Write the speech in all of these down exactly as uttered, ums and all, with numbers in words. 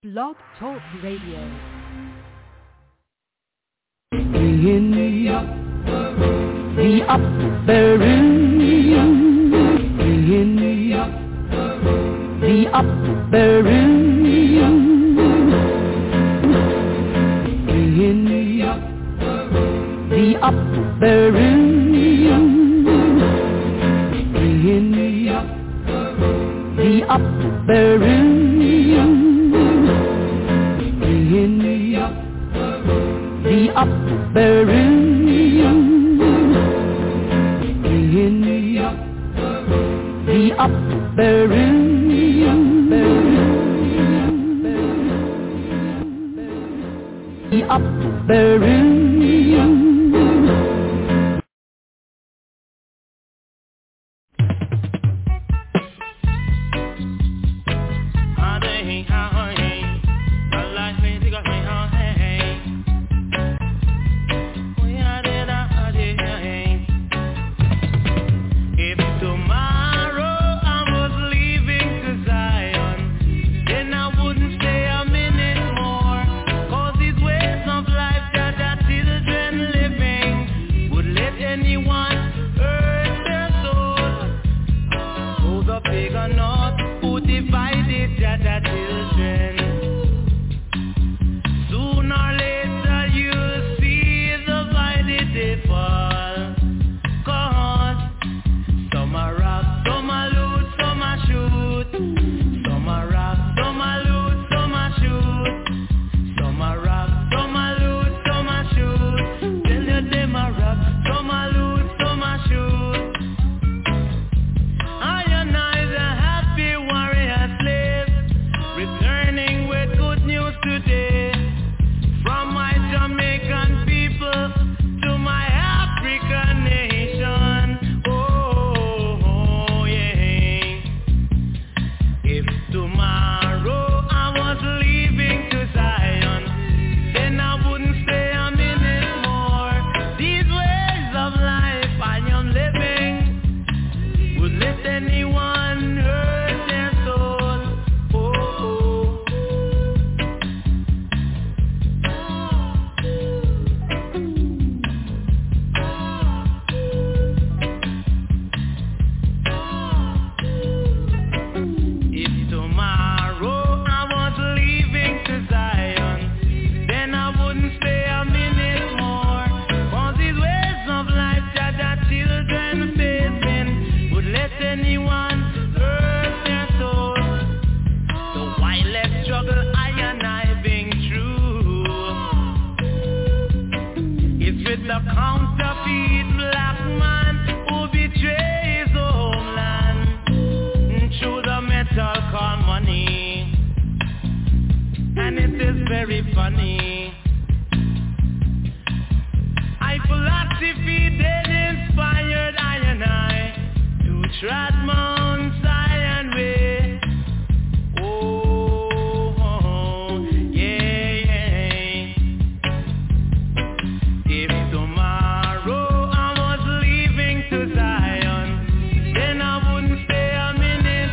Blog Talk Radio. In the upper room, in the upper room, in the upper room, in the upper room, in the upper room, in the upper room, the upper room.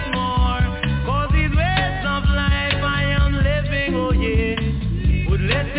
Would let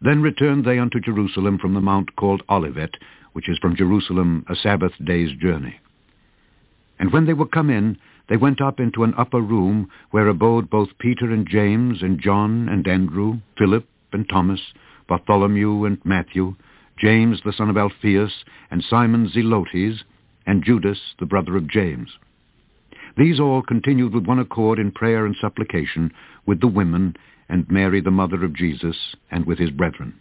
Then returned they unto Jerusalem from the mount called Olivet, which is from Jerusalem a Sabbath day's journey. And when they were come in, they went up into an upper room, where abode both Peter and James, and John and Andrew, Philip and Thomas, Bartholomew and Matthew, James the son of Alphaeus, and Simon Zelotes, and Judas the brother of James. These all continued with one accord in prayer and supplication with the women, and Mary the mother of Jesus, and with his brethren.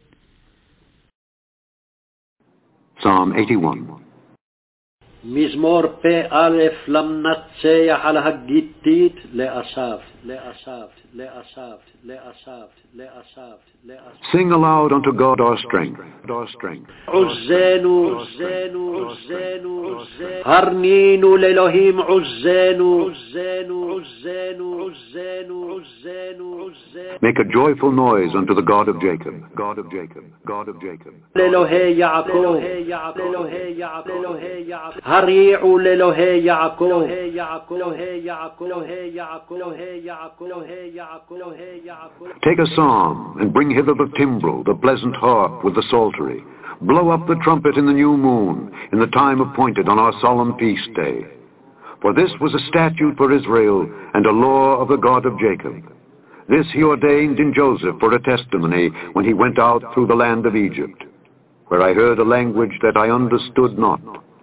Psalm eighty-one. מזמור פ-א' למנצח על הגיתית לאסף, לאסף, לאסף, לאסף, לאסף, לאסף. Sing aloud unto God our strength, our strength. עוזנו, עוזנו, עוזנו, עוזנו. הרנינו לאלוהים עוזנו, עוזנו, עוזנו, עוזנו, עוזנו, עוזנו. Make a joyful noise unto the God of Jacob, God of Jacob, God of Jacob. לאלוהי יעקב, לאלוהי יעקב, לאלוהי יעקב, לאלוהי יעקב. הריעו לאלוהי יעקב, אלוהי יעקב, אלוהי יעקב, אלוהי יעקב, אלוהי יעקב, אלוהי יעקב, אלוהי יעקב. Take a psalm, and bring hither the timbrel, the pleasant harp with the psaltery. Blow up the trumpet in the new moon, in the time appointed on our solemn feast day. For this was a statute for Israel, and a law of the God of Jacob. This he ordained in Joseph for a testimony when he went out through the land of Egypt, where I heard a language that I understood not.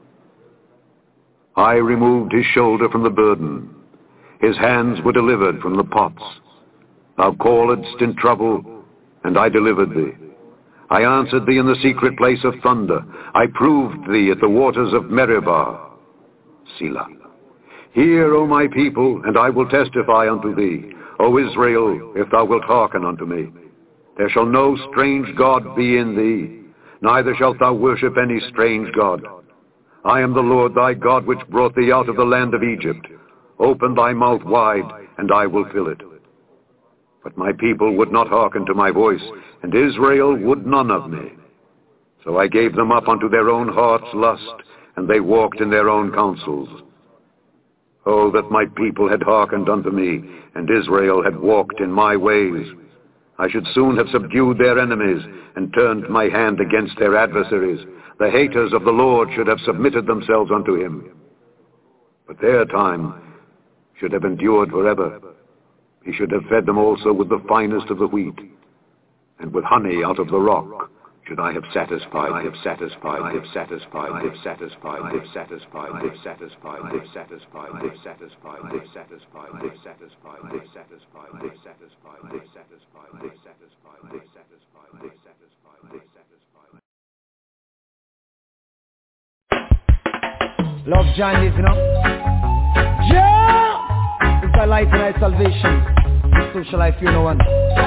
I removed his shoulder from the burden. His hands were delivered from the pots. Thou calledst in trouble, and I delivered thee. I answered thee in the secret place of thunder. I proved thee at the waters of Meribah. Selah. Hear, O my people, and I will testify unto thee. O Israel, if thou wilt hearken unto me. There shall no strange God be in thee, neither shalt thou worship any strange God. I am the Lord thy God, which brought thee out of the land of Egypt. Open thy mouth wide, and I will fill it. But my people would not hearken to my voice, and Israel would none of me. So I gave them up unto their own heart's lust, and they walked in their own counsels. Oh, that my people had hearkened unto me, and Israel had walked in my ways. I should soon have subdued their enemies, and turned my hand against their adversaries. The haters of the Lord should have submitted themselves unto him. But their time should have endured forever. He should have fed them also with the finest of the wheat, and with honey out of the rock should I have satisfied, I have satisfied, I have satisfied, I have satisfied, I have satisfied, I have satisfied, I have satisfied, I have satisfied, I have satisfied, I have satisfied, I have satisfied, I have satisfied, I have satisfied, I have satisfied, I have satisfied, I have satisfied, I have satisfied, I have satisfied. Love John lives, you know. Yeah! It's a light and a salvation. So shall I fear no one.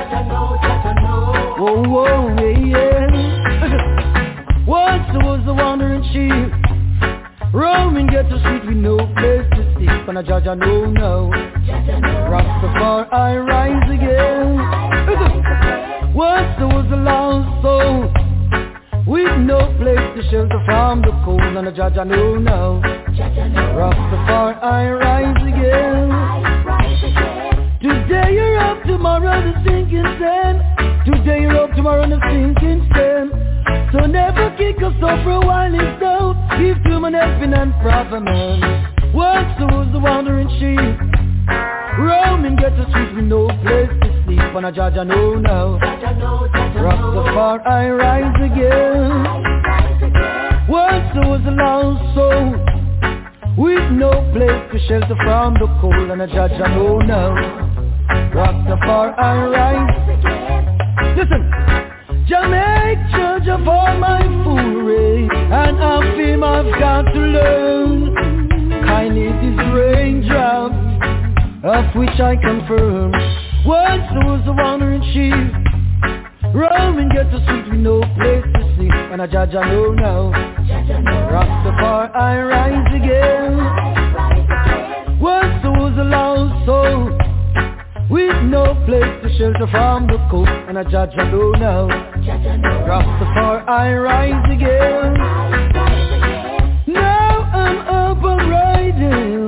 Whoa, whoa, yeah. Once there was a wandering sheep, roaming ghetto street with no place to sleep. And a judge I know now, Rastafari I rise again. Once there was a lost soul, with no place to shelter from the cold. And a judge I know now, Rastafari I rise again. Today you're up, tomorrow the sinking sand. Today you're up, tomorrow the sinking sand. So never kick us off for a while it's down. Give to man helping and proper man. Once there was the wandering sheep, roaming ghetto streets with no place to sleep. And a judge I know now, Rastafari I rise again. Once there was a lost soul, with no place to shelter from the cold. And a judge I know now, Rastafari I rise. Listen, Jah make judge of all my foolery, and of him I've got to learn. Kindness is raindrops, of which I confirm. Once there was a wandering sheep, roaming ghetto street with no place to sleep. And a judge I know now, Rastafari I rise again. Once there was a lost soul, with no place to shelter from the cold. And a judge I know now, Rastafari I rise again. Now I'm up and riding,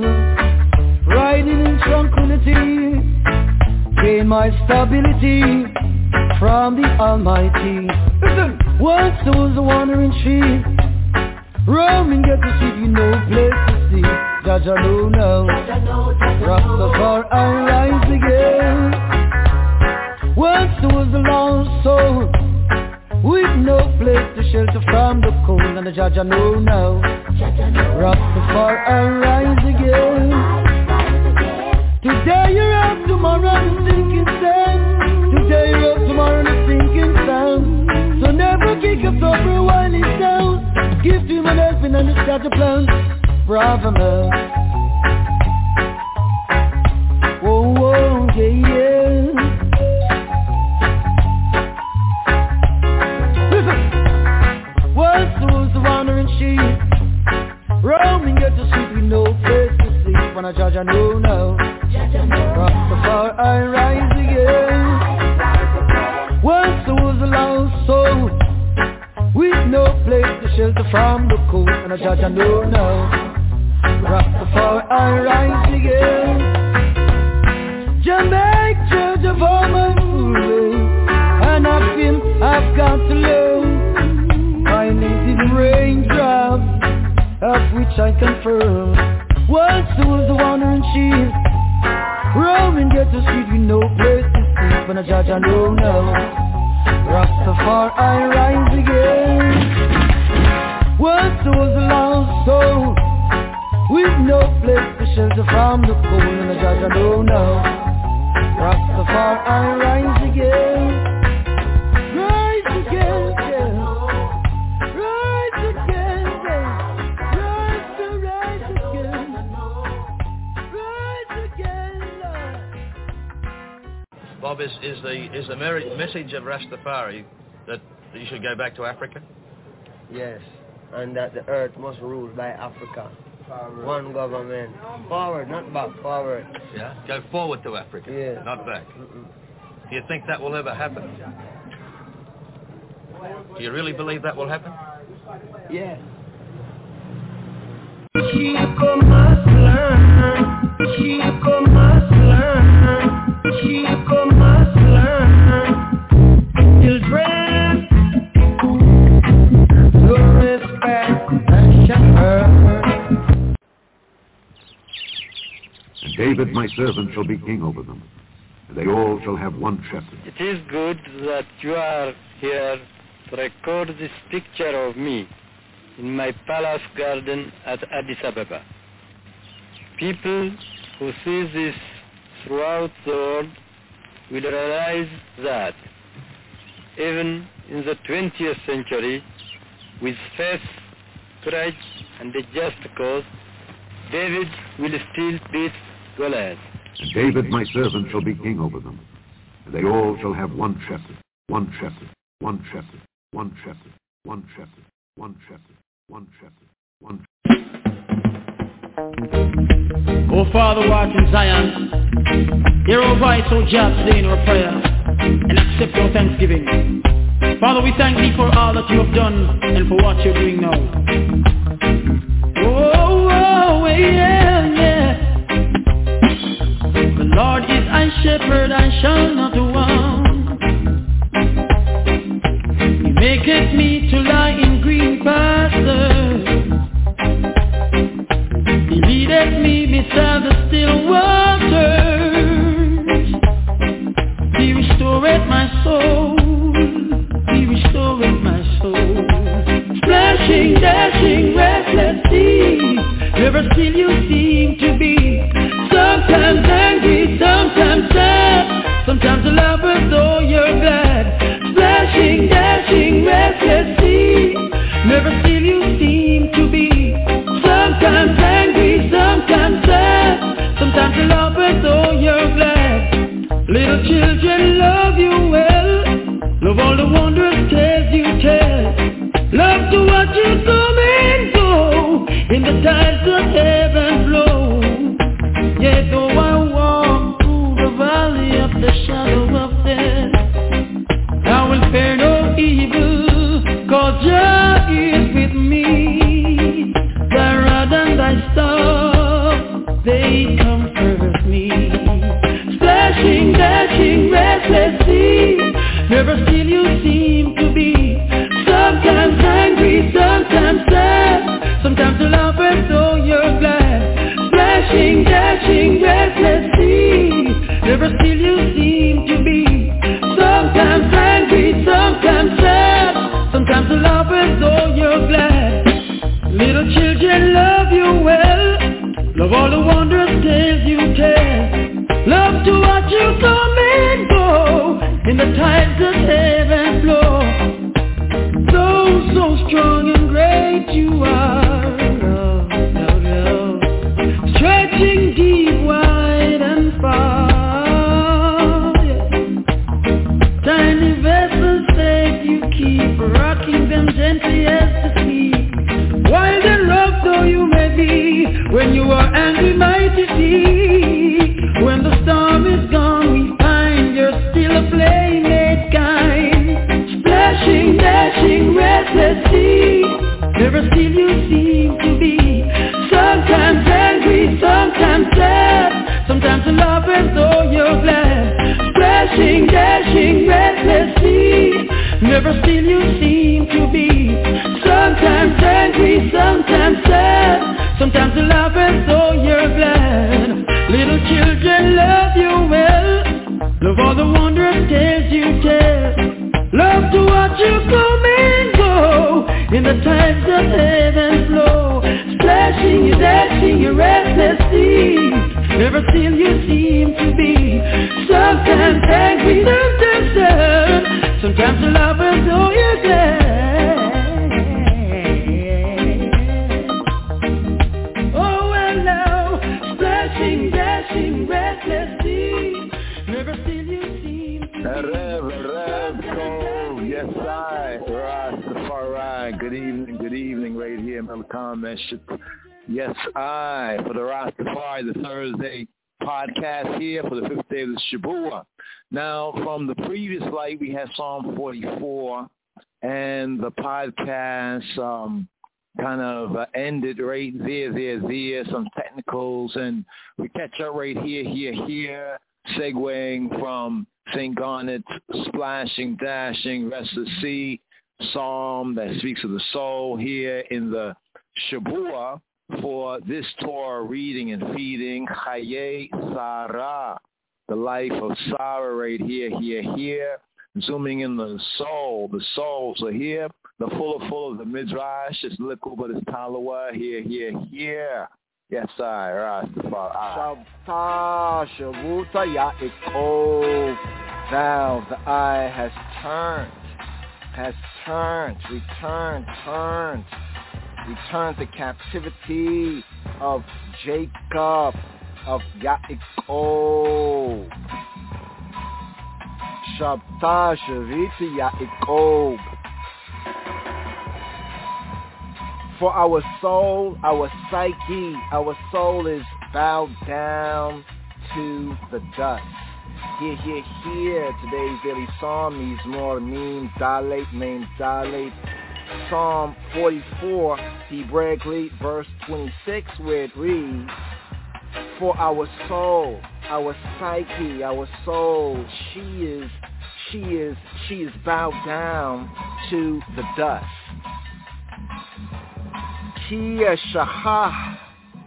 riding in tranquility, gain my stability from the Almighty. Listen. Once there was a wandering sheep, roaming get to see you no place to see. Jaja know now, Rastafari rise again. Once there was a lost soul, with no place to shelter from the cold, and the Jaja know now, Rastafari rise again. Today you're up, tomorrow the sinking sand. Today you're up, tomorrow the sinking sound. So never kick up over while it's down. Give to him an helping and start a plan. Bravo man. Whoa, whoa, yeah, yeah. Listen. Once there was a wandering sheep, roaming get to sleep with no place to sleep. When I judge I know now, Rastafari rise again. Once there was a lost soul, with no place to shelter from the cold, and I judge I know now, Rastafari rise again. Jamaica, church of all my fooling, and of him I've got to learn. My native raindrop, of which I confirm. Once there was a wandering sheep, roaming get to sleep with no place to sleep, and I judge I know now, Rastafari rise again. Once there was a lost soul, with no place to shelter from the cold, and the judge I know now, Rastafari rise again. Rise again, yeah. Rise again, yeah. Rise to rise again. Rise again, Lord. Bob, is, is the is the mer- message of Rastafari that you should go back to Africa? Yes, and that the earth must rule by Africa. Forward. One government. Forward, not back, forward. Yeah, go forward to Africa, yeah. Not back. Mm-mm. Do you think that will ever happen? Do you really believe that will happen? Yeah. Keep a Muslim, keep a Muslim, keep a Muslim, children, no respect and shepherd. And David my servant shall be king over them, and they all shall have one shepherd. It is good that you are here to record this picture of me in my palace garden at Addis Ababa. People who see this throughout the world will realize that even in the twentieth century, with faith, courage, and a just cause, David will still beat Goliath. And David my servant shall be king over them, and they all shall have one shepherd, one shepherd, one shepherd, one shepherd, one shepherd, one shepherd, one shepherd, one shepherd. O Father, who art in Zion, hear our voice, O Jah, today in our prayer, and accept our thanksgiving. Father, we thank Thee for all that You have done and for what You're doing now. Oh, oh, yeah, yeah. The Lord is my shepherd, I shall not want. He maketh me to lie in green pastures. He leadeth me beside the still waters. He restoreth my soul. He restoreth my soul. Splashing, dashing, restless sea, never still you seem to be. Sometimes angry, sometimes sad, sometimes a lover though you're glad. Splashing, dashing, restless sea, never still you seem to be. Sometimes angry, sometimes sad, sometimes a lover though you're glad. Little children love you well, love all the wondrous tales you tell. Love to watch you come and go in the tides of ebb and flow. never still you seem to be. Sometimes angry, sometimes sad, sometimes you laugh as though you're glad. Splashing, dashing, restless sea, never still you seem to be. Sometimes angry, sometimes sad, sometimes you laugh as though you're glad. Little children love you well, love all the wondrous tales you tell, love to watch you come and go in the tides that ebb and flow. So, so strong and great you are, love, love, love, stretching deep, wide and far, yeah. Tiny vessels that you keep, rocking them gently as the sea. Wild and rough though you may be, when you are angry mighty sea. When the storm is gone we find you're still a playmate kind. Splashing, dashing, restless sea, never still you seem to be. Sometimes angry, sometimes sad, sometimes you laugh as though you're glad. Splashing, dashing, restless sea, never still you seem to be. Sometimes angry, sometimes sad, sometimes you laugh as though you're glad. Little children love you well, love all the wondrous tales you tell, love to watch you come and go in the tides that ebb and flow. Splashing, you dashing, you restless sea, never still you seem to be. Sometimes angry, sometimes sad, sometimes you laugh as though you're glad. Oh well now, splashing, dashing, restless sea, never still you seem to be. Rev, Rev, Cole, yes I, Rastafari, good evening, good evening, right here in Melcom. Yes I, for the Rastafari, the Thursday podcast here for the fifth day of the Shabua. Now, from the previous light, we had Psalm forty-four, and the podcast um, kind of uh, ended right there, there, there, some technicals, and we catch up right here, here, here, segueing from Saint Garnet's Splashing, Dashing, Restless Sea psalm that speaks of the soul here in the Shabua for this Torah reading and feeding, Chaye Sarah, the life of Sarah right here, here, here, zooming in the soul, the soul. So here, the full of full of the Midrash, it's liquid, but it's Talawa, here, here, here. Yes, I, Rastafari. Shabta, Shavuta, Ya'ikov, thou, the eye has turned, has turned, returned, turned, returned the captivity of Jacob, of Ya'ikov. Shabta, Shavita, Ya'ikov. For our soul, our psyche, our soul is bowed down to the dust. Here, here, here, today's daily psalm, Mizmor, Mim, Dalet, Mem, Dalet, Psalm forty-four, Hebraically, verse twenty-six, where it reads, for our soul, our psyche, our soul, she is, she is, she is bowed down to the dust. Kia shahah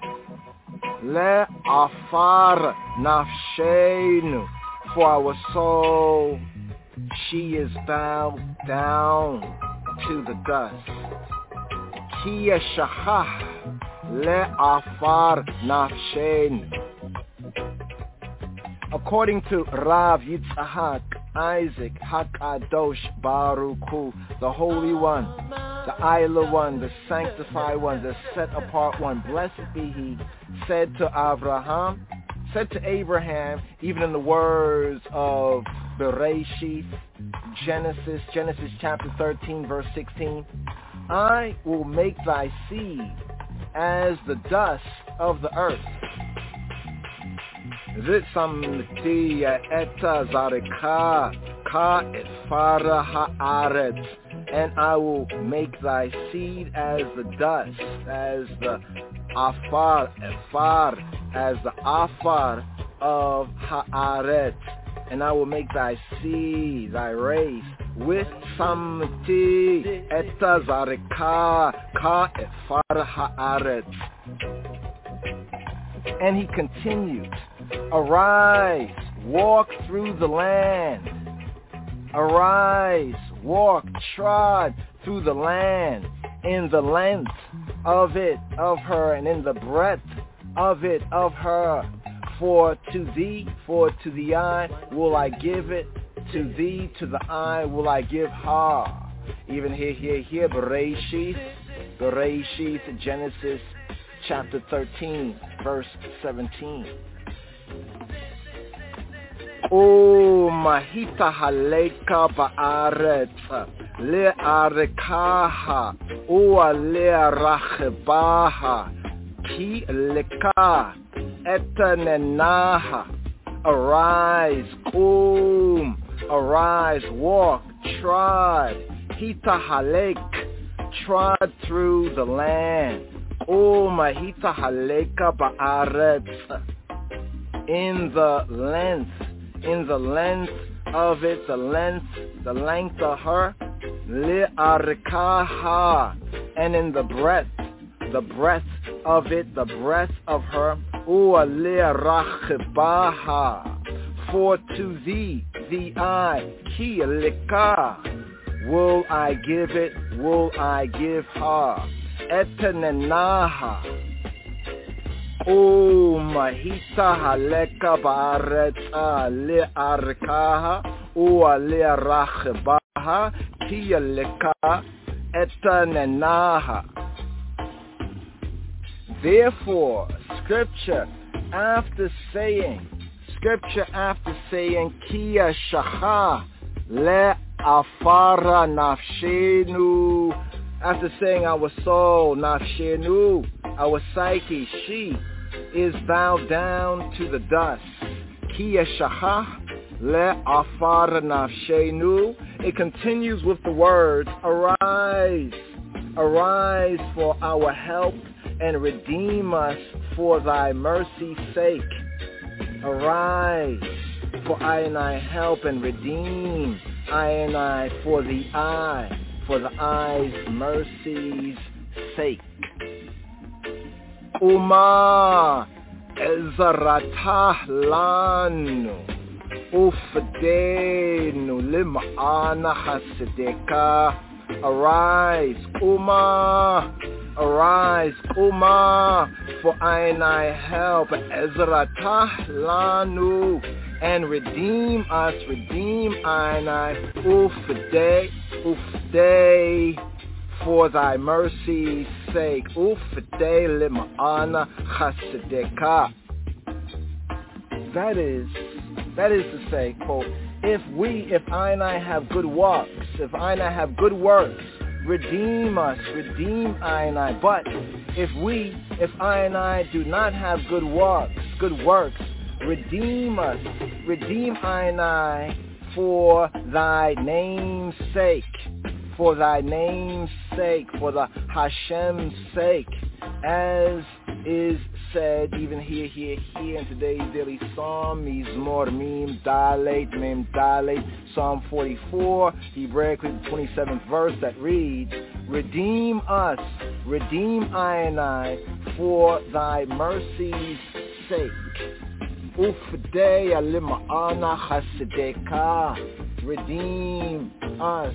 le afar nafshenu, for our soul, she is bowed down to the dust. Kia shahah le afar nafshenu. According to Rav Yitzhak Isaac Hakadosh Baruch Hu, the Holy One, the Isla One, the Sanctified One, the Set Apart One, blessed be He, said to Abraham, said to Abraham, even in the words of Bereshith, Genesis, Genesis chapter thirteen, verse sixteen, I will make thy seed as the dust of the earth. Ritsamti eta zareka ka efara haaretz, and I will make thy seed as the dust, as the afar, efar, as the afar of haaretz, and I will make thy seed, thy race, with samti etazarika ka efar haaretz. And he continued, arise, walk through the land. Arise, walk, trod through the land, in the length of it, of her, and in the breadth of it, of her. For to thee, for to the eye will I give it, to thee, to the eye will I give her. Even here, here, here, Bereshith, Bereshith, Genesis chapter thirteen, verse seventeen. O mahita haleka ba'aretz le'arekaha o le'arachebaha ki leka etanenaha. Arise, qum, arise, walk, trod, hita halek, trod through the land. O mahita haleka ba'aretz, in the length, in the length of it, the length, the length of her, li'arikaha, and in the breadth, the breadth of it, the breadth of her, u'a li'arachibaha, for to thee, the eye, ki lika, will I give it, will I give her, etenenaha. O mahita haleka ba'aretza le'arkaha u'a le'arachebaha ki leka etanenaha. Therefore, scripture after saying, scripture after saying, Kia shacha le'afara nafshenu, after saying our soul, nafshenu, our psyche, she is bowed down to the dust. Kia shacha le'afar nafshenu. It continues with the words, arise, arise for our help and redeem us for thy mercy's sake. Arise for I and I help and redeem I and I for the eye, for the eye's mercy's sake. Uma ezaratah lanu ufdenu lim'ana hasideka. Arise, Uma, arise, Uma, for I and I help, Ezratah lanu, and redeem us, redeem I and I, ufdei, ufdei, for thy mercy's sake, ufdei lim'ana chasideka. That is, that is to say, quote, if we, if I and I have good works, if I and I have good works, redeem us, redeem I and I. But if we, if I and I do not have good works, good works, redeem us, redeem I and I for thy name's sake, for thy name's sake, for the Hashem's sake, as is said even here, here, here in today's daily psalm, Mizmor Mim Dalet Mem Dalet, Psalm forty-four, Hebraically the twenty-seventh verse that reads, redeem us, redeem I and I, for thy mercy's sake. Ufdei alima'ana chasideka, redeem us,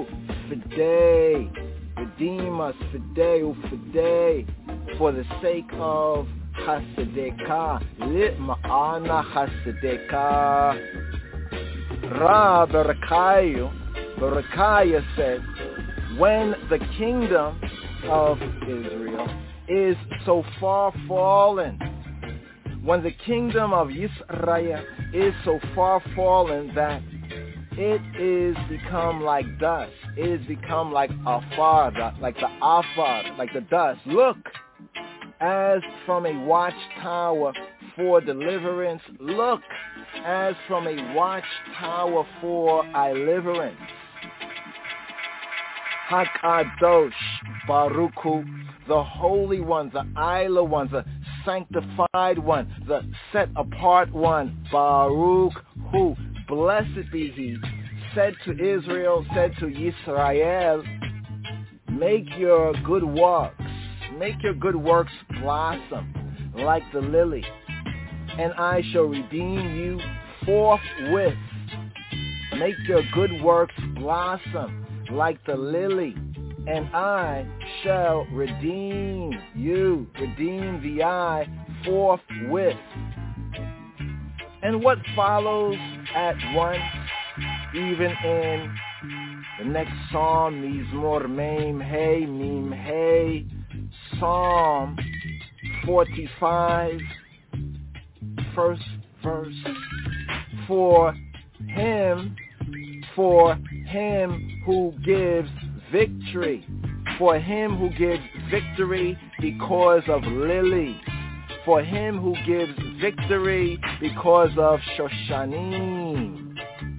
ufdei, redeem us, fidei, ufdei, for the sake of chasideka, lima'ana chasideka. Ra Berakayu, Berakaya said, when the kingdom of Israel is so far fallen, when the kingdom of Yisrael is so far fallen that it is become like dust, it is become like afar, like the afar, like the dust. Look, as from a watchtower for deliverance, look, as from a watchtower for deliverance. Hakadosh Baruch Hu, the Holy One, the Isla One, the Sanctified One, the Set Apart One, Baruch Hu, blessed be he, said to Israel, said to Yisrael, make your good works, make your good works blossom like the lily, and I shall redeem you forthwith. Make your good works blossom like the lily, and I shall redeem you, redeem thee I forthwith. And what follows at once, even in the next psalm, Mizmor Mem Hey, Mim Hey, Psalm forty-five, first verse, for him, for him who gives victory, for him who gives victory because of Lily, for him who gives victory because of Shoshanim.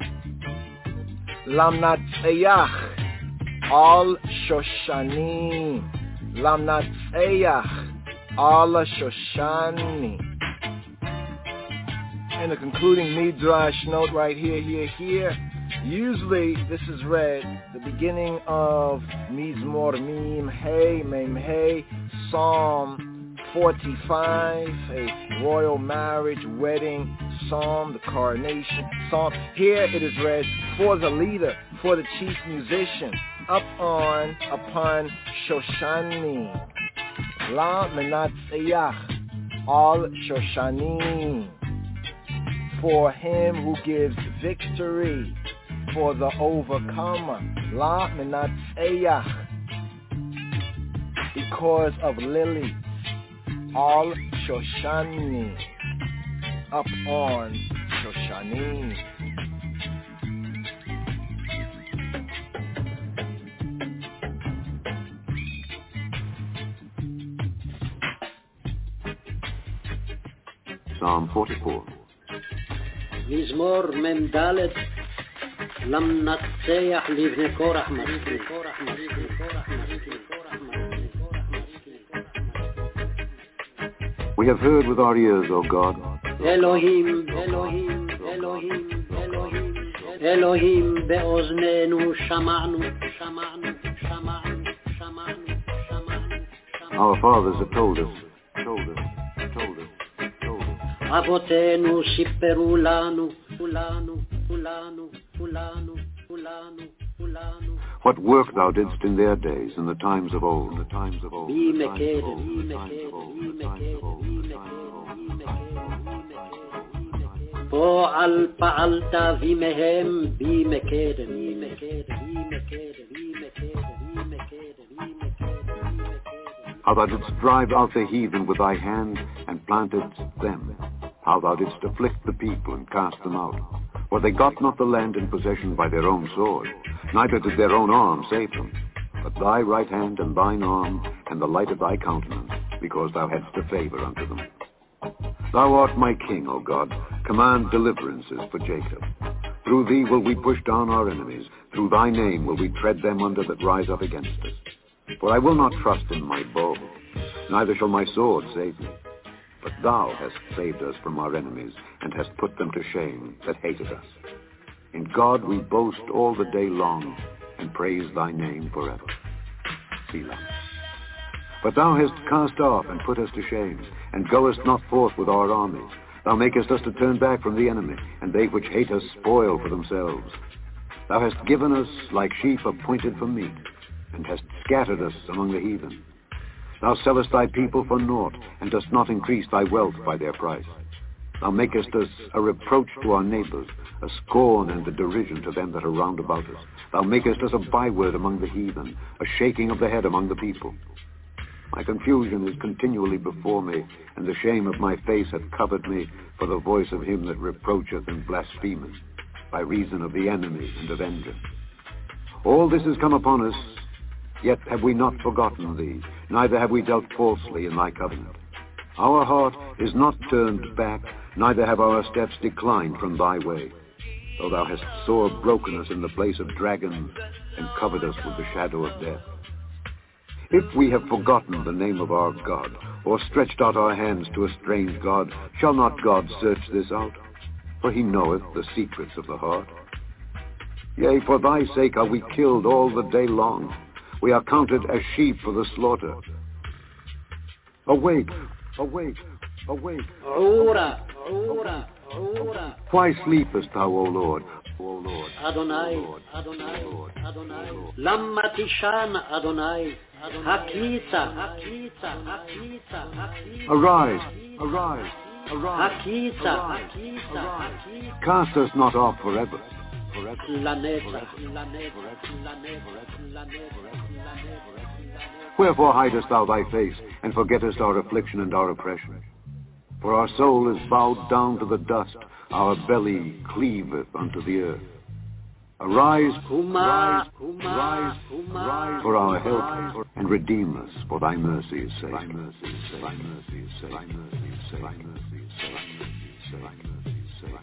Lamnatzeyach al Shoshanim, Lamnatzeyach al Shoshani. And the concluding Midrash note right here, here, here. Usually this is read the beginning of Mizmor Mim Hey, Mem Hey, Psalm forty-five, a royal marriage, wedding psalm, the coronation psalm. Here it is read for the leader, for the chief musician, up on, upon Shoshani. La Menatzeyach al Shoshani. For him who gives victory, for the overcomer. La Menatzeyach. Because of Lily. Al Shoshani. Up on Shoshani. Psalm forty-four. Mizmor Mem Dalet Lamnatzeyach Livnei Korach Masri. We have heard with our ears, O God. Elohim, Elohim, Elohim, Elohim, Elohim be'oznenu shama'nu, shama'nu, shama'nu, shama'nu, shama'nu. Our fathers have told us, told us, told us, told us. Avotenu siperu lanu, ulanu, ulanu, ulanu, ulanu, ulanu. What work thou didst in their days, in the times of old, the times of old, the times of old, the times of old, the times of old, the times of old. Po'al pa'alta vimehem bimeked, bimeked, bimeked, bimeked, bimeked, bimeked. How thou didst drive out the heathen with thy hand, and planted them. How thou didst afflict the people, and cast them out. For they got not the land in possession by their own sword, neither did their own arm save them, but thy right hand and thine arm, and the light of thy countenance, because thou hadst a favor unto them. Thou art my king, O God. Command deliverances for Jacob. Through thee will we push down our enemies. Through thy name will we tread them under that rise up against us. For I will not trust in my bow, neither shall my sword save me. But thou hast saved us from our enemies, and hast put them to shame that hated us. In God we boast all the day long, and praise thy name forever. Selah. But thou hast cast off and put us to shame, and goest not forth with our armies. Thou makest us to turn back from the enemy, and they which hate us spoil for themselves. Thou hast given us like sheep appointed for meat, and hast scattered us among the heathen. Thou sellest thy people for naught, and dost not increase thy wealth by their price. Thou makest us a reproach to our neighbors, a scorn and a derision to them that are round about us. Thou makest us a byword among the heathen, a shaking of the head among the people. My confusion is continually before me, and the shame of my face hath covered me for the voice of him that reproacheth and blasphemeth, by reason of the enemy and avenger. All this is come upon us, yet have we not forgotten thee, neither have we dealt falsely in thy covenant. Our heart is not turned back, neither have our steps declined from thy way, though thou hast sore broken us in the place of dragons, and covered us with the shadow of death. If we have forgotten the name of our God, or stretched out our hands to a strange God, shall not God search this out? for he knoweth the secrets of the heart. Yea, for thy sake are we killed all the day long. We are counted as sheep for the slaughter. Awake, awake, awake. Ora, ora, ora. Why sleepest thou, O Lord? O Lord. Adonai, Adonai, Adonai. Lamma tishana Adonai. Hakita, Hakita, Hakita, Hakita. Arise, arise, arise. Hakita, Hakita, Hakita. Cast us not off forever. Forever. Laneta, Laneta, Laneta, Laneta. Wherefore hidest thou thy face, and forgettest our affliction and our oppression? For our soul is bowed down to the dust, our belly cleaveth unto the earth. Arise, rise, rise, rise for our help, and redeem us for thy mercy's sake. Thy mercy's sake. Thy mercy's sake. Thy mercy's sake. Thy mercy's sake. Thy mercy's sake. Thy mercy's sake.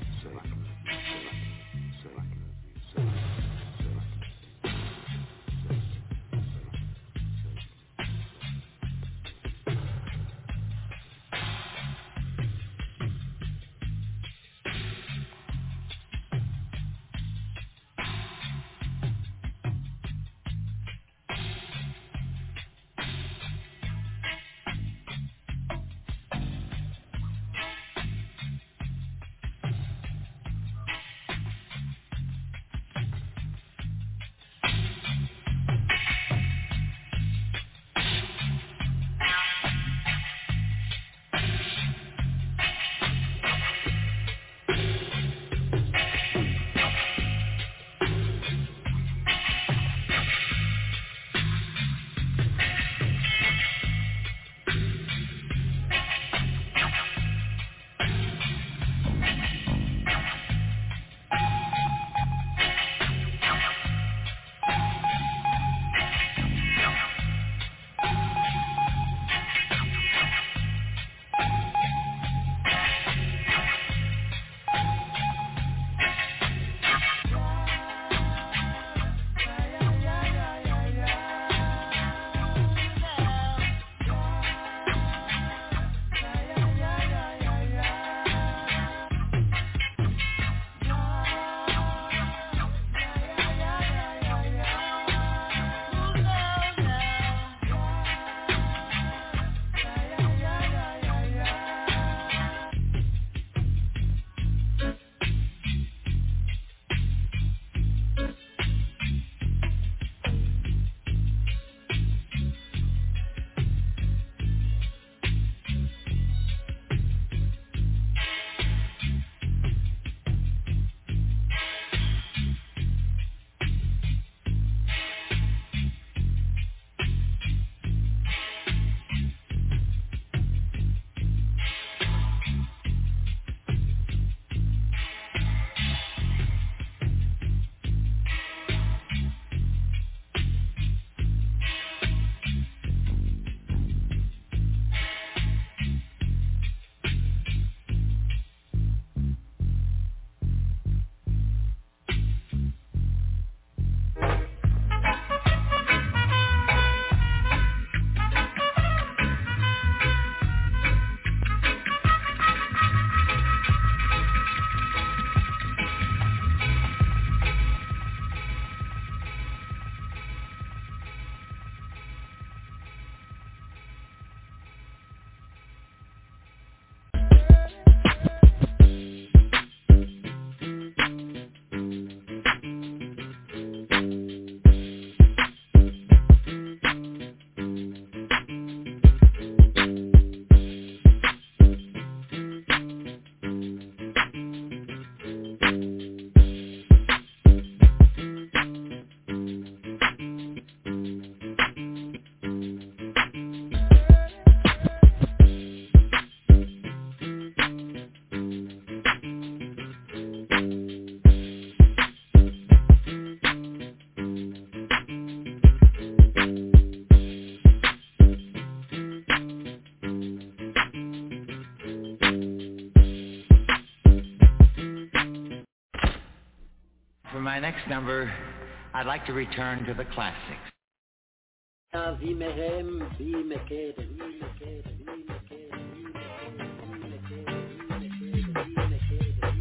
For my next number, I'd like to return to the classics.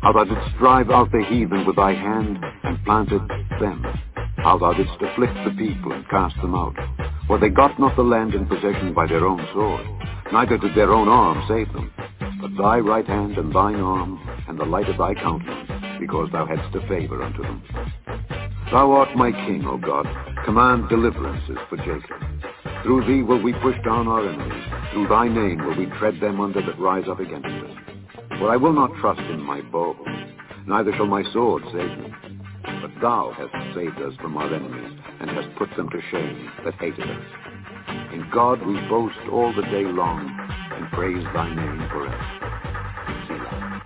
How thou didst drive out the heathen with thy hand, and planted them. How thou didst afflict the people, and cast them out. For they got not the land in possession by their own sword, neither did their own arm save them, but thy right hand and thine arm, and the light of thy countenance, because thou hadst a favor unto them. Thou art my king, O God. Command deliverances for Jacob. Through thee will we push down our enemies. Through thy name will we tread them under that rise up against us. For I will not trust in my bow, neither shall my sword save me. But thou hast saved us from our enemies, and hast put them to shame that hated us. In God we boast all the day long, and praise thy name forever. Selah.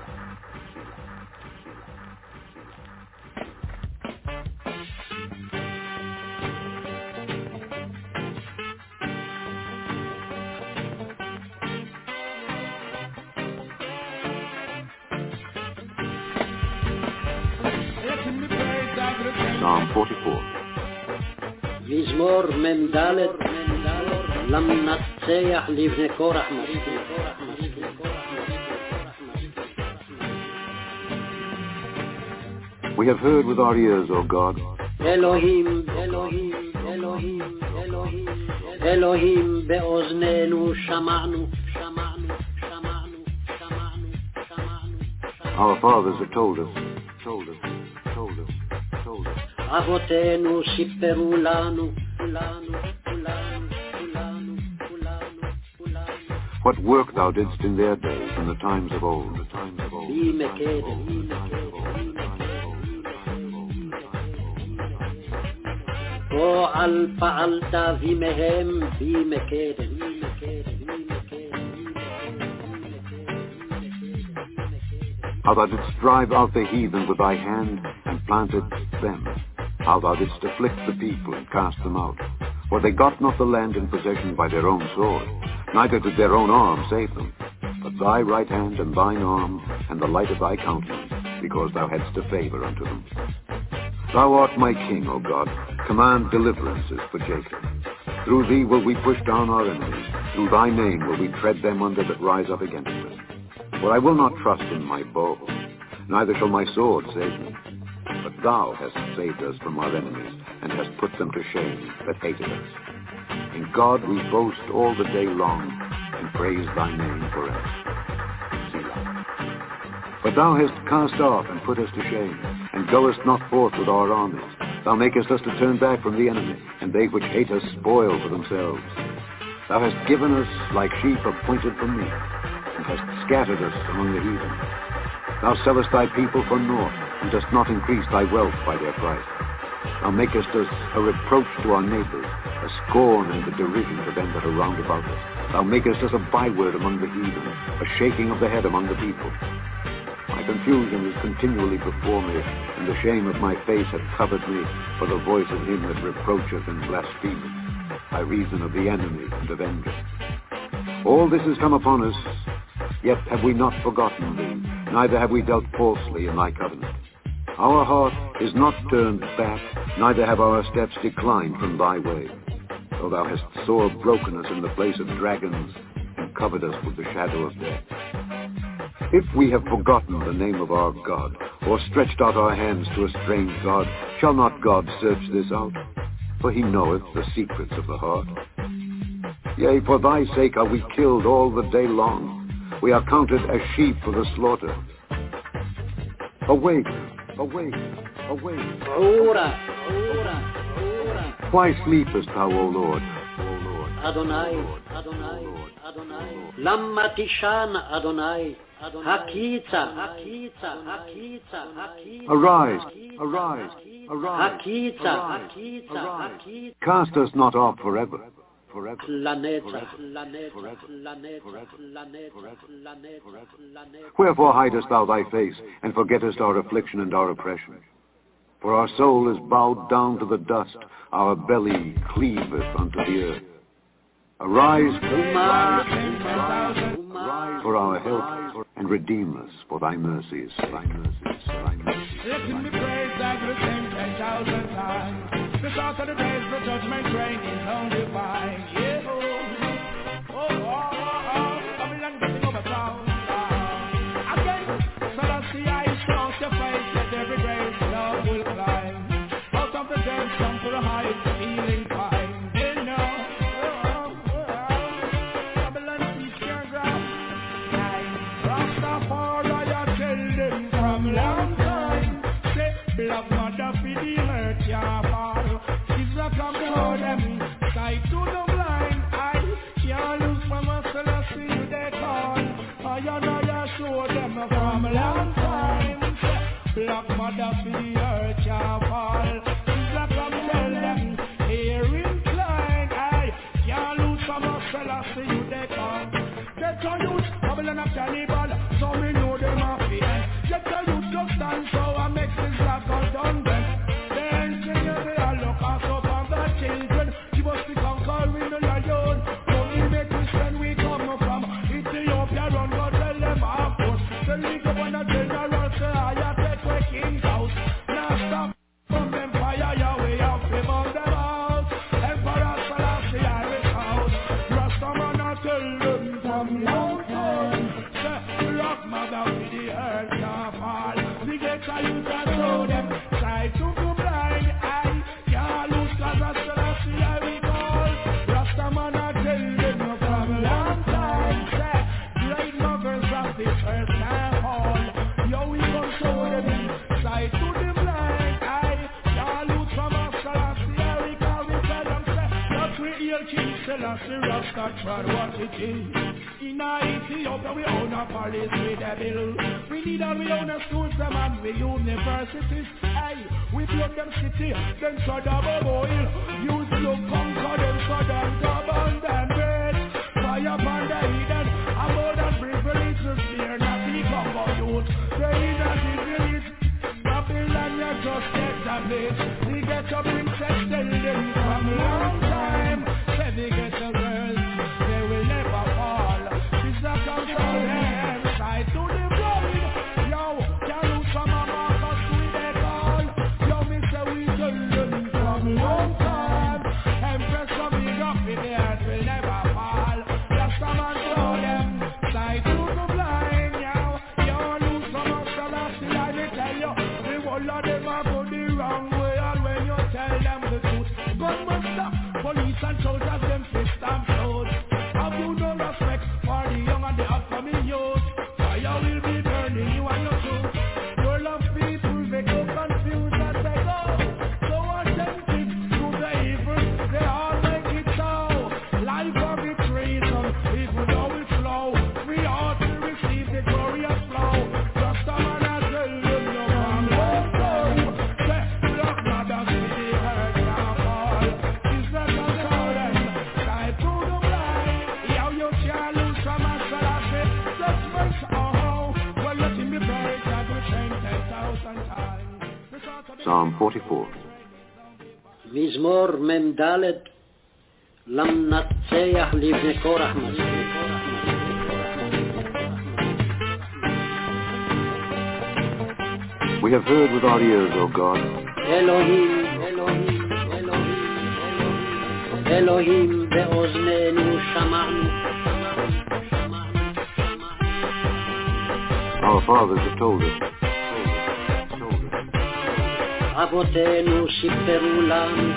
Psalm forty-four. מזמור מ"ד למנצח לבני קורח מסכים. We have heard with our ears, O God. אלוהים, אלוהים, אלוהים, אלוהים, אלוהים באוזנינו שמענו, שמענו, שמענו, שמענו, שמענו. Our fathers have told us, told us, told us, told us. אבותינו סיפרו לנו, כולנו, כולנו, כולנו, כולנו, כולנו. What work thou didst in their days, in the times of old, the times of old. בי מקדם, בי מקדם. פועל פעלת וימהם בי מקדם, בי מקדם, בי מקדם. How thou didst drive out the heathen with thy hand, and planted them. How thou didst afflict the people, and cast them out. For they got not the land in possession by their own sword, neither did their own arm save them, but thy right hand and thine arm, and the light of thy countenance, because thou hadst a favor unto them. Thou art my king, O God. Command deliverances for Jacob. Through thee will we push down our enemies. Through thy name will we tread them under that rise up against us. For I will not trust in my bow, neither shall my sword save me. But thou hast saved us from our enemies, and hast put them to shame that hated us. In God we boast all the day long, and praise thy name forever. Selah. But thou hast cast off and put us to shame, and goest not forth with our armies. Thou makest us to turn back from the enemy, and they which hate us spoil for themselves. Thou hast given us like sheep appointed for meat, and hast scattered us among the heathen. Thou sellest thy people for naught, and dost not increase thy wealth by their price. Thou makest us a reproach to our neighbors, a scorn and a derision to them that are round about us. Thou makest us a byword among the heathen, a shaking of the head among the people. My confusion is continually before me, and the shame of my face hath covered me, for the voice of him that reproacheth and blasphemeth, by reason of the enemy and avenger. All this has come upon us, yet have we not forgotten thee, neither have we dealt falsely in thy covenant. Our heart is not turned back, neither have our steps declined from thy way. Though thou hast sore broken us in the place of dragons, and covered us with the shadow of death. If we have forgotten the name of our God, or stretched out our hands to a strange God, shall not God search this out? For he knoweth the secrets of the heart. Yea, for thy sake are we killed all the day long. We are counted as sheep for the slaughter. Awake, awake, awake. Ora, ora, ora. Why sleepest thou, O Lord? Adonai, Adonai, Adonai. Lama tishan, Adonai. Hakitza, Hakitza, Hakitza, Hakitza. Arise, arise, arise. Hakitza, Hakitza, Hakitza. Cast us not off forever. Forever. Wherefore hidest thou thy face, and forgettest our affliction and our oppression? For our soul is bowed down to the dust, our belly cleaveth unto the earth. Arise, arise, arise for our help, and redeem us for thy mercies, thy mercies, thy mercies. Listen me praise thy good things ten thousand times. The thoughts of the days for judgment reign is only divine. Yeah, oh, oh, oh, oh, oh, come and getting over town. Again, Selassie Black mother for the earth, yeah, fall. She's a come to them, sight to the blind eye. Can't lose from us till I see you they call. I know you show them from a long time. Black mother for the earth, yeah, fall. She's a come tell them, here incline eye. Can't lose from us till I see you they call. Get on you, Babylon of cannibal, so me know them are fear. Get on you, just stand so I make this like a done them. Then sing you they all look us up on the children. Give us the conquering the lion. Only make us when we come from Ethiopia, run go tell them our force. Tell me go on a general, say I take the king's house. Now stop from them fire, Yahweh, out them on them house. Emperor Selassie, Irish house. Rastaman, I tell them from long time. Say, rock mother with the earth, now fall. The gates are you can show them. Try to go blind eye. Can't lose cause I Selassie, I will call. Rastaman, I tell them from long time. Say, great mothers of the earth, now fall. Yo, we come show them. Try to the blind eye. Can't lose from us, Selassie, I will call. We tell them, say, that we hear King Selassie, Rasta trod what it is. In Ethiopia, we own a police with a bill. We need all we own a schools, them and we universities. Aye, we build them city, then so double boil. Use look conquer them, so them double them great. Fire upon the hidden, a more than privileges, fear not the Congo youth. The hidden is released, Babylon, you just get the place. We get a princess, tell them from long time. Say they get a girl, they will never fall. She's a control them, side to the blind. Yo, can you some of us with a call? Yo, me say we tell them from long time. Empress of the up in the earth will never fall. Just come and throw them, side to the blind. Yo, yo, lose some of the last thing I may tell you. The whole of them are go the wrong way. And when you tell them the truth, gun must stop. Police and soldiers, them fist and float. Have you no respect for the young and the upcoming youth? Fire will be burning you and your truth. Your love people, they go confused as they go. So attentive to the evil, they all make it so. Life of its reason, even though it's slow, we ought to receive the glorious flow. Just a man as well, you know, from long time. Say, look, brothers, with the earth now fall. Is that not all them? Try to the blind. Yo, you can't lose from us, but I say, judgments, oh, well, let him be buried at the same ten thousand times. Psalm forty-four. מזמור מ"ד למנצח לבני קורח מזמור. We have heard with our ears, O God. אלוהים, אלוהים, אלוהים, אלוהים, אלוהים באוזנינו שמענו. Our fathers have told us. אבותינו סיפרו לנו.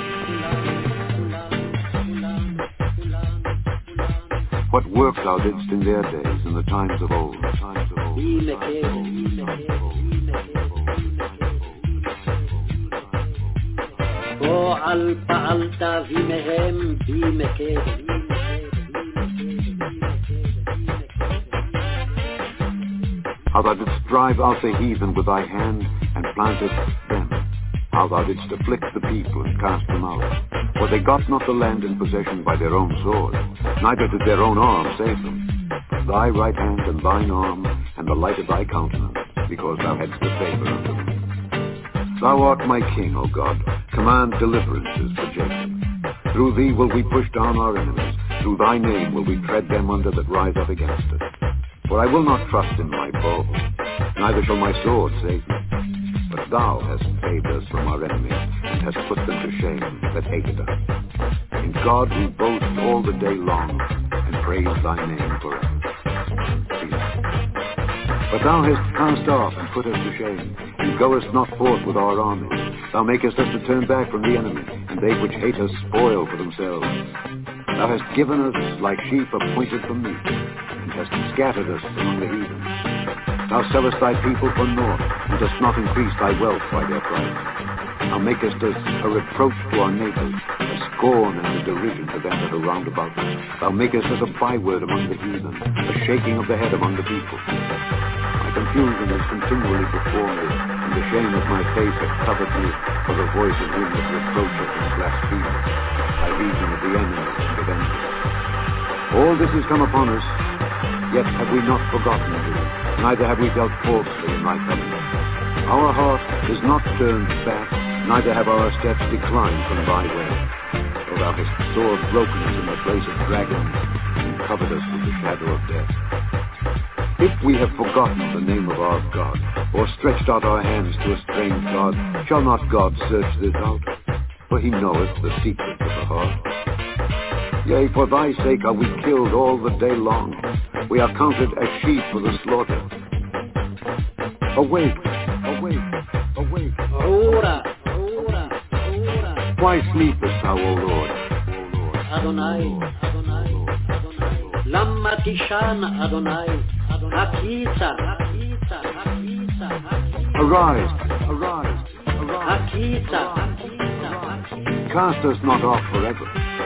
What work thou didst in their days, in the times of old. Times of old. פועל פעלת וימיהם בי מקר. How thou didst drive out the heathen with thy hand, and planted them. How thou didst afflict the people, and cast them out. For they got not the land in possession by their own sword, neither did their own arm save them. But thy right hand and thine arm, and the light of thy countenance, because thou hadst a favor unto them. Thou art my king, O God. Command deliverances for Jacob. Through thee will we push down our enemies. Through thy name will we tread them under that rise up against us. For I will not trust in my bow, neither shall my sword save me. But thou hast saved us from our enemies, and hast put them to shame that hated us. In God we boast all the day long, and praise thy name forever. But thou hast cast off and put us to shame, and goest not forth with our armies. Thou makest us to turn back from the enemy, and they which hate us spoil for themselves. Thou hast given us like sheep appointed for meat, and hast scattered us among the heathen. Thou sellest thy people for naught, and dost not increase thy wealth by their pride. Thou makest us a reproach to our neighbors, a scorn and a derision to them that are round about us. Thou makest us a byword among the heathen, a shaking of the head among the people. My confusion is continually before me, and the shame of my face hath covered me, for the voice of him that reproacheth and blasphemeth, by reason of the enemies and of envy. All this is come upon us, yet have we not forgotten thee, neither have we dealt falsely in thy covenant. Our heart is not turned back, neither have our steps declined from thy way. For thou hast sore broken us in the place of dragons, and covered us with the shadow of death. If we have forgotten the name of our God, or stretched out our hands to a strange God, shall not God search this out? For he knoweth the secrets of the heart. Yea, for thy sake are we killed all the day long. We are counted as sheep for the slaughter. Awake, awake, awake. Ora, ora, ora. Why sleepest thou, O Lord? Adonai, Adonai, Adonai. Lamma tishana, Adonai. Hakita, Hakita, Hakita, Hakita. Arise, arise, arise. Hakita, Hakita, Hakita. Cast us not off forever.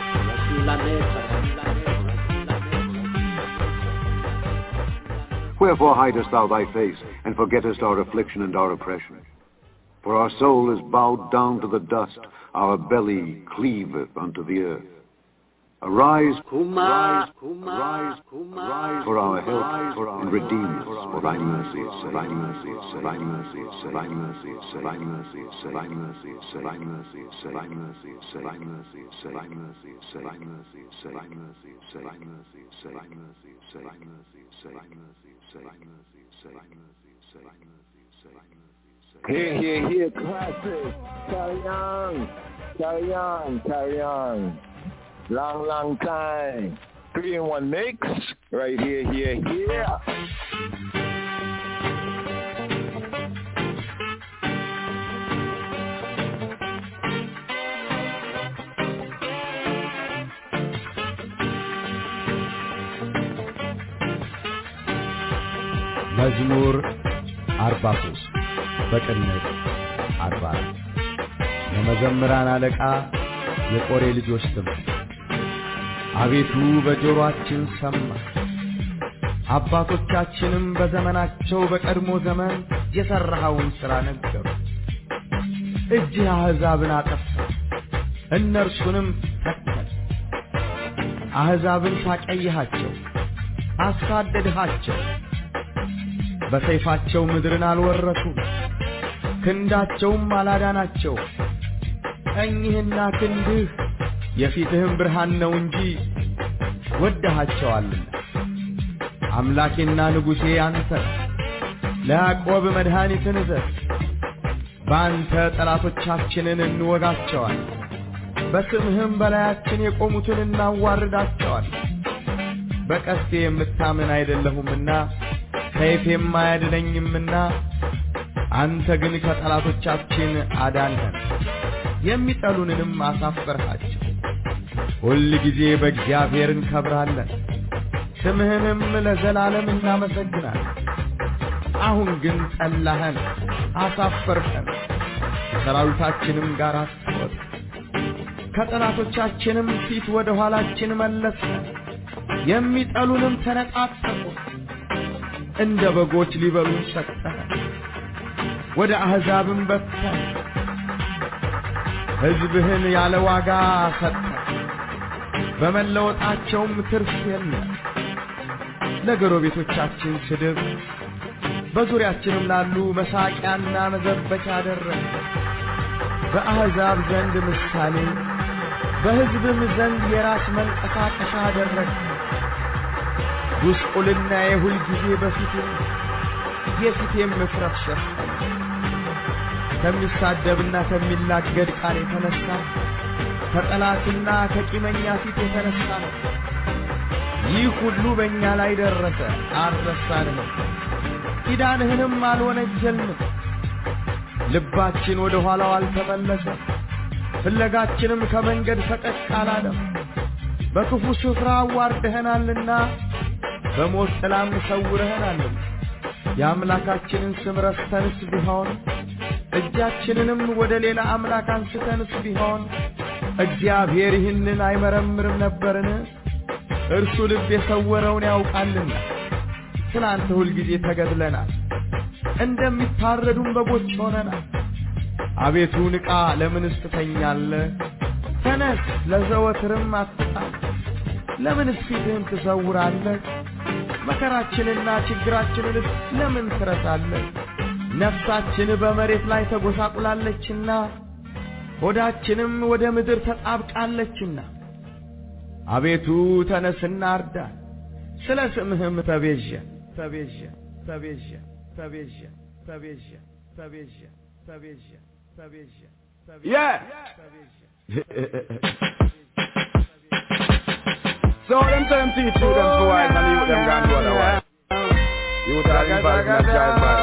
Wherefore hidest thou thy face, and forgettest our affliction and our oppression? For our soul is bowed down to the dust, our belly cleaveth unto the earth. Arise, arise, arise, arise, for our help, and redeem us for thy mercy's sake, thy mercy's sake, thy mercy's sake, thy mercy's sake, thy mercy's sake, thy mercy's sake, thy mercy's sake, thy mercy's sake, thy mercy's sake, thy mercy's sake, thy mercy's sake, thy mercy's sake, thy mercy's sake, thy mercy's sake, thy mercy's sake, thy mercy's sake, thy mercy's sake, thy mercy's sake, thy mercy's sake, thy mercy's sake. Here, here, here, classic. Carry on, carry on, carry on. Long, long time. Three in one mix. Right here, here, here. መዝሙር አርባ ሶስት በቅንፍ አርባ የመዘምራን አለቃ የቆሬ ልጆች ትምህርት። አቤቱ በጆሮአችን ሰማ፣ አባቶቻችንም በዘመናቸው በቀድሞ ዘመን የሰራኸውን ሥራ ነገሩ። እጅህ አሕዛብን አጠፋ፣ እነርሱንም ተከል። አሕዛብን ታቀይሃቸው፣ አሳደድሃቸው። በሰይፋቸው ምድርን አልወረሱም፣ ክንዳቸውም አላዳናቸው። ቀኝህና ክንድህ የፊትህም ብርሃን ነው እንጂ ወደሃቸዋልና። አምላኬና ንጉሴ አንተ ለያዕቆብ መድኃኒትን እዘዝ። በአንተ ጠላቶቻችንን እንወጋቸዋል፣ በስምህም በላያችን የቆሙትን እናዋርዳቸዋል። በቀስቴ የምታምን አይደለሁምና ሰይፌም አያድነኝምና፣ አንተ ግን ከጠላቶቻችን አዳንኸን፣ የሚጠሉንንም አሳፈርሃቸው። ሁል ጊዜ በእግዚአብሔር እንከብራለን፣ ስምህንም ለዘላለም እናመሰግናለን። አሁን ግን ጠላኸን፣ አሳፈርኸን፣ ከሰራዊታችንም ጋር አስወጥ። ከጠላቶቻችንም ፊት ወደ ኋላችን መለስኸን፣ የሚጠሉንም ተነጣጠቁ። እንደ በጎች ሊበሉን ሰጠኸን፣ ወደ አሕዛብም በተን። ሕዝብህን ያለ ዋጋ ሰጠህ፣ በመለወጣቸውም ትርፍ የለም። ለጎረቤቶቻችን ስድብ፣ በዙሪያችንም ላሉ መሳቂያና መዘበቻ አደረግህ። በአሕዛብ ዘንድ ምሳሌ፣ በሕዝብም ዘንድ የራስ መንቀሳቀሻ አደረግህ። ጉስቁልናዬ ሁል ጊዜ በፊቴ፣ የፊቴም እፍረት ሸፈነ። ከሚሳደብና ከሚላገድ ቃል የተነሳ፣ ከጠላትና ከቂመኛ ፊት የተነሳ ነው። ይህ ሁሉ በእኛ ላይ ደረሰ፣ አልረሳንህም፣ ኪዳንህንም አልወነጀልንም። ልባችን ወደ ኋላው አልተመለሰም፣ ፍለጋችንም ከመንገድ ፈቀቅ አላለም። በክፉ ስፍራ አዋርደኸናልና፣ በሞት ጥላም ሰውረኸናልና። የአምላካችንን ስም ረስተንስ ቢሆን እጃችንንም ወደ ሌላ አምላክ አንስተንስ ቢሆን እግዚአብሔር ይህንን አይመረምርም ነበርን? እርሱ ልብ የሰወረውን ያውቃልና። ትናንት ሁልጊዜ ተገድለናል፣ እንደሚታረዱም በጎች ሆነናል። አቤቱ ንቃ፣ ለምንስ ትተኛለህ? ተነስ፣ ለዘወትርም አትጣ። ለምንስ ፊትህን ትሰውራለህ? መከራችንና ችግራችንን ለምን ትረሳለህ? ነፍሳችን በመሬት ላይ ተጎሳቁላለችና ሆዳችንም ወደ ምድር ተጣብቃለችና አቤቱ ተነስና እርዳን፣ ስለ ስምህም ተቤዠ ተቤዠ ተቤዠ ተቤዠ ተቤዠ ተቤዠ ተቤዠ ተቤዠ Yeah. So them them teach you them for wise and you them gone go otherwise. You tell them bad not jive bad.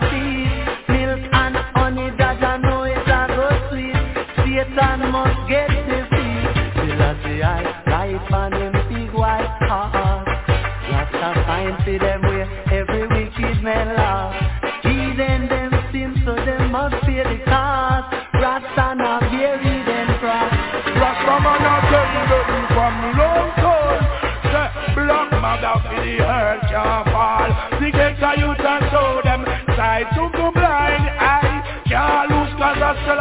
Satan must get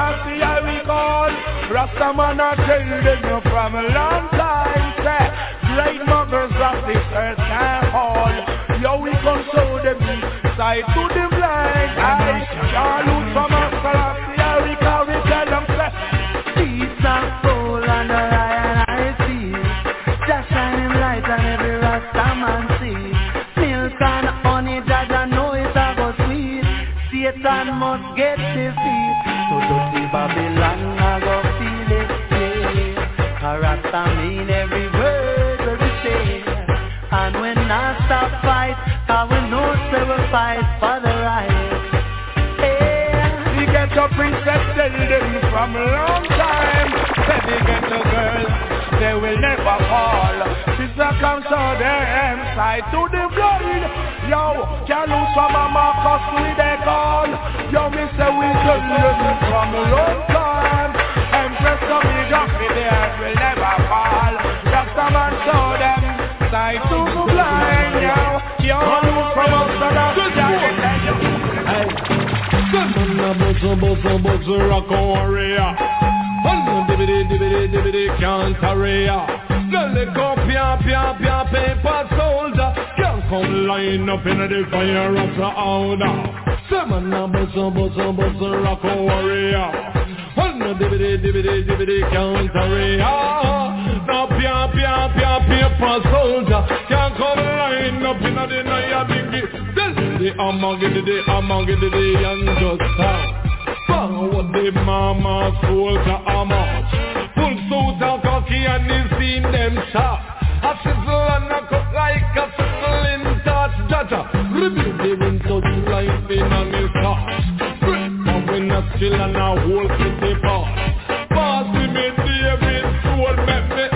Selassie I recall. Rastaman I tell them you from a long time. Say, great mothers of this earth can fall. Yo, we come show them sight to the blind. I can't lose from a Selassie I recall. We tell them say, peace and soul and the lion I see. Just shining light on every Rastaman see. Milk and honey, Jaja know it a go sweet. Satan must get defeat. So dirty Babylon I go feel it, yeah. A Rasta mean every word that we say. And when I stop fight, I will know they will fight for the right. Yeah. We get a princess, tell them from a long time. Say they get a girl, they will never fall. Sister comes to them, side to the blind. Yo, can't lose from a Marcus with a call. Yo, me say we tell them from a long time. Empress of me drop me there, will never fall. Just a man show them, side to the blind. Yo, can't lose from us, so that's the hey. Seven a buzzer, buzzer, buzzer, rock a warrior. One dibbity, dibbity, dibbity, can't hurry ya. No let go, pia, pia, pia, paper soldier. Can't come line up in the fire of the order. Seven a buzzer, buzzer, buzzer, rock a warrior. One dibbity, dibbity, dibbity, can't hurry ya. No pia, pia, pia, paper soldier. Can't come line up in the night bingy. The among it, the among it, the and just stop. What the mama soldier a march. Full suit and cocky and he's seen them shot. A sizzle and a cut like a sizzle in touch. Jaja, rebuild the wind touch life in on his touch. But when a chill and a whole city pass. Pass me me David soul make me.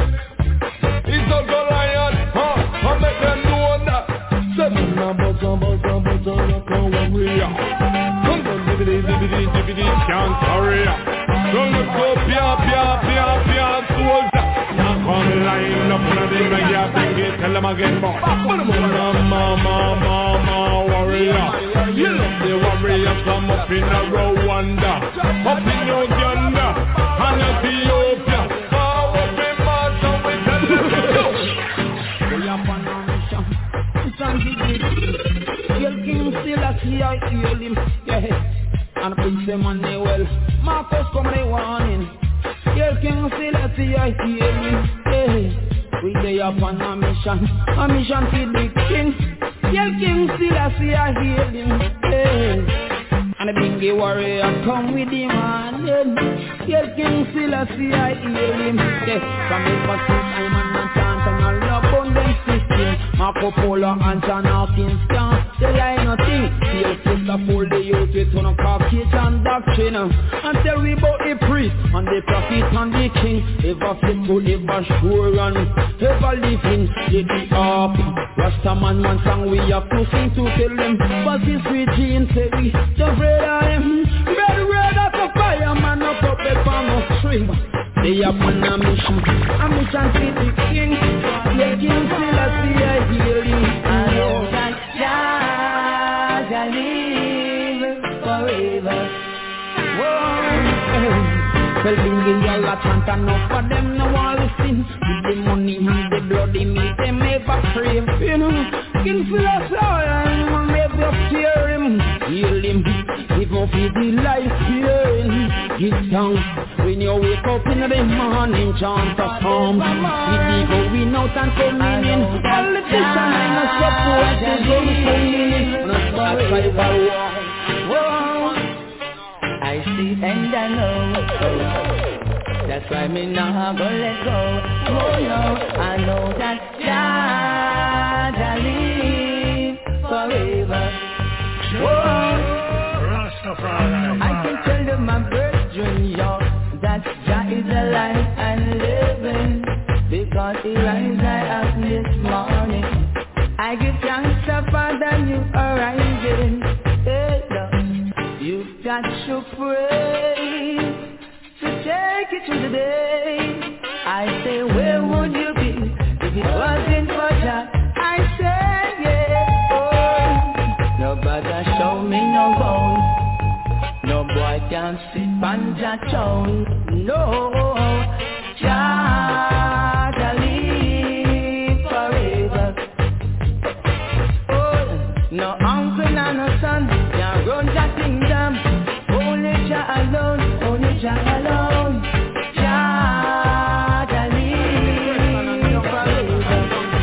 It's a Goliath, huh? I make them know that. Seven a buzzer, buzzer, buzzer, rock a warrior. Dibbity, dibbity, dibbity, can't hurry up. Don't look so pia, pia, pia, pia, soldier. Now come line up in the night, yeah, bring it, tell them again, boy. Mama, mama, mama, warrior. You love the warriors, come up in a Rwanda, up in Uganda, and Ethiopia. Oh, what we march and we tell them to go. We are on a mission, it's on the beat. Kill King Selassie, I kill him, yeah. And Prince Emmanuel, Marcus come the warning. Kill King Selassie, I hear me. Yeah. We lay upon a mission, a mission to the king. Kill King Selassie, I hear him. Yeah. And the bingy warrior come with him and then Kill King Selassie, I hear him. Yeah. From his pursuit, I'm an chant and a love abundance system. Marco Polo and John Hawkins can't tell I nothing. The sister full the youth with on a carcage and doctrine. Until we bout the priest and the prophet and the king. Ever faithful, ever sure and ever living. Get the up. Rastaman man song we have to sing to tell them. But this regime say we the bread of him. Red, red as a fireman up up the palm of string. They are on a mission, a mission to the king. The king Selassie I hear him. I know that Jah shall live forever. Whoa. Well, bringing y'all a chant enough for them no want listen. With the money and the bloody meat them ever crave. You know, King Selassie I will never fear him. Heal him, give up his life hearing. Give thanks when you wake up in the morning, chant a psalm. If we going out and coming in, politicians and the support is going coming in. Not bad tribal war. Whoa, I see and I know. That's why me not gonna let go. Oh no, I know that God shall live forever. Whoa, Rastafari. I can tell them my brethren, yo, that Jah is alive and living, because he rise I up this morning. I give thanks to Father you arriving. Hey, Lord, you've got to pray to take it to the day. I say, where would you be if it wasn't for Jah? I say, yeah, oh, nobody show me no bone. No boy can can't sit on Jah throne. No, Jah Jah live forever. Oh, no uncle and no son can run Jah kingdom. Only Jah alone, only Jah alone. Jah Jah live forever.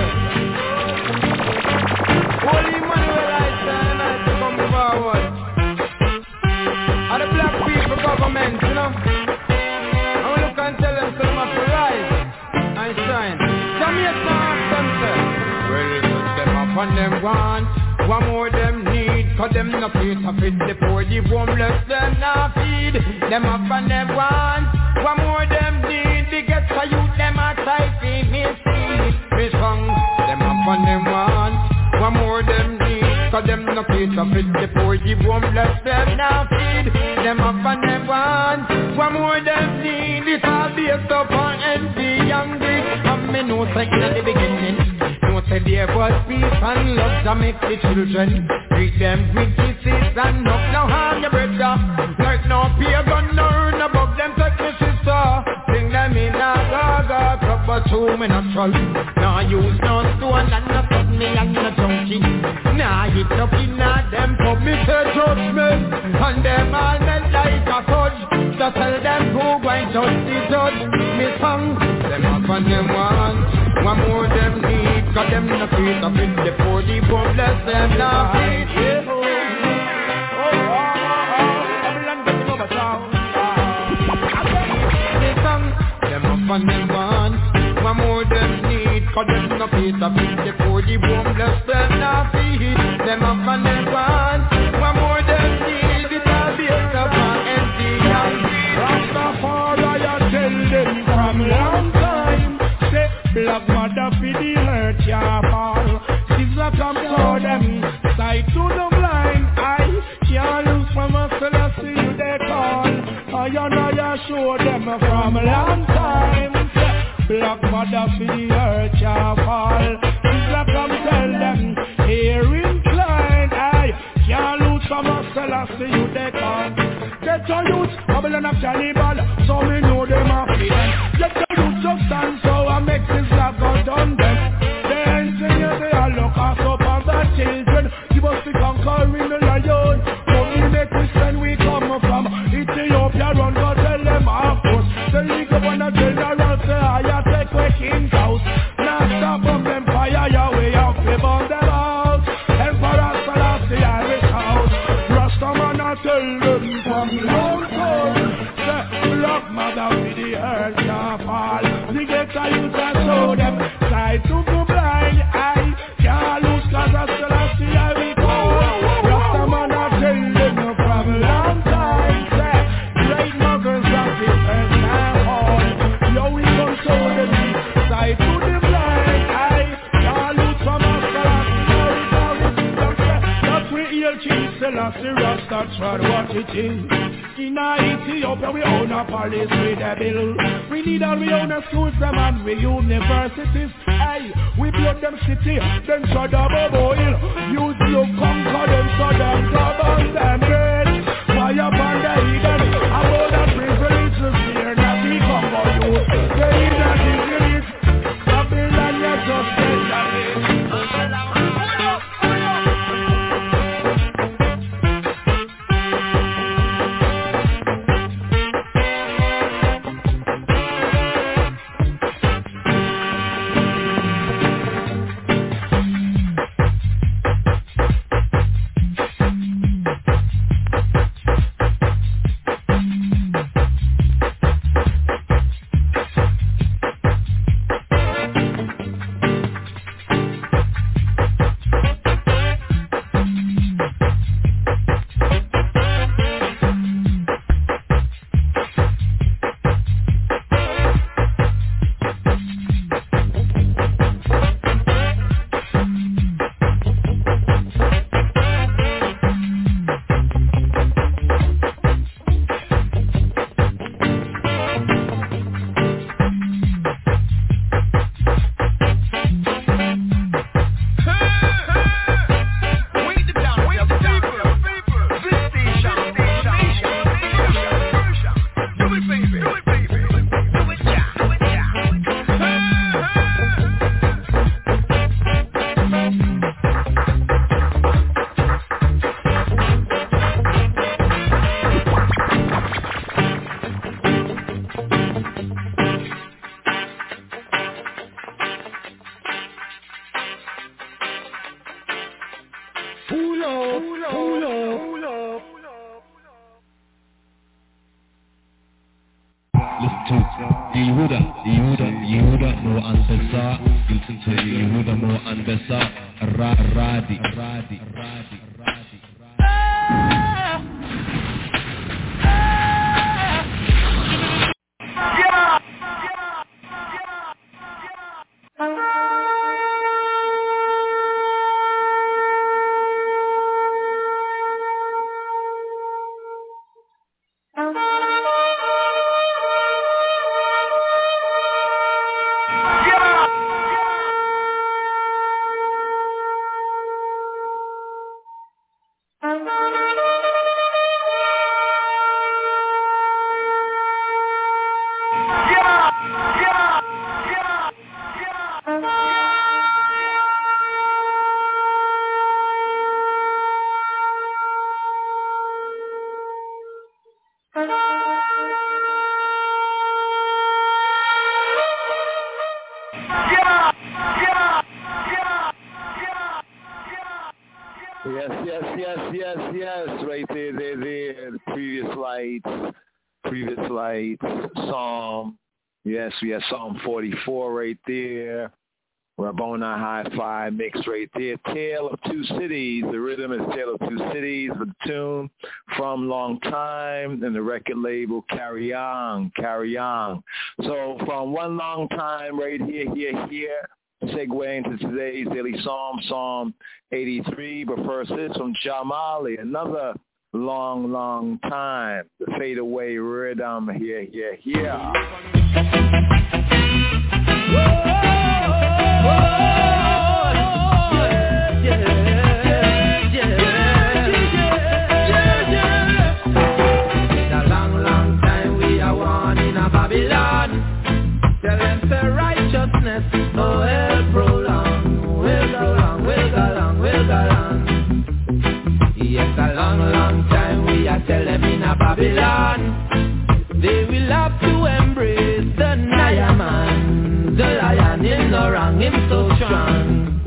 Holy Emmanuel, I stand and I come forward. And the black people government, you know. I will look and tell them to them to rise and shine. Jamaica and sunset. Well, put them up on them one. One more them need. Cause them no place to feed the poor, the homeless, them not feed. Them up on them one. One more them need. They get for you, them a type in me seed. Me song, them up on them one. One more them need. Cause them no place to feed the poor, the homeless, them not feed. Them up on them one. One more them need. It's all based up on envy and greed. And me know second at the beginning. No say there was peace and love to make the children. Greet them with kisses and knock now harm your brother. Like no pagan nor no above them take me sister. Bring them in a gaga club but two me not troll. Now use no stone and no cut me and no junkie. Now hit up in a them pub me say judgment. And them all melt like a fudge. So tell them who going judge the judge. Me song them up on them one. One more them need. Cause them no feet up in the poor, the homeless, them no feet. Yeah. Oh, oh, oh, oh, Babylon getting over town. They sung, them up on them one. One more them need. Cause them no feet up in the poor, the homeless, them no feet. Them up on them one. One more them need. It's all based upon empty young. Rastafari, I tell them from long time. Say, black mother for the hurt ya fall. Caesar come for them, sight to the blind eye. Can't lose from us till I see you they call. I know you show them from a long time. Black mother for the hurt ya fall. Caesar come tell them, here inclined eye. Can't lose from us till I see you they call. Get your youth, Babylon of cannibal, so me know them are feeling. Get your youth just stand so I make this love go down them. The engineer they all look us up on the children. Give us the conquering the lion. Don't we make we spend we come from Ethiopia run go tell them of course. The league of one general say I take away king's house. Now stop from them fire your way out, we burn them out. Emperor Selassie Irish house. Rastaman I tell them from long time. The black mother with the earth shall fall. The ghetto youth and show them sight to the blind eye. Can't lose cause I still I see I recall. Rastaman I tell them from long time. Say, great mothers of the earth shall fall. Yo we come show them sight to the blind eye. Can't lose from us cause I see I recall. That's where he'll change Selassie Rasta trod what it is. In Ethiopia we own a police with a bill. We need all we own a schools them and we universities. Hey, we blood them city, then shut up a boil. Use you conquer them so them govern them great. Fire upon the heathen, about the privilege is here that we come for you. The heathen is in it, Babylon you just get that it. baby. Do it, baby. Do it, yeah. Do it, yeah. Yehuda, Yehuda, Yehuda mo ang besa. Listen to Yehuda mo ang besa. Ra, radi, radi, radi, radi. Yes, yes, yes, yes, yes. Right there, there, there. The previous lights, previous lights, Psalm. Yes, we have Psalm forty-four right there. Rabboni Hi-Fi mix right there. Tale of Two Cities. The rhythm is Tale of Two Cities. The tune from Long Time and the record label Carry On, Carry On. So from One Long Time right here, here, here. Segue into today's Daily Psalm, Psalm eighty-three, but first this from Jamali, another long, long time, the Fade Away Rhythm, here, here, here. It's a long, long time we are one in a Babylon. Tell them for righteousness, oh, will prolong, will prolong, will go long, will go long. Yes, a long, long time we are tell them in a Babylon. They will have to embrace the Naya man, the lion, him no wrong, him so strong.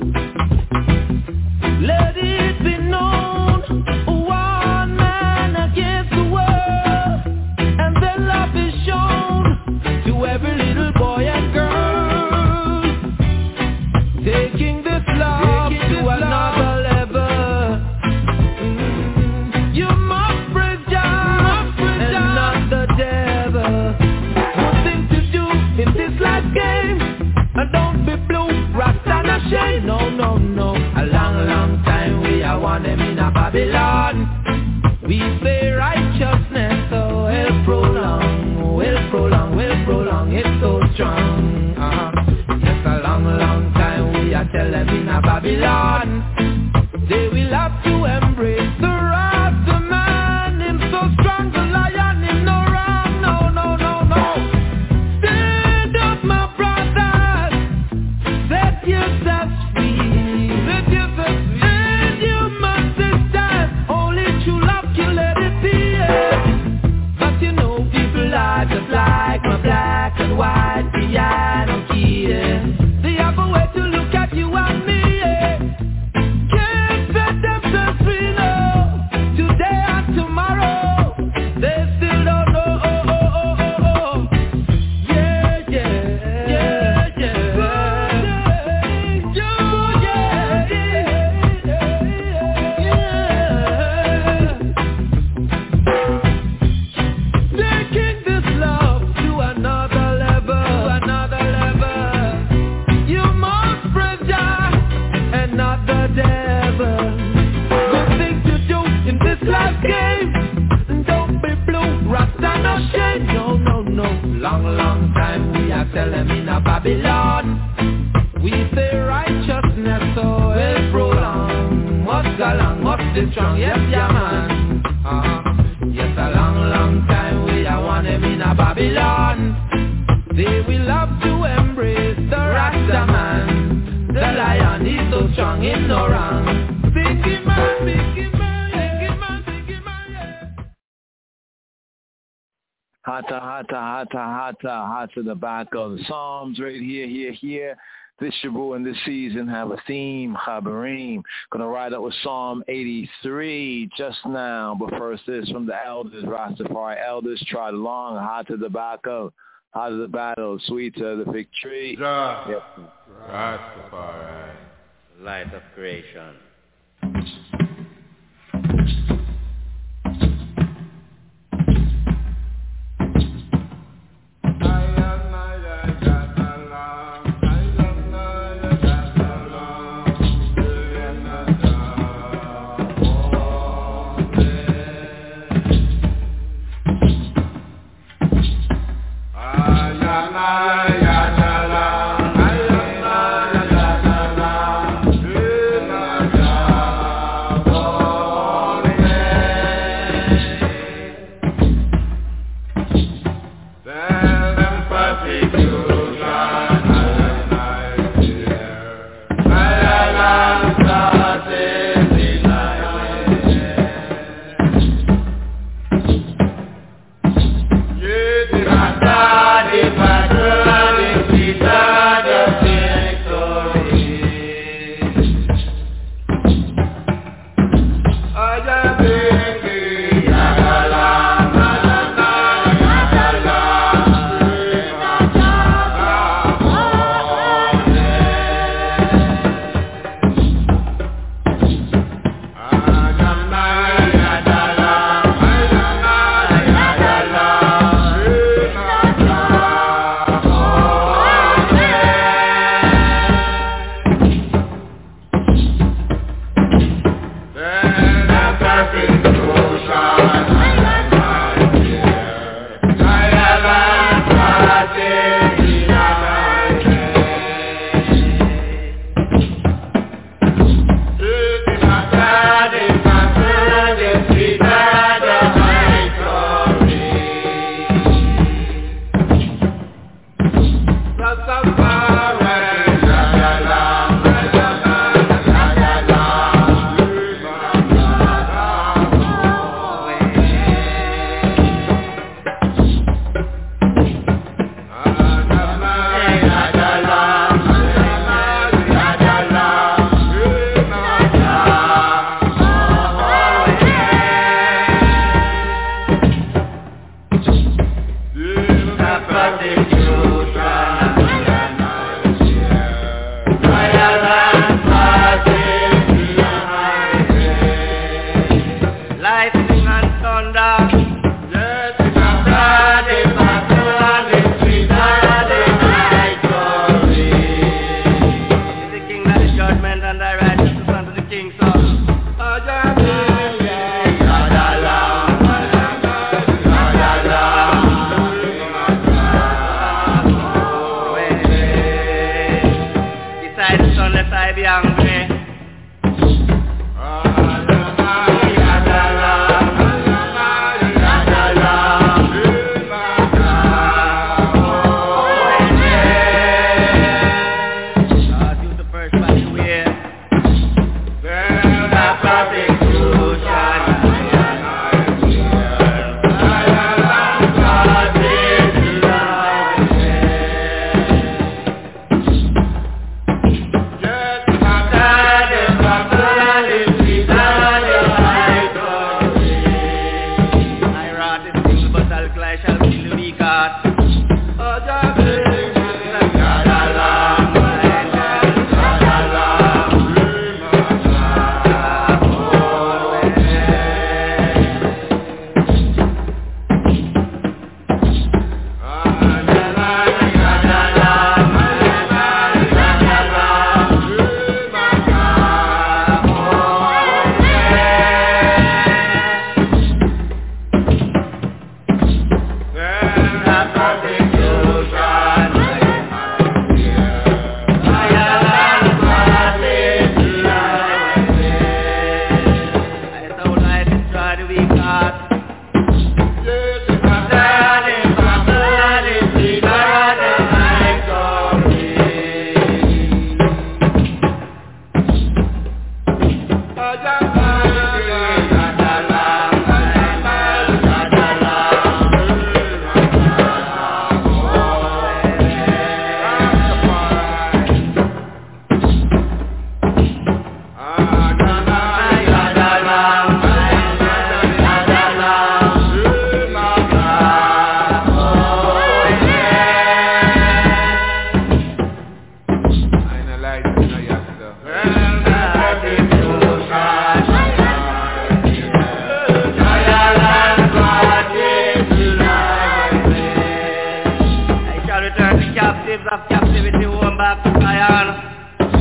Let it be known, one man against the world, and the love is shown to every little boy and girl, taking this love taking to this another love. level. Mm-hmm. You must praise Jah and not the devil. One thing to do in this life game, and don't be blue, rasta and shame. No, no, no. A long, long time we are one them in a Babylon. We say righteousness, so will prolong, will prolong, will prolong. It's so strong. Uh-huh. Just a long, long time we are tell them in a Babylon. They will have to embrace the wrath, the man, him so strong, the lion, him no wrong, no, no, no, no. Stand up, my brothers, set yourselves free, set yourselves free, and you must stand, only true love can let it be, yeah. But you know people are just like my black and white, the I don't care. They have a way to look at you and me, yeah. Can't set themselves free, no. Today and tomorrow, they still don't know, oh, oh, oh, oh, oh. Yeah, yeah, yeah, yeah. Burning you, yeah, yeah, yeah. Taking this love to another level, to another level. You must praise Jah and not the devil. Good thing to do in this life game. Don't be blue, rasta no shame. No, no, no. Long, long time we are tell them in a Babylon. We say righteousness, so will prolong. Must go long, must be strong. Yes, yeah, man. Uh-huh. Yes, a long, long time we are one them in a Babylon. one. They will love to embrace the Rasta man. The lion is so strong in no wrong. Biggie man, biggie man, biggie man, biggie man, yeah. Hotta, hotta, hotta, hotta, hotta the back of the Psalms right here, here, here. This Shabu and this season have a theme, Chabarim. Gonna ride up with Psalm eighty-three just now, but first this from the elders, Rastafari elders, trot along, hot to the back of, hot to the battle, sweet to the victory. Ja. Yep. Rastafari, light of creation. return the captives of captivity home back to Zion.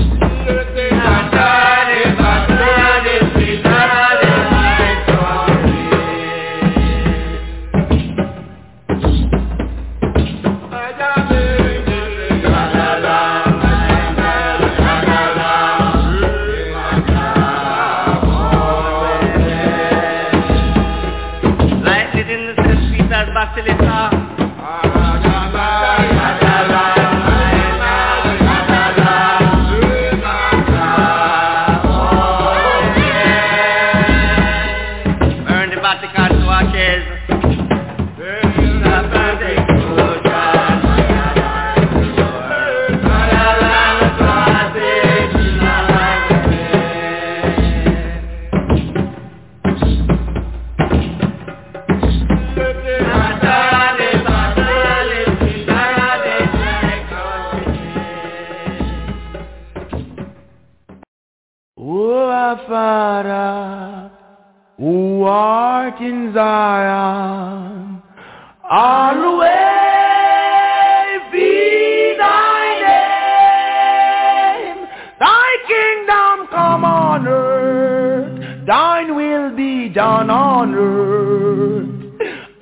Father, who art in Zion, always be thy name. Thy kingdom come on earth, thine will be done on earth.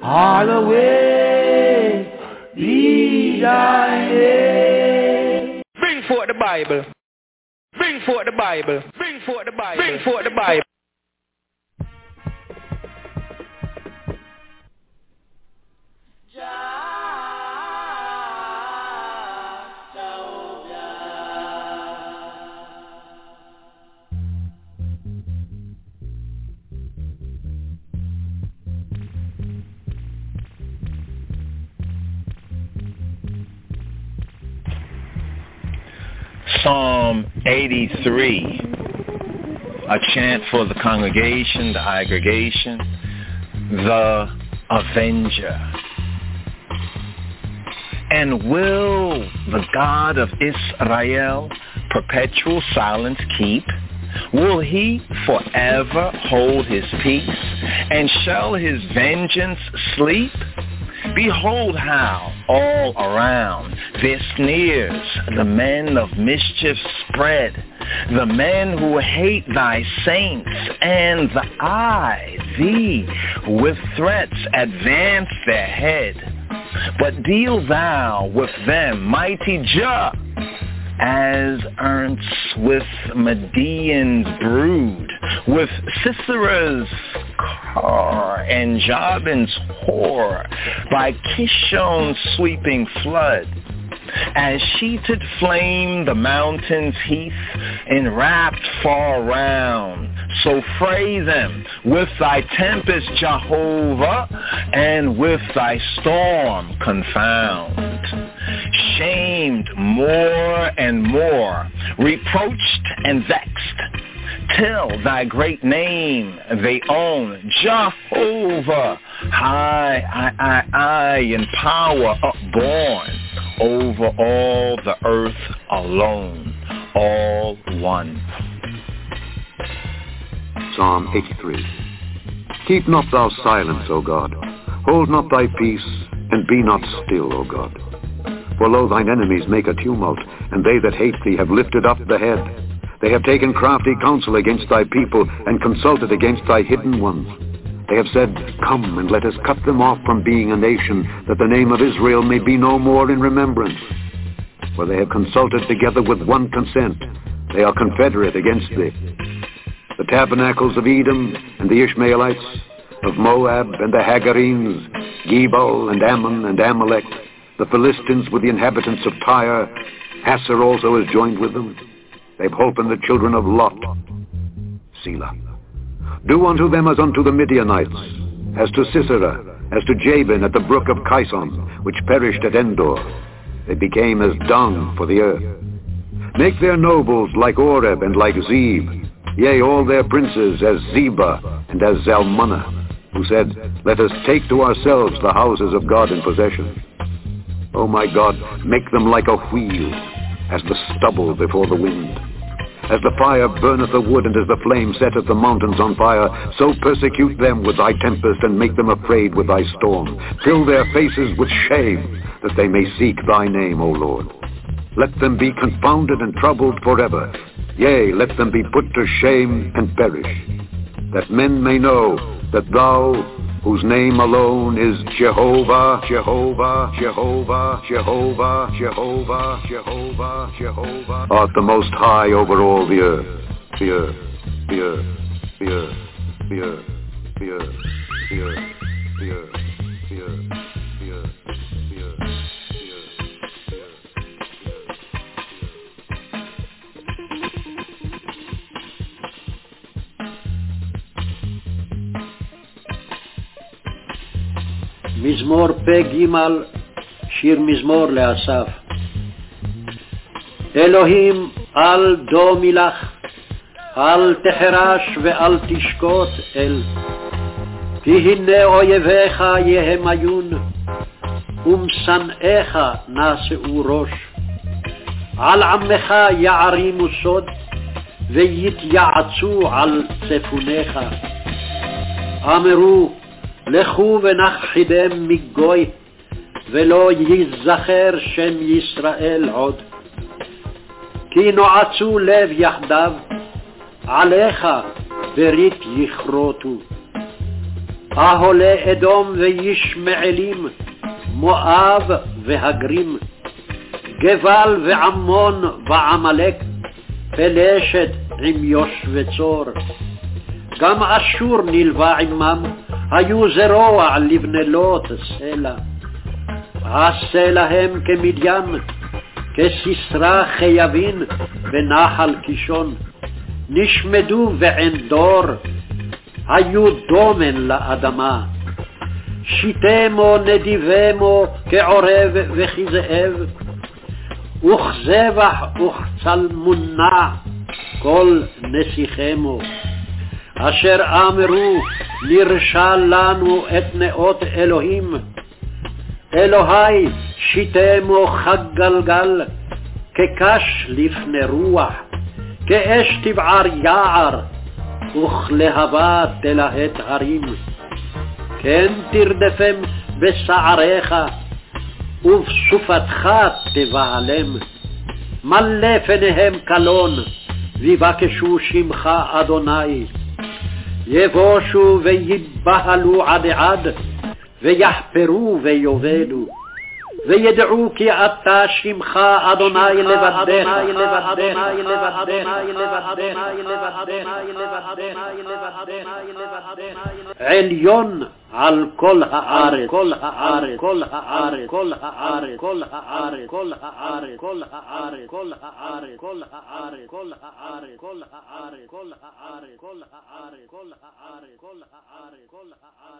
Always be thy name. Bring forth the Bible. Bring forth the Bible. Bring forth the Bible. Bring forth the Bible. Psalm eighty-three, a chant for the congregation, the aggregation, the Avenger. And will the God of Israel perpetual silence keep? Will he forever hold his peace? And shall his vengeance sleep? Behold how, all around, their sneers, the men of mischief spread, the men who hate thy saints, and the I, thee, with threats advance their head. But deal thou with them, mighty Jah, as Ernst with Median's brood, with Sisera's car and Jabin's whore, by Kishon's sweeping flood. As sheeted flame the mountain's heath, enwrapped far round, so fray them with thy tempest, Jehovah, and with thy storm confound. Shamed more and more, reproached and vexed, till thy great name they own, Jehovah, high, I, I, I, in power upborn, over all the earth alone, all one. Psalm eighty-three. Keep not thou silence, O God. Hold not thy peace, and be not still, O God. For lo, thine enemies make a tumult, and they that hate thee have lifted up the head. They have taken crafty counsel against thy people, and consulted against thy hidden ones. They have said, Come, and let us cut them off from being a nation, that the name of Israel may be no more in remembrance. For they have consulted together with one consent. They are confederate against thee. The tabernacles of Edom and the Ishmaelites, of Moab and the Hagarenes, Gebal and Ammon and Amalek, the Philistines with the inhabitants of Tyre, Asser also is joined with them. They've holpen the children of Lot. Selah. Do unto them as unto the Midianites, as to Sisera, as to Jabin at the brook of Kison, which perished at Endor. They became as dung for the earth. Make their nobles like Oreb and like Zeb, yea, all their princes as Zebah and as Zalmunna, who said, Let us take to ourselves the houses of God in possession. O my God, make them like a wheel, as the stubble before the wind. As the fire burneth the wood, and as the flame setteth the mountains on fire, so persecute them with thy tempest, and make them afraid with thy storm. Fill their faces with shame, that they may seek thy name, O Lord. Let them be confounded and troubled forever. Yea, let them be put to shame and perish, that men may know that thou, whose name alone is Jehovah, Jehovah, Jehovah, Jehovah, Jehovah, Jehovah, Jehovah, art the most high over all the earth, the earth, the earth, the earth, the earth, the earth, the earth, the earth, the earth, the earth, the earth. מזמור פ ג' שיר מזמור לאסף. אלוהים אל דומי לך, אל תחרש ואל תשקוט אל, כי הנה אויביך יהמיון, ומשנאיך נשאו ראש. על עמך יערימו סוד, ויתייעצו על צפוניך. אמרו, לכו ונכחידם מגוי, ולא ייזכר שם ישראל עוד. כי נועצו לב יחדיו, עליך ברית יכרותו. אהולי אדום וישמעאלים, מואב והגרים, גבל ועמון ועמלק, פלשת עם יושבי צור. גם אשור נלווה עמם, היו זרוע לבנלות סלע. עשה להם כמדיין, כסיסרא חייבין ונחל קישון. נשמדו ועין דור, היו דומן לאדמה. שיתמו נדיבמו כעורב וכזאב, וכזבח וכצלמונע כל נסיכמו. אשר אמרו, נרשע לנו את נאות אלוהים. אלוהי שיתמו חג גלגל, כקש לפני רוח, כאש תבער יער, וכלהבה תלהט הרים. כן תרדפם בשעריך, ובסופתך תבהלם. מלא פניהם קלון, ויבקשו שמך אדוני. יבושו ויבהלו עד עד, ויחפרו ויובדו, וידעו כי אתה שמך אדוני לבדך, עליון על כל הארץ, כל הארץ, כל הארץ, כל הארץ, כל הארץ, כל הארץ, כל הארץ, כל הארץ, כל הארץ, כל הארץ, כל הארץ, כל הארץ, כל הארץ, כל הארץ, כל הארץ, כל הארץ.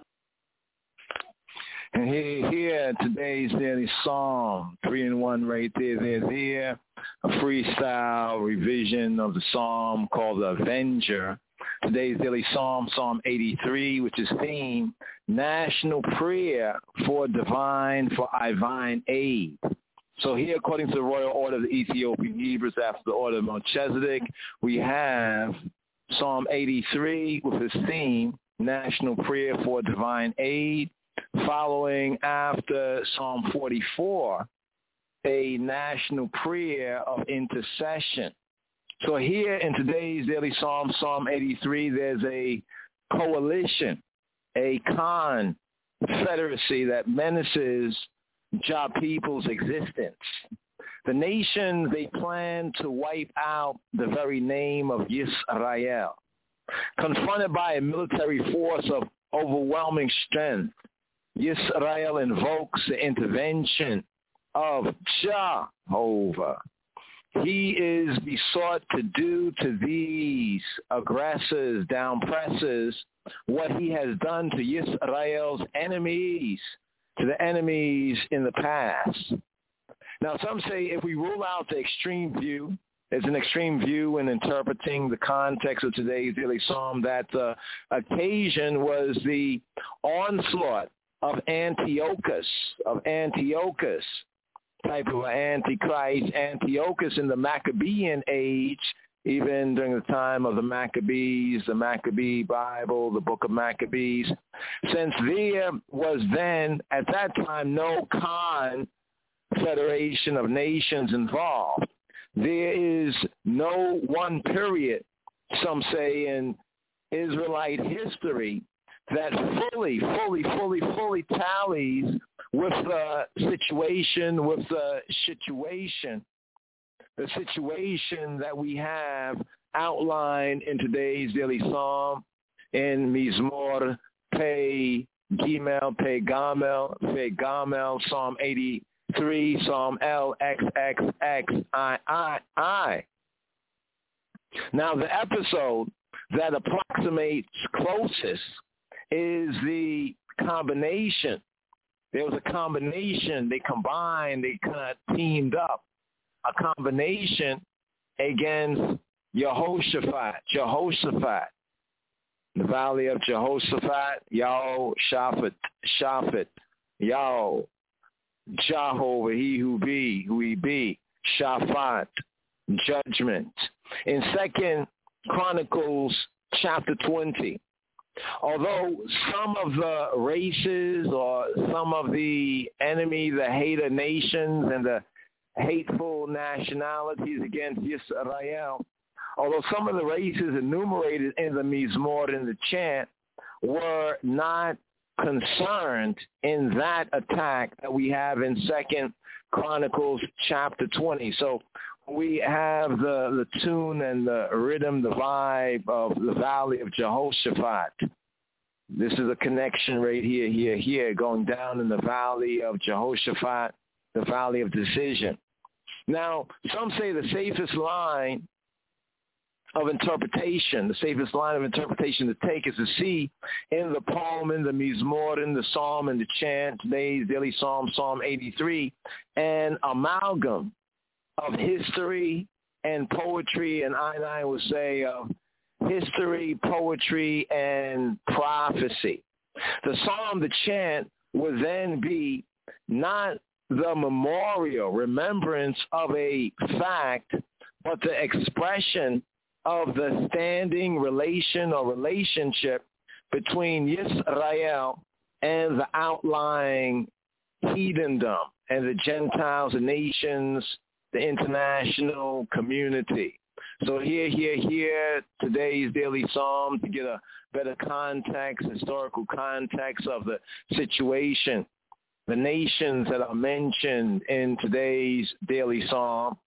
And here, here, today's daily psalm, three in one right there. There's here a freestyle revision of the psalm called the Avenger. Today's daily psalm, Psalm eighty-three, which is theme, National Prayer for Divine, for Divine Aid. So here, according to the royal order of the Ethiopian Hebrews, after the order of Melchizedek, we have Psalm eighty-three with its theme, National Prayer for Divine Aid. Following after Psalm forty-four, a national prayer of intercession. So here in today's daily psalm, Psalm eighty-three, there's a coalition, a confederacy that menaces Jah people's existence. The nation, they plan to wipe out the very name of Yisrael. Confronted by a military force of overwhelming strength, Yisrael invokes the intervention of Jehovah. He is besought to do to these aggressors, downpressors, what he has done to Yisrael's enemies, to the enemies in the past. Now, some say if we rule out the extreme view, there's an extreme view in interpreting the context of today's daily psalm, that the occasion was the onslaught of Antiochus, of Antiochus, type of Antichrist, Antiochus in the Maccabean age, even during the time of the Maccabees, the Maccabee Bible, the book of Maccabees, since there was then, at that time, no Khan Federation of Nations involved. There is no one period, some say, in Israelite history that fully, fully, fully, fully tallies with the situation, with the situation, the situation that we have outlined in today's daily psalm in Mizmor Pei Gimel, Pei Gamel, Pei Gamel, Psalm eighty-three, Psalm L X X X I I I. Now, the episode that approximates closest is the combination. There was a combination. They combined. They kind of teamed up. A combination against Jehoshaphat. Jehoshaphat. The valley of Jehoshaphat. Yehoshaphat. Shaphat. Yah. Jehovah. He who be. Who he be. Shaphat. Judgment. In Second Chronicles chapter twenty, although some of the races or some of the enemy, the hater nations and the hateful nationalities against Israel, although some of the races enumerated in the Mizmor, in the chant, were not concerned in that attack that we have in Second Chronicles chapter twenty. So we have the, the tune and the rhythm, the vibe of the valley of Jehoshaphat. This is a connection right here, here, here, going down in the valley of Jehoshaphat, the valley of decision. Now, some say the safest line of interpretation, the safest line of interpretation to take is to see in the poem, in the Mizmor, in the psalm, in the chant, today's daily psalm, Psalm eighty-three, an amalgam of history and poetry, and I and I would say of history, poetry, and prophecy. The psalm, the chant, would then be not the memorial, remembrance of a fact, but the expression of the standing relation or relationship between Yisrael and the outlying heathendom and the Gentiles, the nations, the international community. So here, here, here, today's daily psalm to get a better context, historical context of the situation, the nations that are mentioned in today's daily psalm,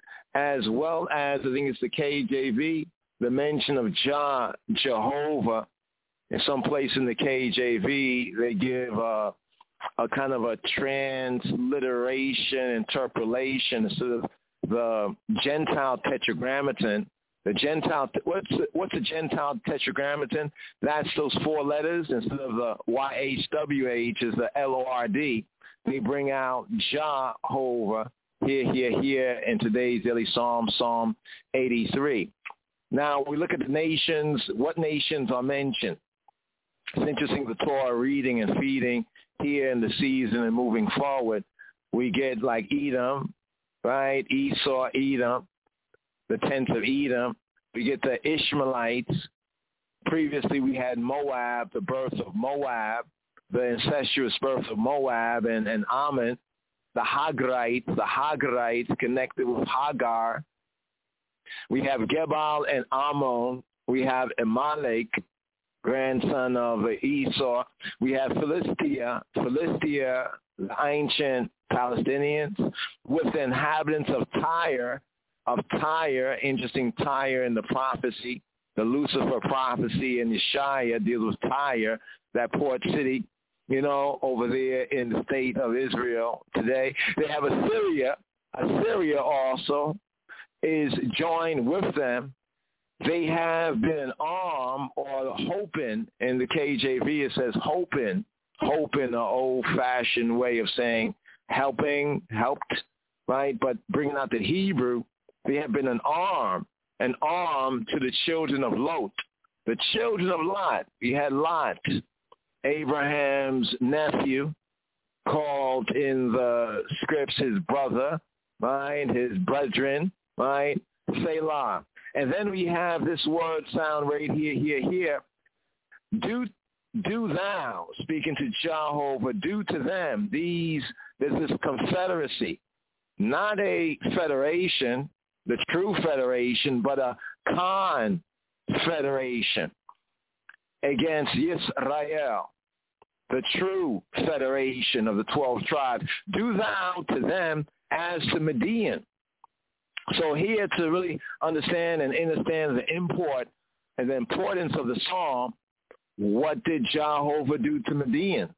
as well as, I think it's the K J V, the mention of Jah, Jehovah. In some place in the K J V, they give a, a kind of a transliteration, interpolation instead of the Gentile tetragrammaton. The Gentile, what's the, what's a Gentile tetragrammaton? That's those four letters. Instead of the Y H W H is the L O R D. They bring out Jehovah here, here, here in today's daily psalm, Psalm eighty-three. Now, we look at the nations. What nations are mentioned? It's interesting, the Torah reading and feeding here in the season and moving forward. We get like Edom, right? Esau, Edom, the tenth of Edom. We get the Ishmaelites. Previously, we had Moab, the birth of Moab, the incestuous birth of Moab and, and Ammon. The Hagrites, the Hagrites connected with Hagar. We have Gebal and Ammon. We have Amalek, grandson of Esau. We have Philistia, Philistia, the ancient Palestinians, with the inhabitants of Tyre, of Tyre, interesting Tyre in the prophecy, the Lucifer prophecy in Yeshaya deals with Tyre, that port city, you know, over there in the state of Israel today. They have Assyria. Assyria also is joined with them. They have been armed or hoping, in the K J V it says hoping, hoping, an old-fashioned way of saying helping, helped, right? But bringing out the Hebrew, they have been an arm, an arm to the children of Lot. The children of Lot, we had Lot, Abraham's nephew, called in the scripts his brother, right, his brethren, right, Selah. And then we have this word sound right here, here, here. Do, do thou, speaking to Jehovah, do to them, these There's this confederacy, not a federation, the true federation, but a confederation against Yisrael, the true federation of the twelve tribes. Do thou to them as to Midian. So here, to really understand and understand the import and the importance of the psalm, what did Jehovah do to Midian?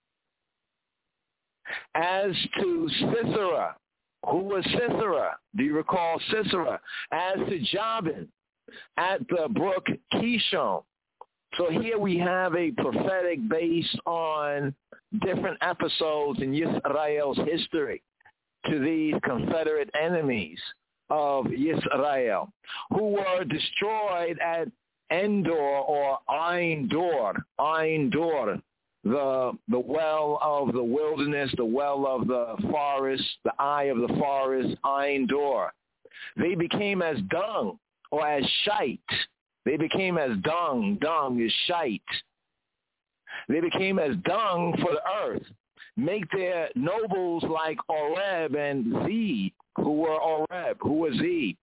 As to Sisera, who was Sisera? Do you recall Sisera? As to Jabin at the brook Kishon. So here we have a prophetic based on different episodes in Yisrael's history to these Confederate enemies of Yisrael, who were destroyed at Endor or Ein Dor, Ein Dor, the the well of the wilderness, the well of the forest, the eye of the forest, Ein Dor. They became as dung or as shite. They became as dung. Dung is shite. They became as dung for the earth. Make their nobles like Oreb and Zeb, who were Oreb, who was Zeb.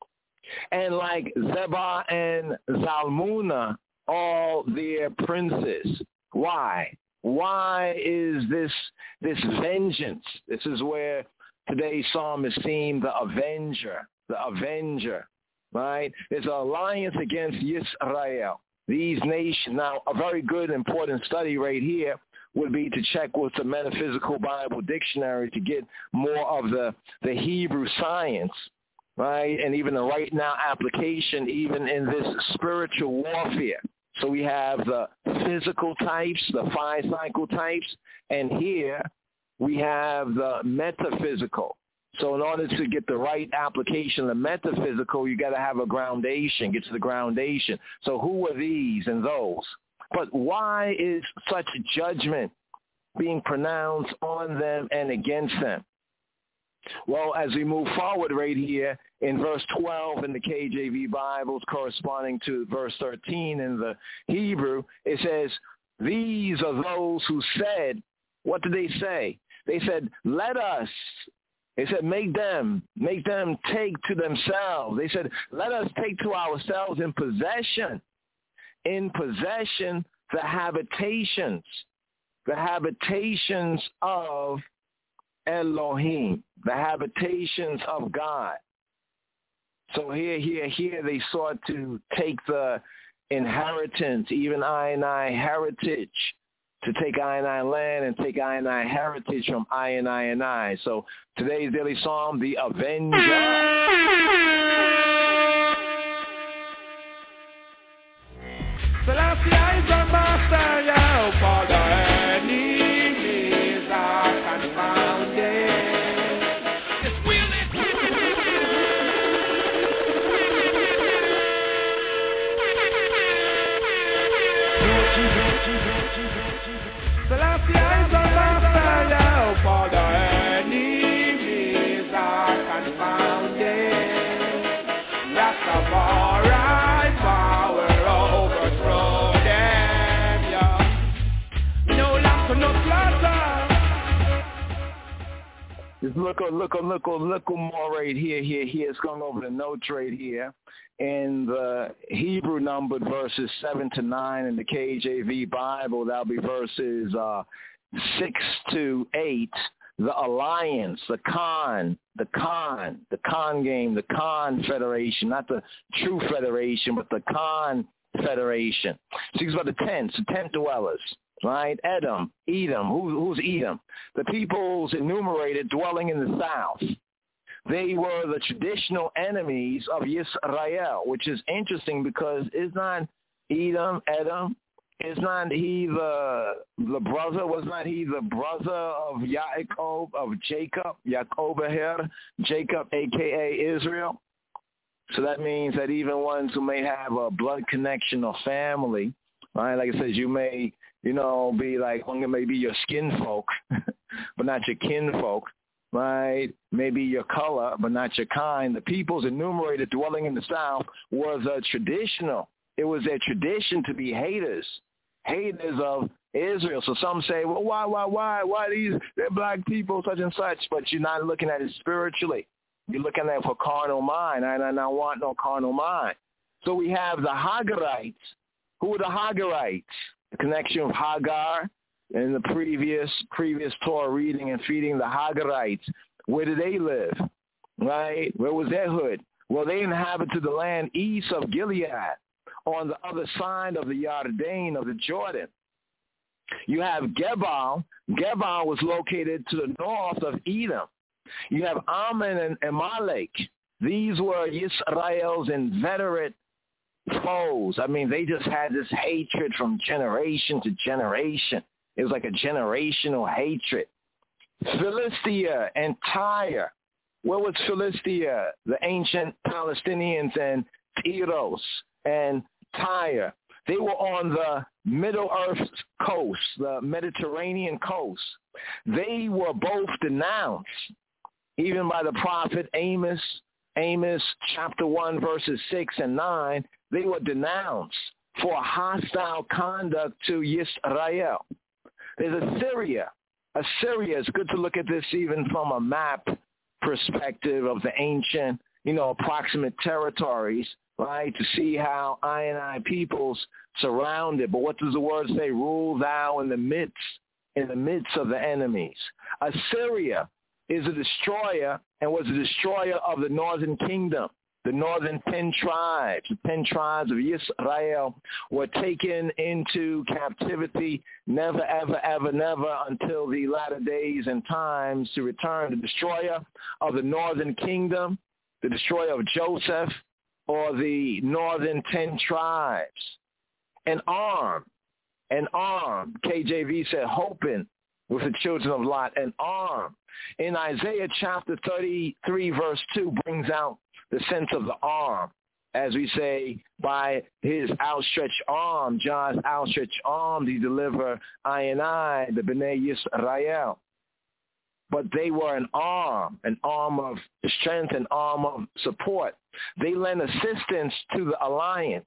And like Zebah and Zalmunna, all their princes. Why? Why is this this vengeance? This is where today's psalm is themed the avenger, the avenger, right? There's an alliance against Yisrael. These nations, now a very good important study right here would be to check with the Metaphysical Bible Dictionary to get more of the, the Hebrew science, right? And even the right now application even in this spiritual warfare. So we have the physical types, the five cycle types, and here we have the metaphysical. So in order to get the right application of the metaphysical, you got to have a groundation, get to the groundation. So who are these and those? But why is such judgment being pronounced on them and against them? Well, as we move forward right here in verse twelve in the K J V Bibles corresponding to verse thirteen in the Hebrew, it says, these are those who said, what did they say? They said, let us, they said, make them, make them take to themselves. They said, let us take to ourselves in possession, in possession the habitations, the habitations of Elohim, the habitations of God. So here, here, here they sought to take the inheritance, even I and I heritage, to take I and I land and take I and I heritage from I and I and I. So today's daily psalm, the Avenger. Selassie is the master, yeah, for the enemies are confounded. Selassie is the master, yeah, for the enemies are confounded. Rastafari power overthrow them, yeah. No lamp, no slaughter. Just look, look, look, look more right here, here, here. It's going over the notes right here. In the Hebrew numbered verses seven to nine in the K J V Bible, that'll be verses uh, six to eight. The alliance, the con, the con, the con game, the con federation, not the true federation, but the con federation. Speaks about the tents, the tent dwellers, right? Edom, Edom. Who, who's Edom? The peoples enumerated dwelling in the south. They were the traditional enemies of Yisrael, which is interesting because it's not Edom, Edom. Is not he the the brother? Was not he the brother of Yaakov, of Jacob, Yaakov here, Jacob, a k a. Israel? So that means that even ones who may have a blood connection or family, right? Like it says, you may, you know, be like, one may be your skin folk, but not your kinfolk, right? Maybe your color, but not your kind. The peoples enumerated dwelling in the south was a traditional. It was their tradition to be haters. Haters of Israel. So some say, well, why, why, why, why these, they're black people, such and such, but you're not looking at it spiritually. You're looking at it for carnal mind, and I don't want no carnal mind. So we have the Hagarites. Who are the Hagarites? The connection of Hagar in the previous previous Torah reading and feeding the Hagarites. Where did they live? Right? Where was their hood? Well, they inhabited the land east of Gilead, on the other side of the Yarden, of the Jordan. You have Gebal. Gebal was located to the north of Edom. You have Ammon and Amalek. These were Yisrael's inveterate foes. I mean, they just had this hatred from generation to generation. It was like a generational hatred. Philistia and Tyre. Where was Philistia? The ancient Palestinians and Tyros and Tyre. They were on the Middle Earth coast, the Mediterranean coast. They were both denounced, even by the prophet Amos, Amos chapter one, verses six and nine. They were denounced for hostile conduct to Yisrael. There's Assyria. Assyria, it's good to look at this even from a map perspective of the ancient, you know, approximate territories, right, to see how I and I peoples surrounded. But what does the word say? Rule thou in the midst, in the midst of the enemies. Assyria is a destroyer and was a destroyer of the northern kingdom. The northern ten tribes, the ten tribes of Israel were taken into captivity, never, ever, ever, never until the latter days and times to return. The destroyer of the northern kingdom, the destroyer of Joseph, or the northern ten tribes. An arm, an arm, K J V said, hoping with the children of Lot, an arm. In Isaiah chapter thirty-three, verse two brings out the sense of the arm. As we say, by his outstretched arm, John's outstretched arm, he deliver I and I, the B'nai Yisrael. But they were an arm, an arm of strength, an arm of support. They lent assistance to the alliance.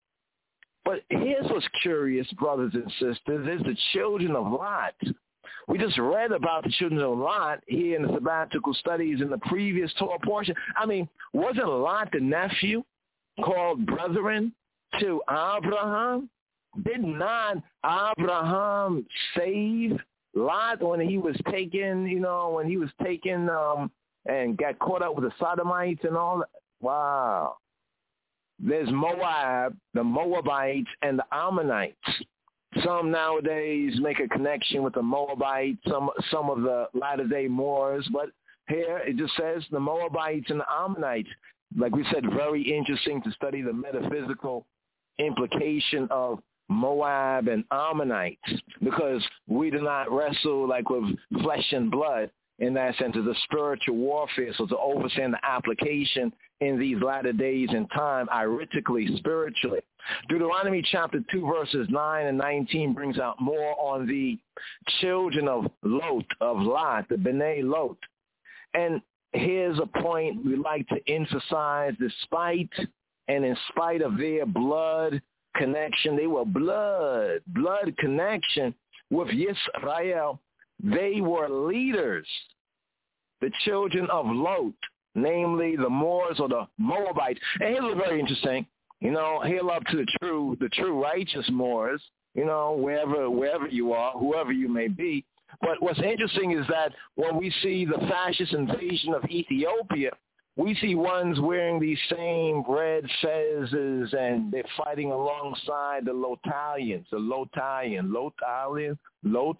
But here's what's curious, brothers and sisters, is the children of Lot. We just read about the children of Lot here in the sabbatical studies in the previous Torah portion. I mean, wasn't Lot the nephew called brethren to Abraham? Did not Abraham save Lot when he was taken, you know, when he was taken um, and got caught up with the Sodomites and all that? Wow. There's Moab, the Moabites, and the Ammonites. Some nowadays make a connection with the Moabites, some some of the latter-day Moors, but here it just says the Moabites and the Ammonites. Like we said, very interesting to study the metaphysical implication of Moab and Ammonites, because we do not wrestle like with flesh and blood. In that sense, it's a spiritual warfare, so to understand the application in these latter days and time, iritically, spiritually. Deuteronomy chapter two, verses nine and nineteen brings out more on the children of Lot, of Lot, the B'nai Lot. And here's a point we like to emphasize: despite and in spite of their blood connection, they were blood, blood connection with Yisrael. They were leaders, the children of Lot, namely the Moors or the Moabites. And here's what's very interesting. You know, hail up to the true, the true righteous Moors, you know, wherever, wherever you are, whoever you may be. But what's interesting is that when we see the fascist invasion of Ethiopia, we see ones wearing these same red fezzes, and they're fighting alongside the Lotalians, the Lotalian, Lotalian, Lot,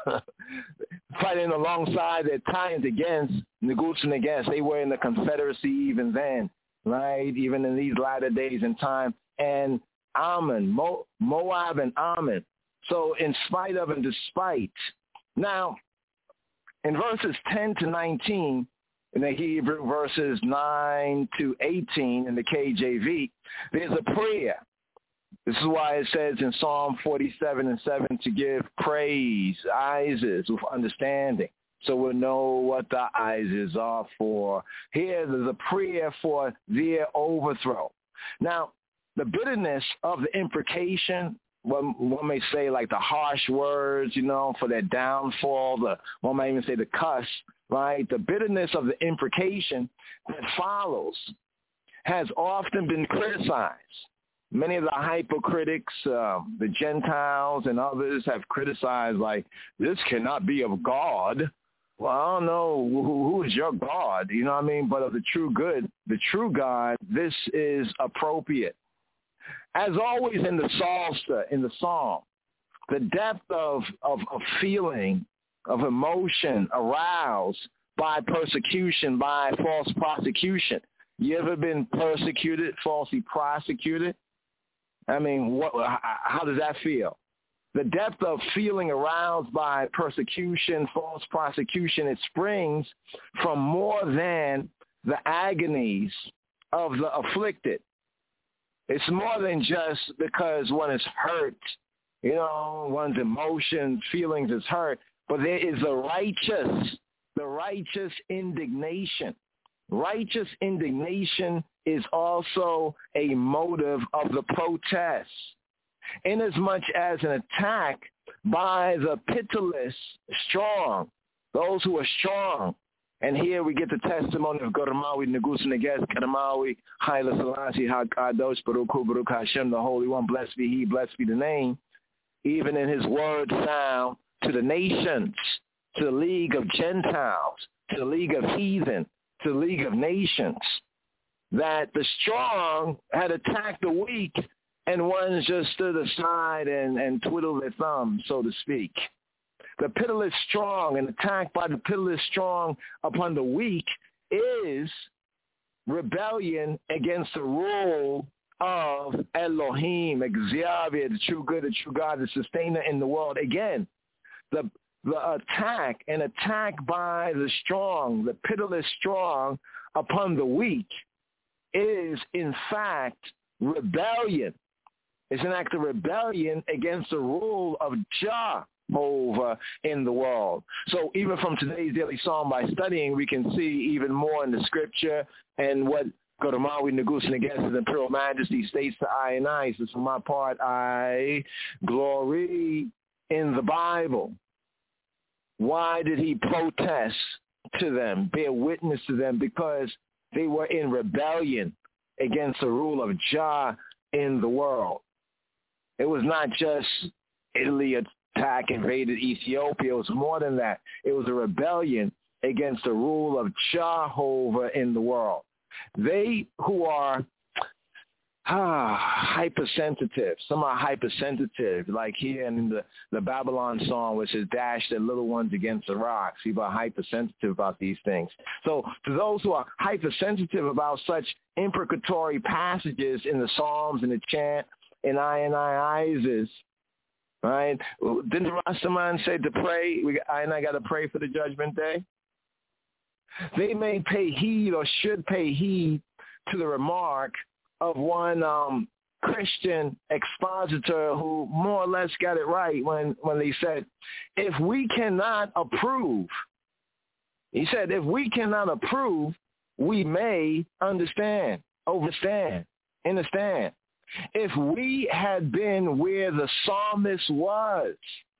fighting alongside the Italians against, negotiating against. They were in the Confederacy even then, right? Even in these latter days and time. And Ammon, Mo, Moab and Ammon. So in spite of and despite. Now, in verses ten to nineteen, in the Hebrew, verses nine to eighteen in the K J V, there's a prayer. This is why it says in Psalm forty-seven and seven to give praise, Isis, with understanding, so we'll know what the Isis are for. Here, there's a prayer for their overthrow. Now, the bitterness of the imprecation one, one may say like the harsh words, you know, for their downfall. The, one might even say the cuss, right? The bitterness of the imprecation that follows has often been criticized. Many of the hypocritics, uh, the Gentiles and others have criticized, like, this cannot be of God. Well, I don't know who, who is your God, you know what I mean? But of the true good, the true God, this is appropriate. As always in the Psalter, in the Psalm, the depth of, of, of feeling, of emotion aroused by persecution, by false prosecution. You ever been persecuted, falsely prosecuted? I mean, what, how does that feel? The depth of feeling aroused by persecution, false prosecution, it springs from more than the agonies of the afflicted. It's more than just because one is hurt, you know, one's emotions, feelings is hurt, but there is a righteous, the righteous indignation. Righteous indignation is also a motive of the protest, inasmuch as an attack by the pitiless strong, those who are strong. And here we get the testimony of Gormawi Negus Neges Karamawi Haile Selassie HaKadosh Baruch Hu Baruch Hashem, the Holy One, blessed be He, blessed be the name, even in His word sound to the nations, to the League of Gentiles, to the League of Heathen, to the League of Nations, that the strong had attacked the weak and ones just stood aside and, and twiddled their thumbs, so to speak. The pitiless strong, an attack by the pitiless strong upon the weak is rebellion against the rule of Elohim, Exavier, the true good, the true God, the sustainer in the world. Again, the the attack, an attack by the strong, the pitiless strong upon the weak is in fact rebellion. It's an act of rebellion against the rule of Jah over in the world. So even from today's daily psalm, by studying, we can see even more in the scripture and what Gormawi Negus Neges, His Imperial Majesty, states to I and I. So for my part, I glory in the Bible. Why did he protest to them, bear witness to them? Because they were in rebellion against the rule of Jah in the world. It was not just Italy attack invaded Ethiopia. It was more than that. It was a rebellion against the rule of Jehovah in the world. They who are ah, hypersensitive, some are hypersensitive, like here in the, the Babylon song, which is dash their little ones against the rocks. People are hypersensitive about these things. So to those who are hypersensitive about such imprecatory passages in the Psalms and the chant in I and I Isis, right? Didn't the Rastaman say to pray? We, I and I got to pray for the judgment day. They may pay heed or should pay heed to the remark of one um, Christian expositor who more or less got it right when, when they said, if we cannot approve, he said, if we cannot approve, we may understand, overstand, understand. If we had been where the psalmist was,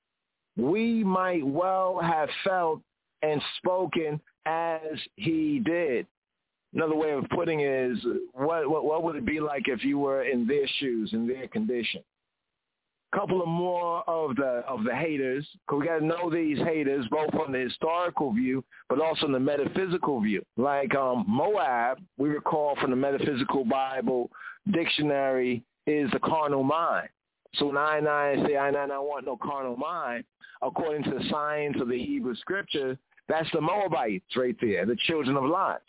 we might well have felt and spoken as he did. Another way of putting it is, what, what what would it be like if you were in their shoes, in their condition? A couple of more of the of the haters, because we got to know these haters, both from the historical view, but also in the metaphysical view. Like um, Moab, we recall from the Metaphysical Bible Dictionary, is the carnal mind. So when I and I say, I and I want no carnal mind, according to the science of the Hebrew Scripture, that's the Moabites right there, the children of Lot.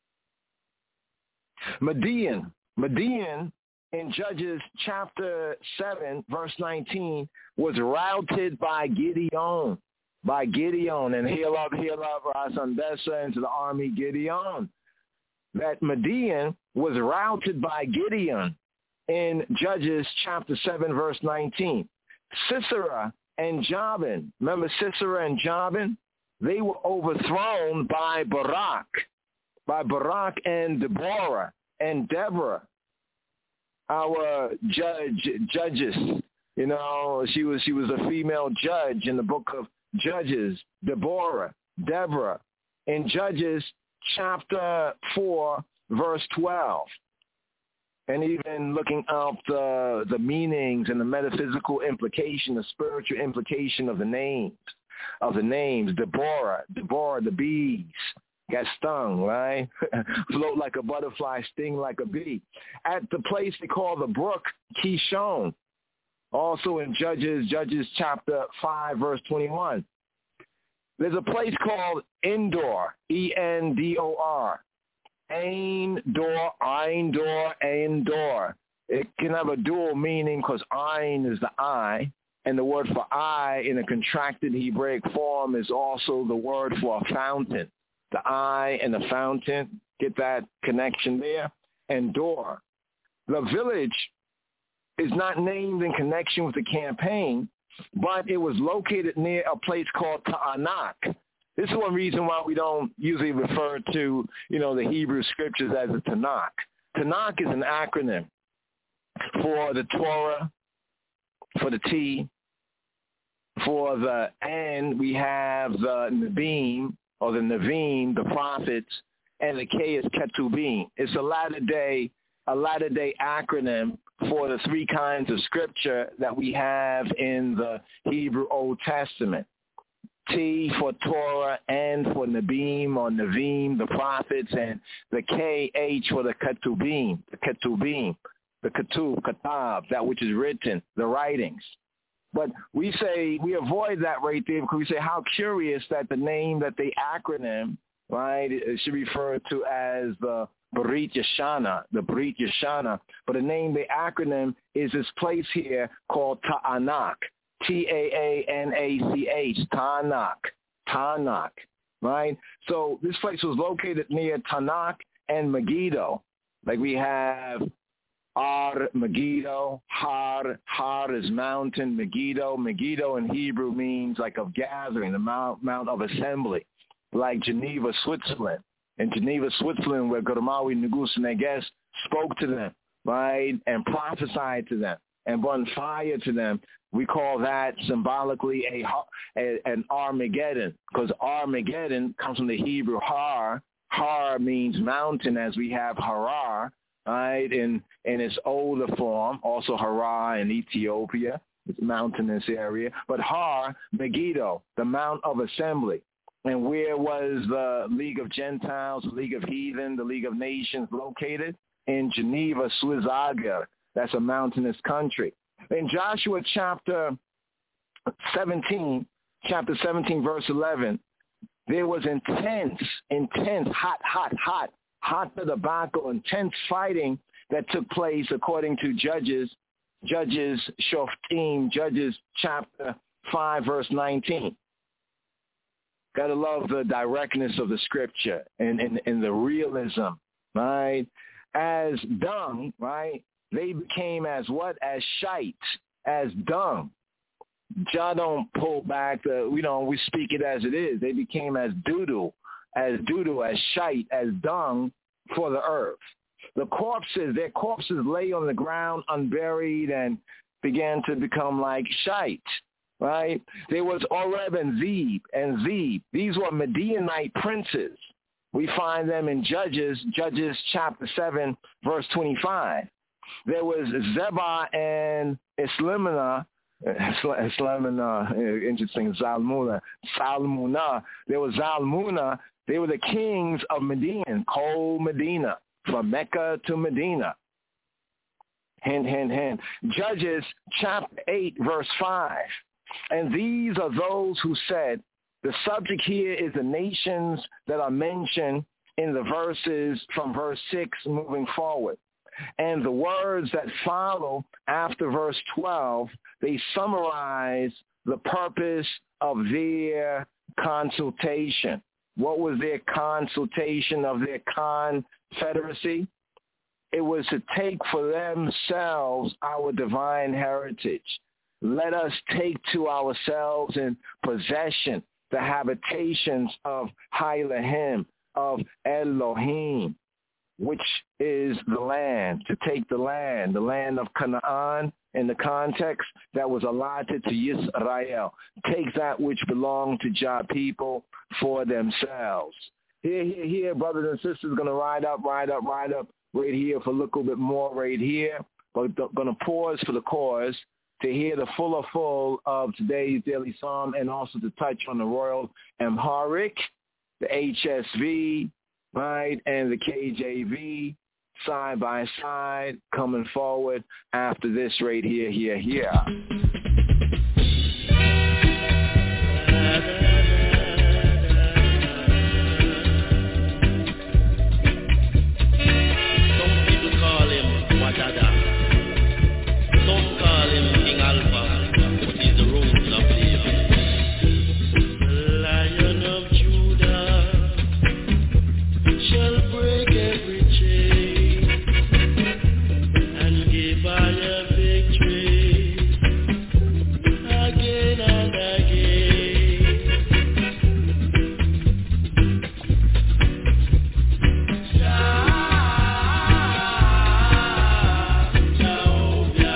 Midian. Midian in Judges chapter seven, verse nineteen, was routed by Gideon, by Gideon, and heal up, heal up, Rasandesa into the army Gideon. That Midian was routed by Gideon in Judges chapter seven, verse nineteen. Sisera and Jabin, remember Sisera and Jabin? They were overthrown by Barak, by Barak and Deborah and Deborah, our judge, judges, You know, she was she was a female judge in the book of Judges, Deborah, Deborah, in Judges chapter four, verse twelve. And even looking up the the meanings and the metaphysical implication, the spiritual implication of the names, of the names, Deborah, Deborah, the bees, got stung, right? Float like a butterfly, sting like a bee. At the place they call the brook Kishon, also in Judges, Judges chapter five, verse twenty-one. There's a place called Endor, E N D O R. Ein Dor, Ein Dor, Ein Dor. It can have a dual meaning because Ein is the eye, and the word for eye in a contracted Hebraic form is also the word for a fountain. The eye and the fountain, get that connection there? And Dor. The village is not named in connection with the campaign, but it was located near a place called Ta'anak. This is one reason why we don't usually refer to, you know, the Hebrew scriptures as a Tanakh. Tanakh is an acronym for the Torah, for the T, for the N, we have the Nevi'im, or the Nevi'im, the prophets, and the K is Ketubim. It's a latter-day, a latter-day acronym for the three kinds of scripture that we have in the Hebrew Old Testament. T for Torah, N for Nevi'im or Nevi'im, the prophets, and the K H for the Ketubim, the Ketubim, the Ketub, Katab, that which is written, the writings. But we say, we avoid that right there because we say how curious that the name that they acronym, right, it should be referred to as the Brit Yashana, the Brit Yashana. But the name they acronym is this place here called Ta'anak. T A A N A C H, Tanakh, Tanakh, right? So this place was located near Tanakh and Megiddo. Like we have Ar, Megiddo, Har, Har is mountain, Megiddo. Megiddo in Hebrew means like of gathering, the mount, mount of assembly, like Geneva, Switzerland. In Geneva, Switzerland, where Gurmawi Negus Neges spoke to them, right, and prophesied to them and burned fire to them. We call that symbolically a, a an Armageddon, because Armageddon comes from the Hebrew Har. Har means mountain, as we have Harar, right, in, in its older form, also Harar in Ethiopia, it's a mountainous area. But Har, Megiddo, the Mount of Assembly. And where was the League of Gentiles, the League of Heathen, the League of Nations located? In Geneva, Swizager. That's a mountainous country. In Joshua chapter seventeen, chapter seventeen, verse eleven, there was intense, intense, hot, hot, hot, hot to the battle, intense fighting that took place according to Judges, Judges, Shoftim, Judges chapter five, verse nineteen. Gotta love the directness of the scripture and, and, and the realism, right? As dung, right? They became as what? As shite, as dung. Jah don't pull back the, you know, we speak it as it is. They became as doo-doo, as doo-doo, as shite, as dung for the earth. The corpses, their corpses lay on the ground unburied and began to become like shite, right? There was Oreb and Zeb and Zeb. These were Midianite princes. We find them in Judges, Judges chapter seven, verse twenty-five. There was Zebah and Islimana, Islimana, interesting, Zalmunna, Salmunna. There was Zalmunna. They were the kings of Median, Kol Medina, from Mecca to Medina. Hint, hint, hint. Judges chapter eight, verse five. And these are those who said, the subject here is the nations that are mentioned in the verses from verse six moving forward. And the words that follow after verse twelve, they summarize the purpose of their consultation. What was their consultation of their confederacy? It was to take for themselves our divine heritage. Let us take to ourselves in possession the habitations of Elohim, of Elohim. which is the land, to take the land, the land of Canaan. In the context, that was allotted to Yisrael. Take that which belonged to Jah people for themselves. Here, here, here, brothers and sisters, going to ride up, ride up, ride up right here for a little bit more right here. But going to pause for the cause to hear the fuller full of today's Daily Psalm and also to touch on the Royal Amharic, the H S V, right, and the K J V. Side by side, coming forward after this right here, here, here. Some people call him Wadada. Some call him King Alpha, but he's the rose of David. The Lion of Judah shall break every by a victory again and again. Jah, Jehovah,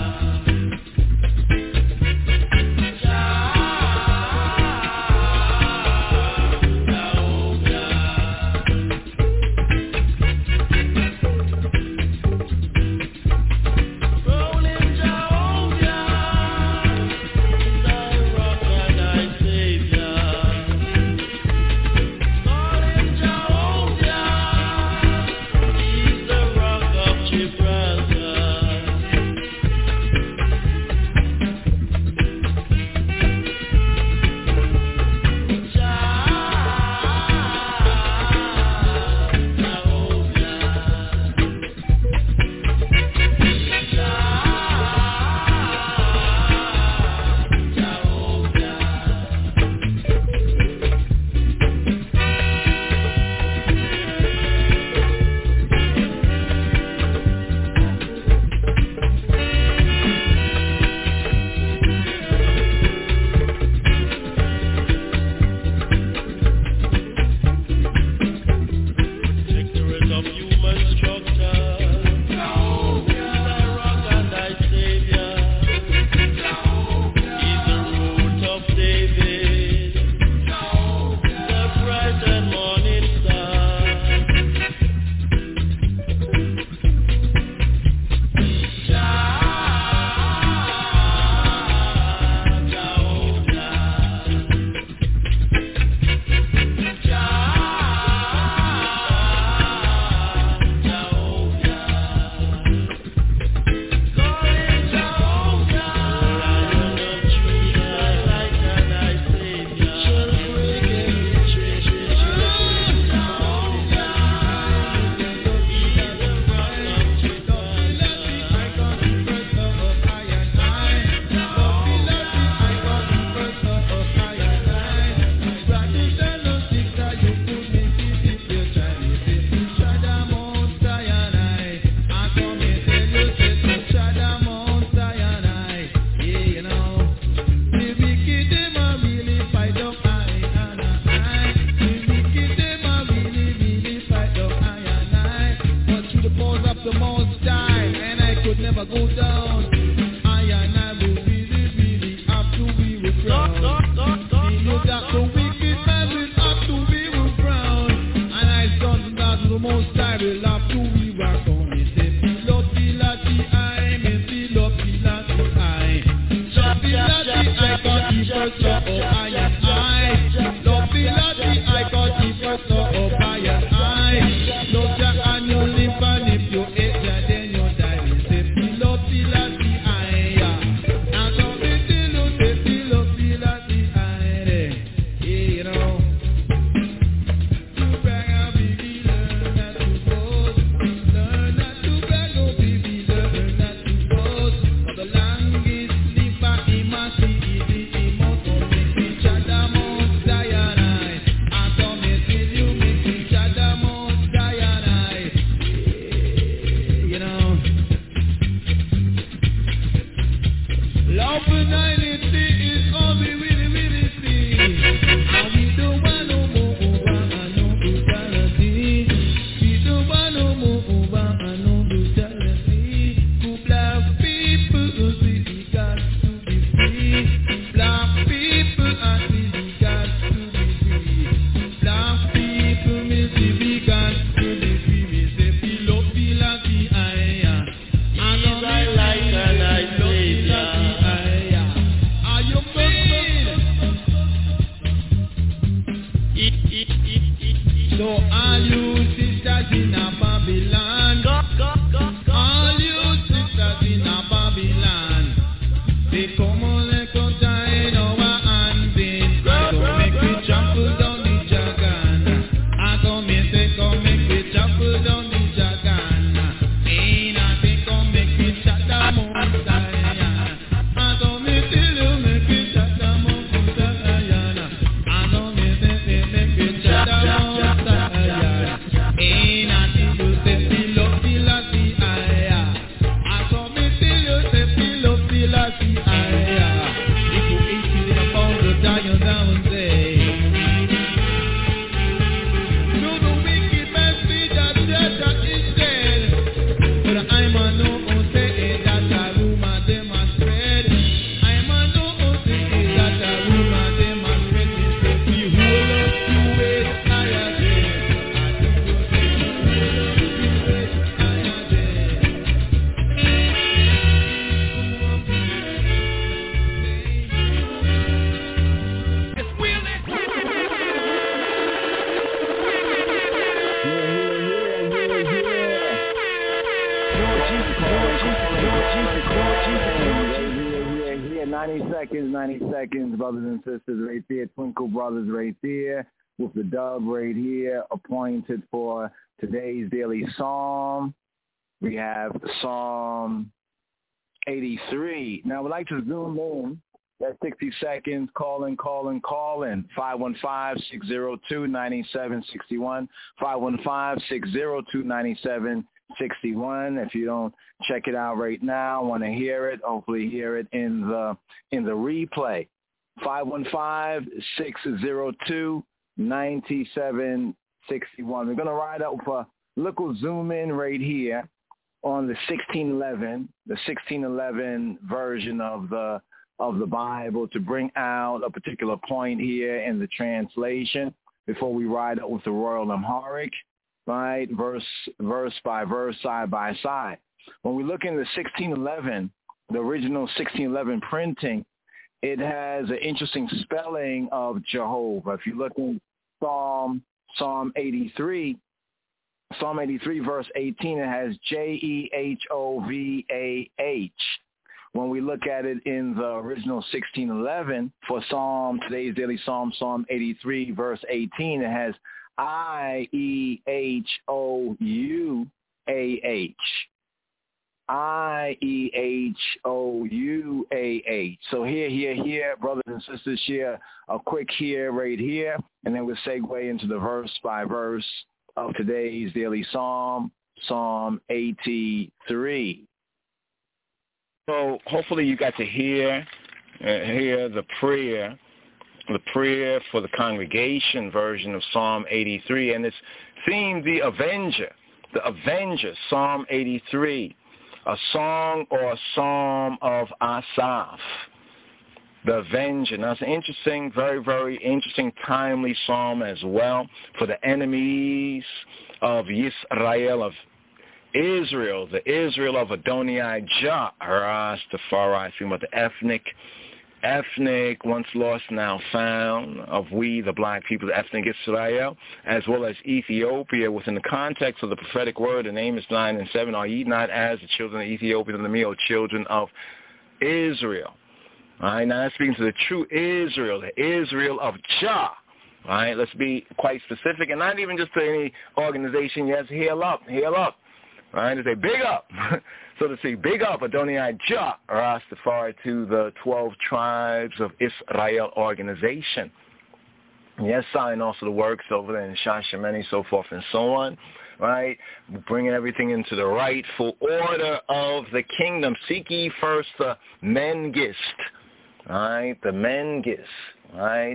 Jah, ninety seconds, ninety seconds, brothers and sisters right there, Twinkle Brothers right there, with the dub right here, appointed for today's daily psalm. We have Psalm eighty-three. Now, we'd like to zoom in. That's sixty seconds. Call in, call in, call in. five one five, six zero two, nine seven six one. five one five, six zero two, nine seven six one. If you don't check it out right now, want to hear it, hopefully hear it in the in the replay. five one five, six zero two, nine seven six one. We're going to ride up for little zoom in right here on the sixteen eleven, the sixteen eleven version of the of the Bible to bring out a particular point here in the translation before we ride up with the Royal Amharic, right, verse verse by verse, side by side. When we look in the sixteen eleven, the original sixteen eleven printing, it has an interesting spelling of Jehovah. If you look in Psalm Psalm eighty-three, Psalm eighty-three, verse eighteen, it has J E H O V A H. When we look at it in the original sixteen eleven for Psalm, today's daily Psalm, Psalm eighty-three, verse eighteen, it has I E H O U A H. I E H O U A H. So here, here, here, brothers and sisters, here, a quick here, right here, and then we'll segue into the verse by verse of today's daily Psalm, Psalm eighty-three. So hopefully you got to hear, uh, hear the prayer, the prayer for the congregation version of Psalm eighty-three, and it's themed the Avenger, the Avenger, Psalm eighty-three, a song or a psalm of Asaph, the Avenger. Now, it's an interesting, very, very interesting, timely psalm as well for the enemies of Yisrael, of Israel, the Israel of Adonijah, Rastafari, speaking about the ethnic, ethnic, once lost, now found, of we, the black people, the ethnic Israel, as well as Ethiopia. Within the context of the prophetic word in Amos nine and seven, are ye not as the children of Ethiopia unto me, O children of Israel? All right, now that's speaking to the true Israel, the Israel of Jah. All right, let's be quite specific, and not even just to any organization. Yes, heal up, heal up. All right, to say big up, so to say big up Adonijah, Rastafari, to the twelve tribes of Israel organization. Yes, I, and also the works over there in Shashamene, so forth and so on, right? Bringing everything into the rightful order of the kingdom. Seek ye first the Mengist, right? The Mengist, right?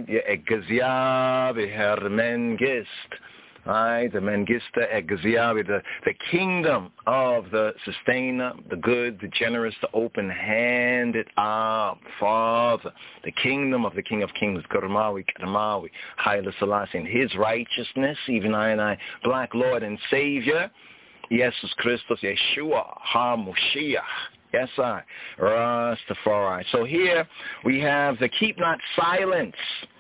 Egazia beher Mengist. Right, the Mengista Egziabi, the, the kingdom of the sustainer, the good, the generous, the open-handed ah, Father, the kingdom of the King of Kings, Karmawi, Karmawi, Haile Selassie, and his righteousness, even I and I, black Lord and Savior, Jesus Christus, Yeshua, HaMoshiach. Yes, I, Rastafari. So here we have the Keep Not Silence.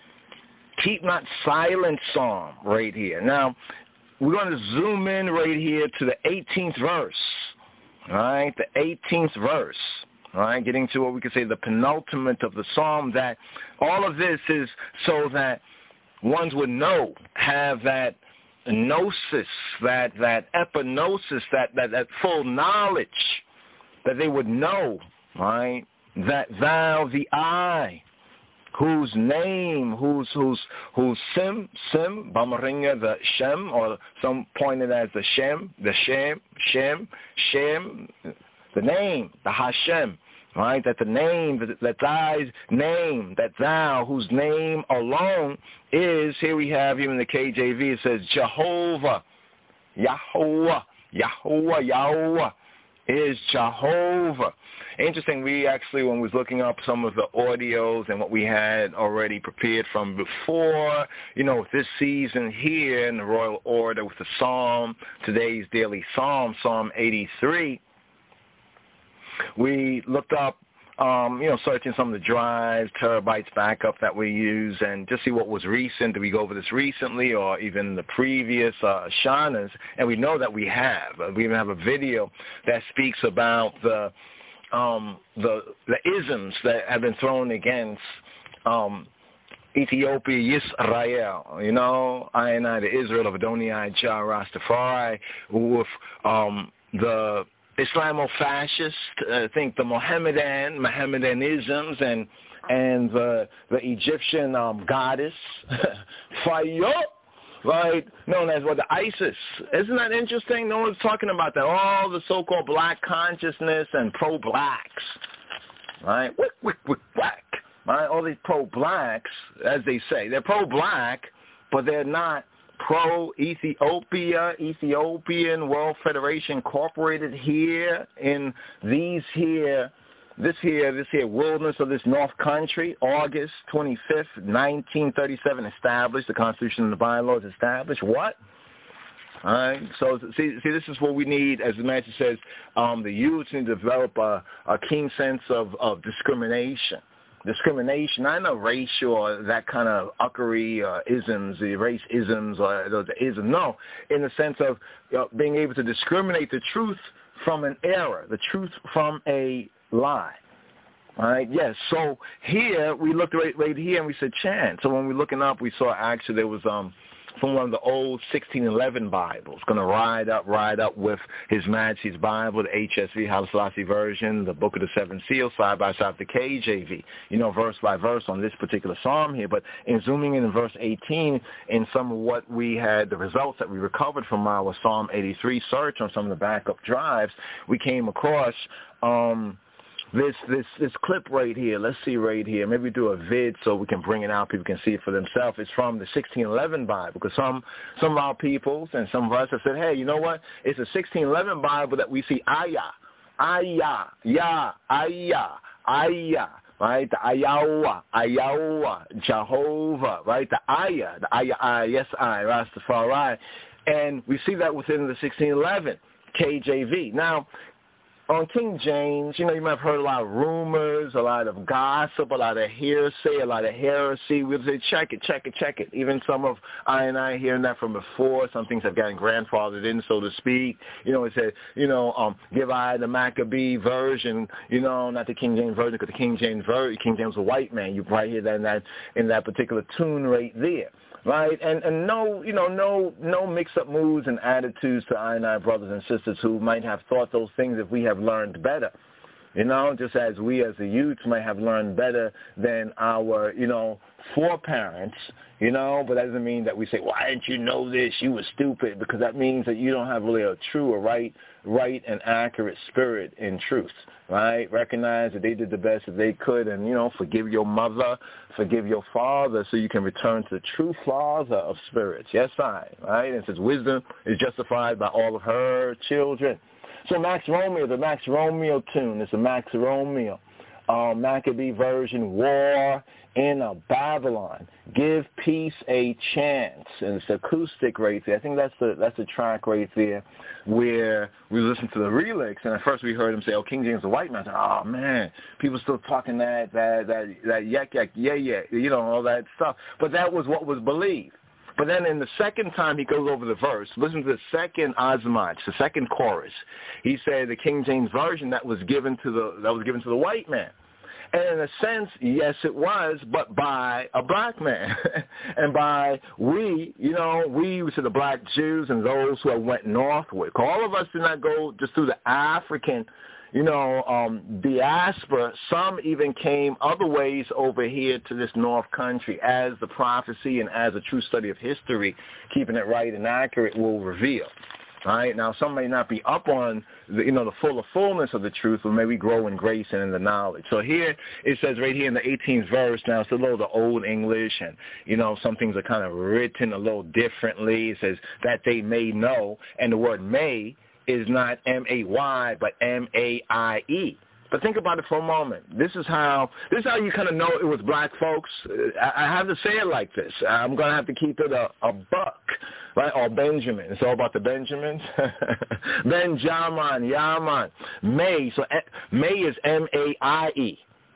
Keep Not Silent psalm right here. Now, we're going to zoom in right here to the eighteenth verse, all right, the eighteenth verse, all right, getting to what we could say the penultimate of the psalm, that all of this is so that ones would know, have that gnosis, that, that epignosis, that, that, that full knowledge, that they would know, right, that thou, the I, whose name, whose whose whose sim sim Bamaringa, the Shem, or some pointed as the Shem, the Shem, Shem, Shem, the name, the Hashem, right? That the name, that, that thy name, that thou, whose name alone is, here we have, even in the K J V, it says Jehovah, Yahweh, Yahweh, Yahweh is Jehovah. Interesting, we actually, when we was looking up some of the audios and what we had already prepared from before, you know, this season here in the Royal Order with the Psalm, today's daily Psalm, Psalm eighty-three, we looked up um, you know, searching some of the drives, terabytes backup that we use, and just see what was recent. Did we go over this recently or even the previous uh, Shanas? And we know that we have. We even have a video that speaks about the um, the, the isms that have been thrown against um, Ethiopia, Yisrael, you know, I and I, the Israel of Adonai, Jah Rastafari, with um, the Islamo-fascist, I uh, think the Mohammedan, Mohammedanisms, and and the the Egyptian um, goddess, Fayot, right, known as what, the Isis. Isn't that interesting? No one's talking about that. All the so-called black consciousness and pro-blacks, right? Wick, wick, wick, whack. Right? All these pro-blacks, as they say, they're pro-black, but they're not pro-Ethiopia, Ethiopian World Federation Incorporated here in these here, this here, this here wilderness of this North Country, August twenty-fifth, nineteen thirty-seven, established, the Constitution and the bylaws established. What? All right. So see, see, this is what we need, as the master says. Um, the youth need to develop a, a keen sense of, of discrimination. Discrimination, not in a racial or that kind of uckery uh, isms, the race isms or the ism. No, in the sense of you know, being able to discriminate the truth from an error, the truth from a lie. All right, yes. So here we looked right, right here and we said chant. So when we're looking up, we saw actually there was um from one of the old sixteen eleven Bibles, going to ride up, ride up with His Majesty's Bible, the H S V, Haile Selassie version, the Book of the Seven Seals, side by side with the K J V, you know, verse by verse on this particular psalm here. But in zooming in in verse eighteen, in some of what we had, the results that we recovered from our Psalm eighty-three search on some of the backup drives, we came across um, This this this clip right here, let's see right here. Maybe do a vid so we can bring it out. People can see it for themselves. It's from the sixteen eleven Bible because some some of our peoples and some of us have said, hey, you know what? It's a sixteen eleven Bible that we see ayah, ayah, yah, ayah, ayah. Right, the Ayawa, Ayawa, Jehovah, right, the Ayah, the Ayah, I, yes, I, Rastafari, and we see that within the sixteen eleven K J V. Now, on King James, you know, you might have heard a lot of rumors, a lot of gossip, a lot of hearsay, a lot of heresy. We'll say, check it, check it, check it. Even some of I and I hearing that from before. Some things have gotten grandfathered in, so to speak. You know, it said, you know, um, give I the Maccabee version, you know, not the King James version, because the King James version, King James was a white man. You right hear that in that in that particular tune right there. Right, and and no, you know, no no mix-up moods and attitudes to I and I brothers and sisters who might have thought those things if we have learned better, you know, just as we as the youths might have learned better than our, you know, foreparents, you know, but that doesn't mean that we say, why didn't you know this? You were stupid, because that means that you don't have really a true or right, right and accurate spirit in truth, right? Recognize that they did the best that they could and, you know, forgive your mother, forgive your father so you can return to the true father of spirits. Yes, I, right? And it says wisdom is justified by all of her children. So Max Romeo, the Max Romeo tune, it's a Max Romeo. Uh, Maccabee version, War in a Babylon, Give Peace a Chance, and it's acoustic right there. I think that's the that's the track right there where we listened to the relics, and at first we heard him say, "Oh, King James the white man." I said, "Oh man, people still talking that that that that yak yak yeah yeah, you know, all that stuff." But that was what was believed. But then in the second time he goes over the verse, listen to the second Azmach, the second chorus. He said the King James version that was given to the that was given to the white man. And in a sense, yes, it was, but by a black man. And by we, you know, we, we said the black Jews and those who went northward. All of us did not go just through the African, you know, um, diaspora. Some even came other ways over here to this North Country, as the prophecy and as a true study of history, keeping it right and accurate, will reveal. Right? Now, some may not be up on, the, you know, the fuller fullness of the truth, but maybe grow in grace and in the knowledge. So here it says right here in the eighteenth verse, now it's a little the old English, and, you know, some things are kind of written a little differently. It says that they may know, and the word may is not M A Y, but M A I E. But think about it for a moment. This is how this is how you kind of know it was black folks. I, I have to say it like this. I'm going to have to keep it a, a buck, right? Or Benjamin. It's all about the Benjamins. Benjamin, Yaman, May. So May is M A I E.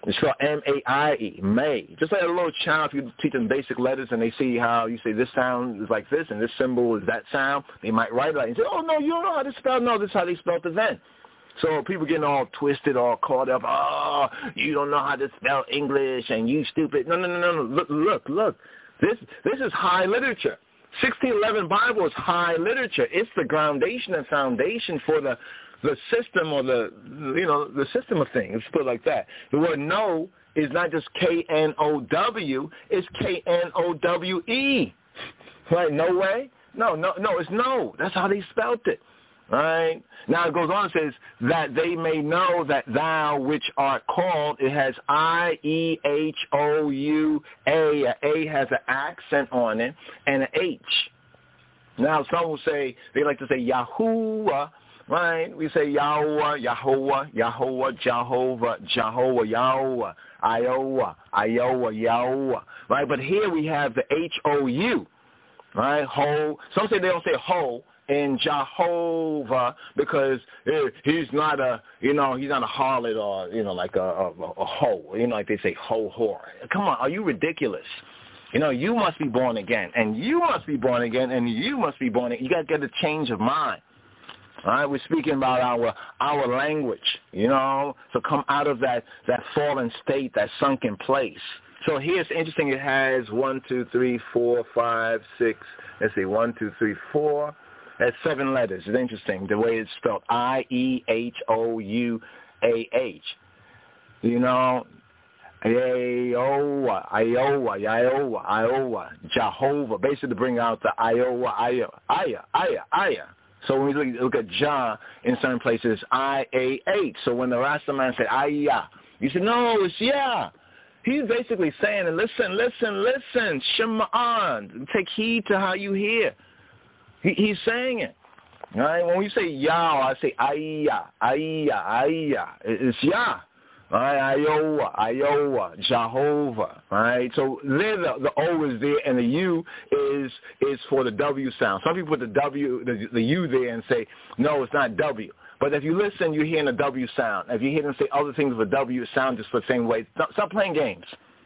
It's spelled M A I E, May. Just like a little child, if you teach them basic letters and they see how you say this sound is like this and this symbol is that sound, they might write it like and say, oh, no, you don't know how to spell. No, this is how they spelled it then. So people getting all twisted, all caught up. Oh, you don't know how to spell English and you stupid. No, no, no, no, no. Look, look, look. This, this is high literature. sixteen eleven Bible is high literature. It's the groundation and foundation for the the system or the, you know, the system of things. Let's put it like that. The word know is not just K N O W, it's K N O W E. Right? No way? No, no, no, it's no. That's how they spelt it. Right? Now it goes on and says, that they may know that thou which art called, it has I E H O U A. A A has an accent on it and an H. Now some will say, they like to say Yahuwah. Right? We say Yahweh, Yahweh, Yahweh, Jehovah, Jehovah, Yahweh, Iowa, Iowa, Yahweh. Right? But here we have the H O U. Right? Ho. Some say they don't say ho in Jehovah because he's not a, you know, he's not a harlot or, you know, like a, a, a hoe. You know, like they say ho whore. Come on, are you ridiculous? You know, you must be born again, and you must be born again, and you must be born again. You got to get a change of mind. All right, we're speaking about our our language, you know, so come out of that, that fallen state, that sunken place. So here's interesting. It has one, two, three, four, five, six. Let's see, one, two, three, four. That's seven letters. It's interesting the way it's spelled. I E H O U A H. You know, Iowa, Iowa, Iowa, Iowa, Jehovah. Basically to bring out the Iowa, Iowa, Aya, Aya, Aya. So when we look, look at Jah in certain places, I A H. So when the Rasta man said, Aya, you said, no, it's yeah. He's basically saying, listen, listen, listen, Shema'an, take heed to how you hear. He, he's saying it. Right? When we say Yah, I say Aya, Aya, Aya. It's Yah. Right? Iowa, Iowa, Jehovah. Right? So there the, the O is there and the U is is for the W sound. Some people put the W, the, the U there and say, no, it's not W. But if you listen, you're hearing a W sound. If you hear them say other things with a W sound just the same way, stop, stop playing games.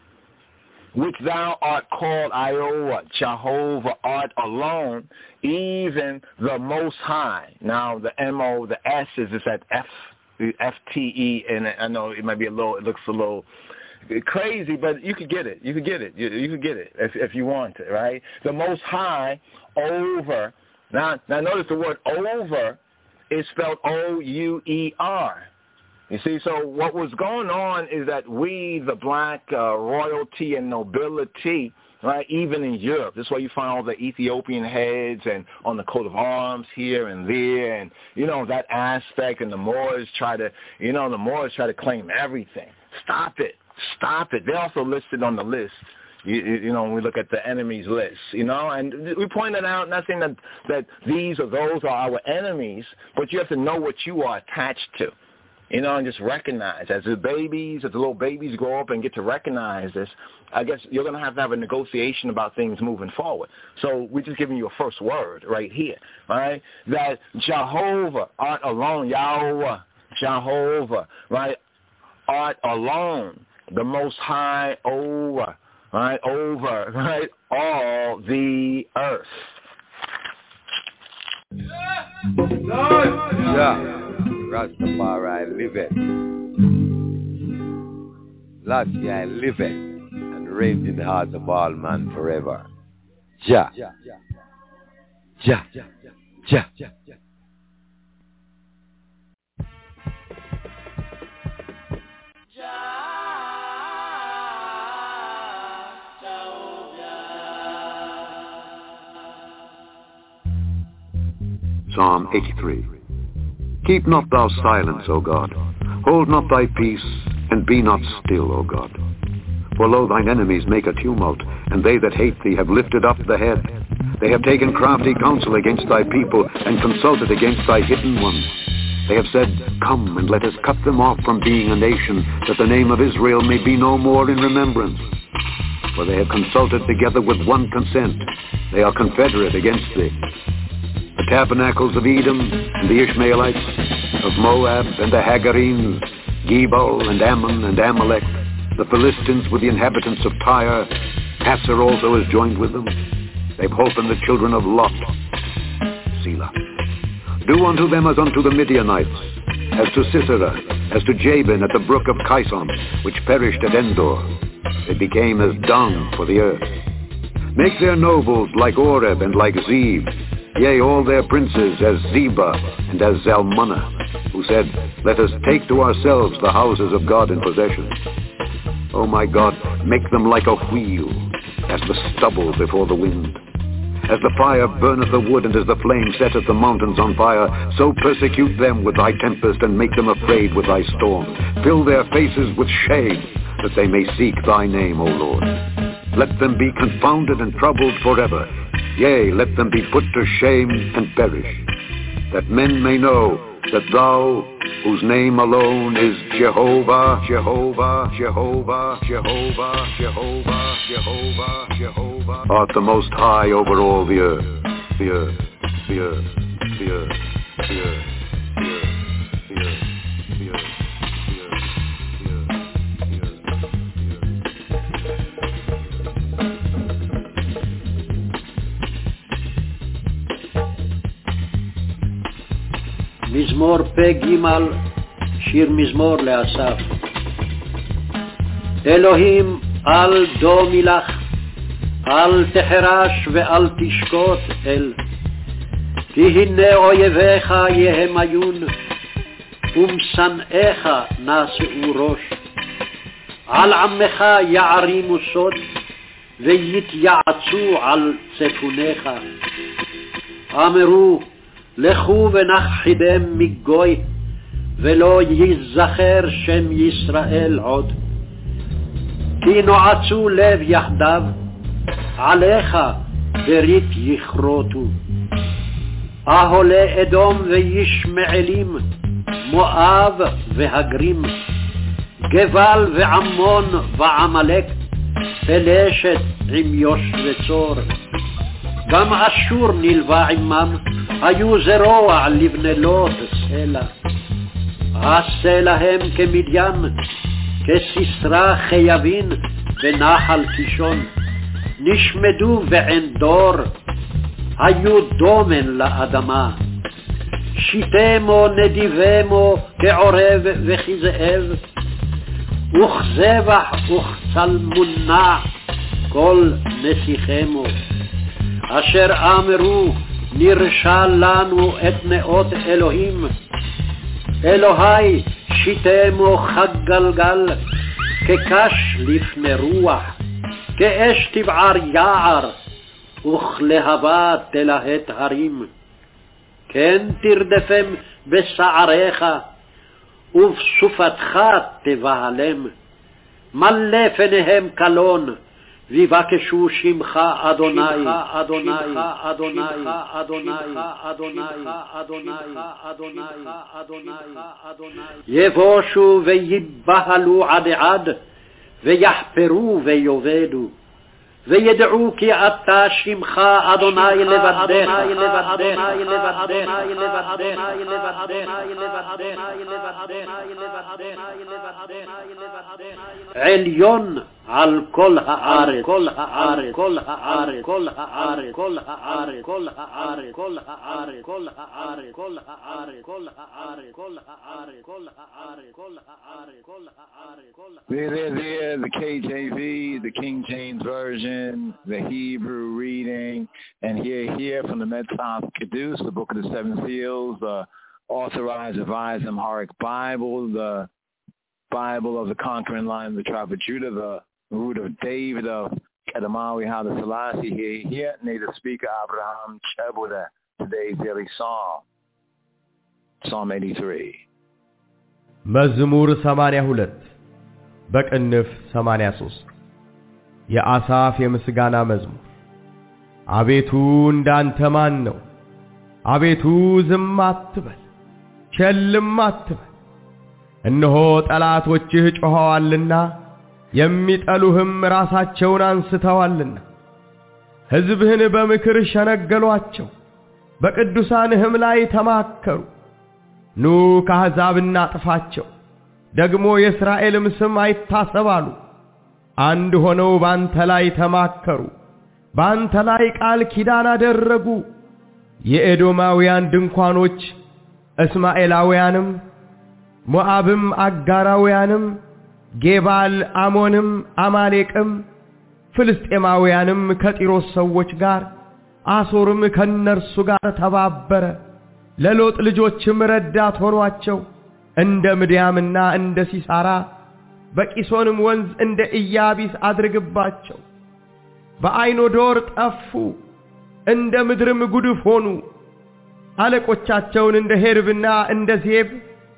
Which thou art called Iowa, Jehovah art alone, even the Most High. Now the M O, the S is is at F. F T E, and I know it might be a little, it looks a little crazy, but you could get it. You could get it. You, you could get it if, if you want it, right? The Most High over. Now, now notice the word over is spelled O U E R. You see, so what was going on is that we, the black uh, royalty and nobility, right, even in Europe, this is why you find all the Ethiopian heads and on the coat of arms here and there, and, you know, that aspect, and the Moors try to, you know, the Moors try to claim everything. Stop it. Stop it. They're also listed on the list. You, you know, when we look at the enemies list, you know, and we pointed out, not saying that, that these or those are our enemies, but you have to know what you are attached to. You know, and just recognize, as the babies, as the little babies grow up and get to recognize this, I guess you're going to have to have a negotiation about things moving forward. So we're just giving you a first word right here, right? That Jehovah, art alone, Yahweh, Jehovah, right? Art alone, the Most High over, right? Over, right? All the earth. Yeah. Rastafari liveth. Last year I liveth and reigned in the hearts of all men forever. Jah. Jah. Jah. Jah. Psalm eighty-three. Keep not thou silence, O God. Hold not thy peace, and be not still, O God. For lo, thine enemies make a tumult, and they that hate thee have lifted up the head. They have taken crafty counsel against thy people, and consulted against thy hidden ones. They have said, Come, and let us cut them off from being a nation, that the name of Israel may be no more in remembrance. For they have consulted together with one consent. They are confederate against thee. The tabernacles of Edom and the Ishmaelites, of Moab and the Hagarenes, Gebal and Ammon and Amalek, The Philistines with the inhabitants of Tyre. Hasser also has joined with them. They've holpen the children of Lot. Selah. Do unto them as unto the Midianites, as to Sisera, as to Jabin at the brook of Kison, which perished at Endor. They became as dung for the earth. Make their nobles like Oreb and like Zeb, yea, all their princes as Zeba and as Zalmunna, who said, let us take to ourselves the houses of God in possession. O my God, make them like a wheel, as the stubble before the wind. As the fire burneth the wood, and as the flame setteth the mountains on fire, so persecute them with thy tempest, and make them afraid with thy storm. Fill their faces with shame, that they may seek thy name, O Lord. Let them be confounded and troubled forever. Yea, let them be put to shame and perish, that men may know that thou, whose name alone is Jehovah, Jehovah, Jehovah, Jehovah, Jehovah, Jehovah, Jehovah, art the most high over all the earth, the earth, the earth, the earth, the earth, the earth, the earth, the earth, מזמור פ-ג' שיר מזמור לאסף. אלוהים אל דומי לך, אל תחרש ואל תשקוט אל, כי הנה אויביך יהמיון, ומשנאיך נשאו ראש. על עמך יערימו סוד, ויתייעצו על צפוניך. אמרו, לכו ונכחידם מגוי, ולא ייזכר שם ישראל עוד. כי נועצו לב יחדיו, עליך ברית יכרותו. אהולי אדום וישמעאלים, מואב והגרים, גבל ועמון ועמלק, פלשת עם יושבי צור. גם אשור נלווה עמם, היו זרוע לבנלות סלע. עשה להם כמדיין, כסיסרא חייבין ונחל קישון. נשמדו בעין דור, היו דומן לאדמה. שיתמו נדיבמו כעורב וכזאב, וכזבח וכצלמונע כל נסיכמו. אשר אמרו, נרשע לנו את נאות אלוהים. אלוהי שיתמו חג גלגל, כקש לפני רוח, כאש תבער יער, וכלהבה תלהט הרים. כן תרדפם בשעריך, ובסופתך תבהלם. מלא פניהם קלון, ויבקשו שמך אדוני, אדוני, אדוני, אדוני, אדוני, אדוני, אדוני, אדוני. יבושו ויבהלו עד עד, ויחפרו ויובדו. וידעו כי אתה שמך אדוני לבדך, אדוני לבדך, עליון על כל הארץ, כל הארץ, כל הארץ, כל הארץ, כל הארץ, כל הארץ, כל הארץ, כל הארץ, כל הארץ, כל הארץ, כל הארץ, כל הארץ, כל הארץ, כל הארץ, כל הארץ. There, there, there, the K J V, the King James Version, the Hebrew reading, and here, here from the Metzaf Kedus, the Book of the Seven Seals, the Authorized Revised Amharic Bible, the Bible of the Conquering Line of the Tribe of Judah, the Root of David of Kedamawi Haile Selassie, here, here, native speaker Abraham Chebuda, today's daily psalm, Psalm eighty-three. መዝሙር ሰማንያ ሁለት በቅንፍ ሰማንያ ሶስት የአሳፍ የምስጋና መዝሙር። አቤቱ እንዳንተ ማን ነው? አቤቱ ዝም አትበል፣ ቸልም አትበል። እነሆ ጠላቶችህ ጮኸዋልና የሚጠሉህም ራሳቸውን አንስተዋልና። ሕዝብህን በምክር ሸነገሏቸው፣ በቅዱሳንህም ላይ ተማከሩ። ኑ ከአሕዛብ እናጥፋቸው፣ ደግሞ የእስራኤልም ስም አይታሰባሉ። አንድ ሆነው ባንተ ላይ ተማከሩ፣ ባንተ ላይ ቃል ኪዳን አደረጉ። የኤዶማውያን ድንኳኖች እስማኤላውያንም ሞዓብም አጋራውያንም ጌባል አሞንም አማሌቅም ፍልስጤማውያንም ከጢሮስ ሰዎች ጋር አሶርም ከነርሱ ጋር ተባበረ። ለሎጥ ልጆችም ረዳት ሆኗቸው። እንደ ምድያምና እንደ ሲሳራ በቂሶንም ወንዝ እንደ ኢያቢስ አድርግባቸው። በአይኖዶር ጠፉ፣ እንደ ምድርም ጉድፍ ሆኑ። አለቆቻቸውን እንደ ሄርብና እንደ ዜብ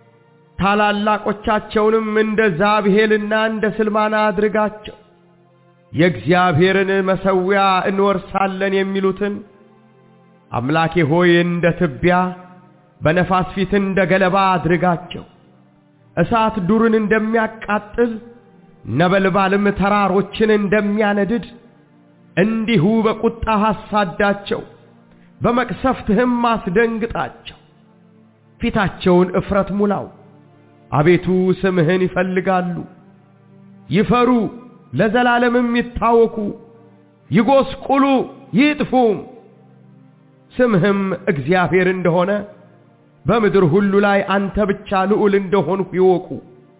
ታላላቆቻቸውንም እንደ ዛብሄልና እንደ ስልማና አድርጋቸው። የእግዚአብሔርን መሠዊያ እንወርሳለን የሚሉትን አምላኬ ሆይ እንደ ትቢያ በነፋስ ፊት እንደ ገለባ አድርጋቸው። እሳት ዱርን እንደሚያቃጥል ነበልባልም ተራሮችን እንደሚያነድድ እንዲሁ በቁጣህ አሳዳቸው፣ በመቅሰፍትህም አስደንግጣቸው። ፊታቸውን እፍረት ሙላው፣ አቤቱ ስምህን ይፈልጋሉ። ይፈሩ ለዘላለምም ይታወኩ፣ ይጎስቁሉ ይጥፉም። ስምህም እግዚአብሔር እንደሆነ በምድር ሁሉ ላይ አንተ ብቻ ልዑል እንደሆንሁ ይወቁ።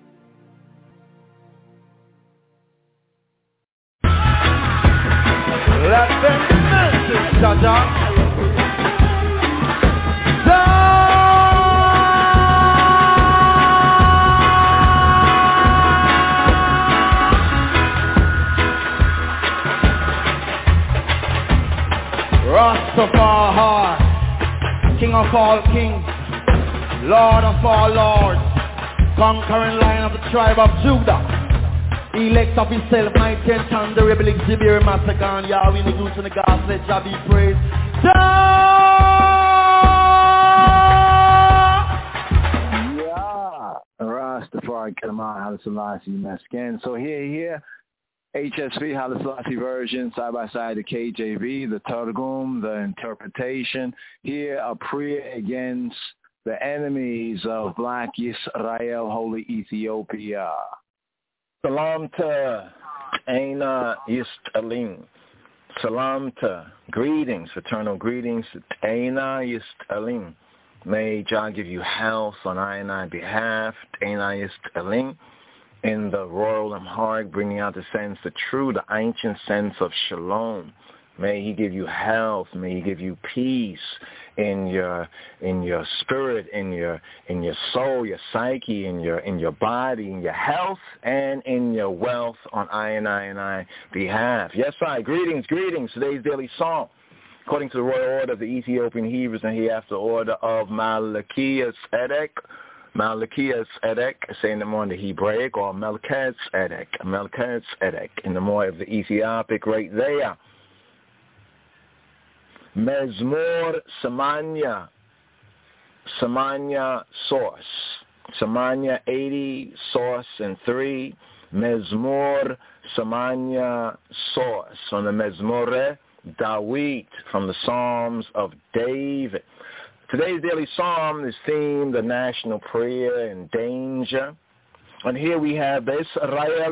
Let them message, Jaja. Rastafari, King of all kings, Lord of all lords, conquering Lion of the tribe of Judah, elect of himself, mighty and thunder, rebel exhibit, massacre, Yahweh, the goose and the gods, let Jah be praised. Yeah, Rastafari, Kelman, Haile Selassie, Meskin. So here, here, H S V, Haile Selassie version, side by side, the K J V, the Targum, the interpretation. Here, a prayer against the enemies of Black Israel, Holy Ethiopia. Salam to Aina Yistalim. Salam to greetings, fraternal greetings to Aina Yistalim. May Jah give you health on I and I behalf. Aina Yistalim. In the royal Amharic, bringing out the sense, the true, the ancient sense of shalom. May he give you health. May he give you peace in your in your spirit, in your in your soul, your psyche, in your in your body, in your health, and in your wealth on I and I and I behalf. Yes, I. Greetings, greetings. Today's daily psalm, according to the royal order of the Ethiopian Hebrews, and hereafter order of Malachias Edek. Malachias Edek, saying them on the Hebraic, or Melchizedek Edek, Melchizedek Edek, in the more of the Ethiopic right there. Mezmor Samanya, Samanya source, Samanya eighty, source and three, Mezmor Samanya source, on the Mezmore Dawit, from the Psalms of David. Today's daily psalm is themed the national prayer and danger. And here we have Israel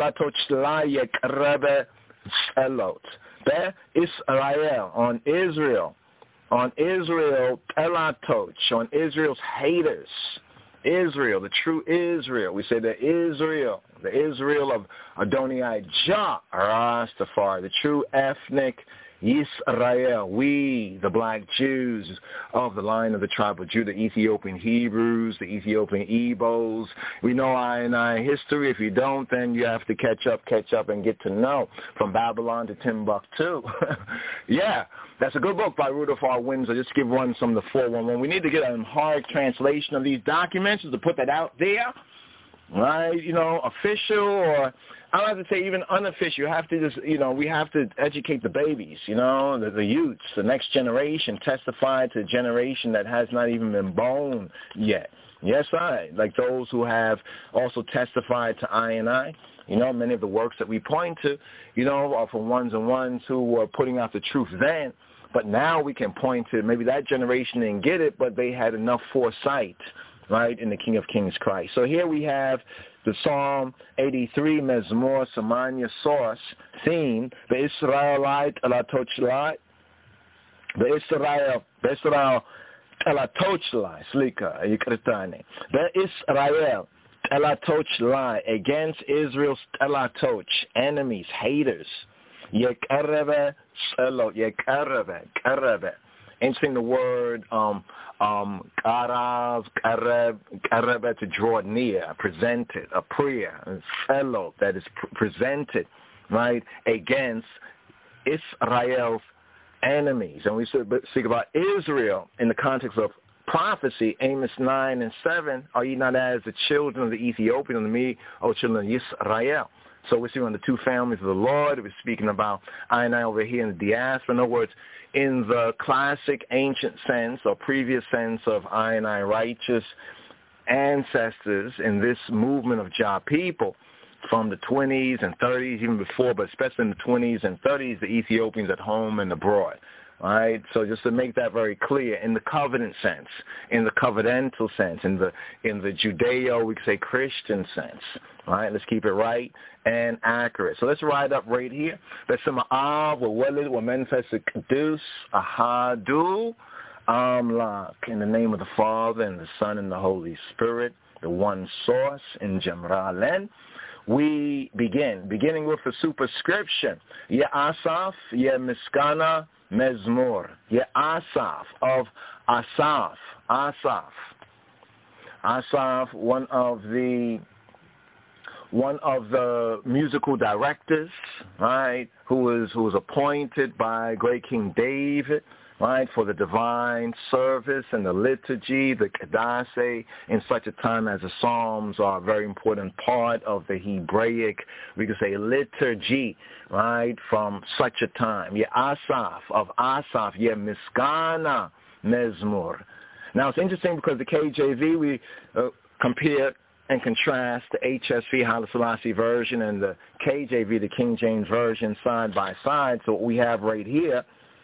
Israel, on Israel, on Israel, Elatoch, on Israel's haters. Israel, the true Israel. We say the Israel, the Israel of Adonijah, Rastafari, the true ethnic Yisrael, we, the black Jews of the line of the tribe of Judah, Ethiopian Hebrews, the Ethiopian Igbos. We know I and I history. If you don't, then you have to catch up, catch up, and get to know. From Babylon to Timbuktu. Yeah, that's a good book by Rudolph R. Windsor. Just give one some of the four one one. We need to get an hard translation of these documents to put that out there. Right, you know, official, or I don't have to say even unofficial. You have to just, you know, we have to educate the babies, you know, the, the youths, the next generation, testify to a generation that has not even been born yet. Yes, I, like those who have also testified to I and I. You know, many of the works that we point to, you know, are from ones and ones who were putting out the truth then. But now we can point to maybe that generation didn't get it, but they had enough foresight, right, in the King of Kings Christ. So here we have the Psalm eighty-three Mezmor Samanya source theme, Be'Israelite Elatochlai, Be'Israel, Be'Israel Elatochlai, Slika, Yikritani, Be'Israel Elatochlai, against Israel's Elatoch, enemies, haters, Yekareve, Selo, Yekareve, Kareve. Interesting, the word um, um, Karav, Karev, Kareve, to draw near, presented, a prayer, fellow that is pr- presented, right, against Israel's enemies. And we speak about Israel in the context of prophecy, Amos nine and seven, are ye not as the children of the Ethiopian unto me, O children of Israel? So we're speaking on the two families of the Lord. We're speaking about I and I over here in the diaspora. In other words, in the classic ancient sense or previous sense of I and I righteous ancestors in this movement of Jah people from the twenties and thirties, even before, but especially in the twenties and thirties, the Ethiopians at home and abroad. Right, so just to make that very clear, in the covenant sense, in the covenantal sense, in the in the Judeo, we could say Christian sense. Right, let's keep it right and accurate. So let's ride up right here. Besima'av wa'welid wa'menfes kedus ahadu amlak. In the name of the Father and the Son and the Holy Spirit, the one source in Jemralen. We begin, beginning with a superscription. Ye Asaf, ye Miskana, Mezmor. Ye Asaf of Asaf. Asaf. Asaf, one of the one of the musical directors, right, who was who was appointed by great King David, right, for the divine service and the liturgy, the Kedasse, in such a time as the Psalms are a very important part of the Hebraic, we could say, liturgy, right, from such a time. Ye Asaf, of Asaf, ye Miskana Mezmor. Now, it's interesting because the K J V, we uh, compare and contrast the H S V, Haile Selassie version, and the K J V, the King James version, side by side. So what we have right here,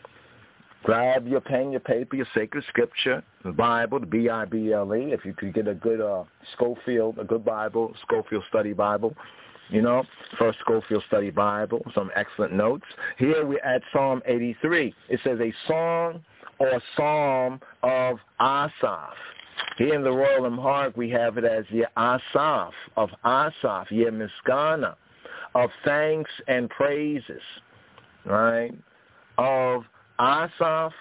grab your pen, your paper, your sacred scripture, the Bible, the B I B L E. If you could get a good uh, Schofield, a good Bible, Schofield Study Bible, you know, First Schofield Study Bible, some excellent notes. Here we're at Psalm eighty-three. It says a song or psalm of Asaph. Here in the Royal Amharic, we have it as Ye Asaph, of Asaph, Ye Miskana, of thanks and praises, right, of Asaph,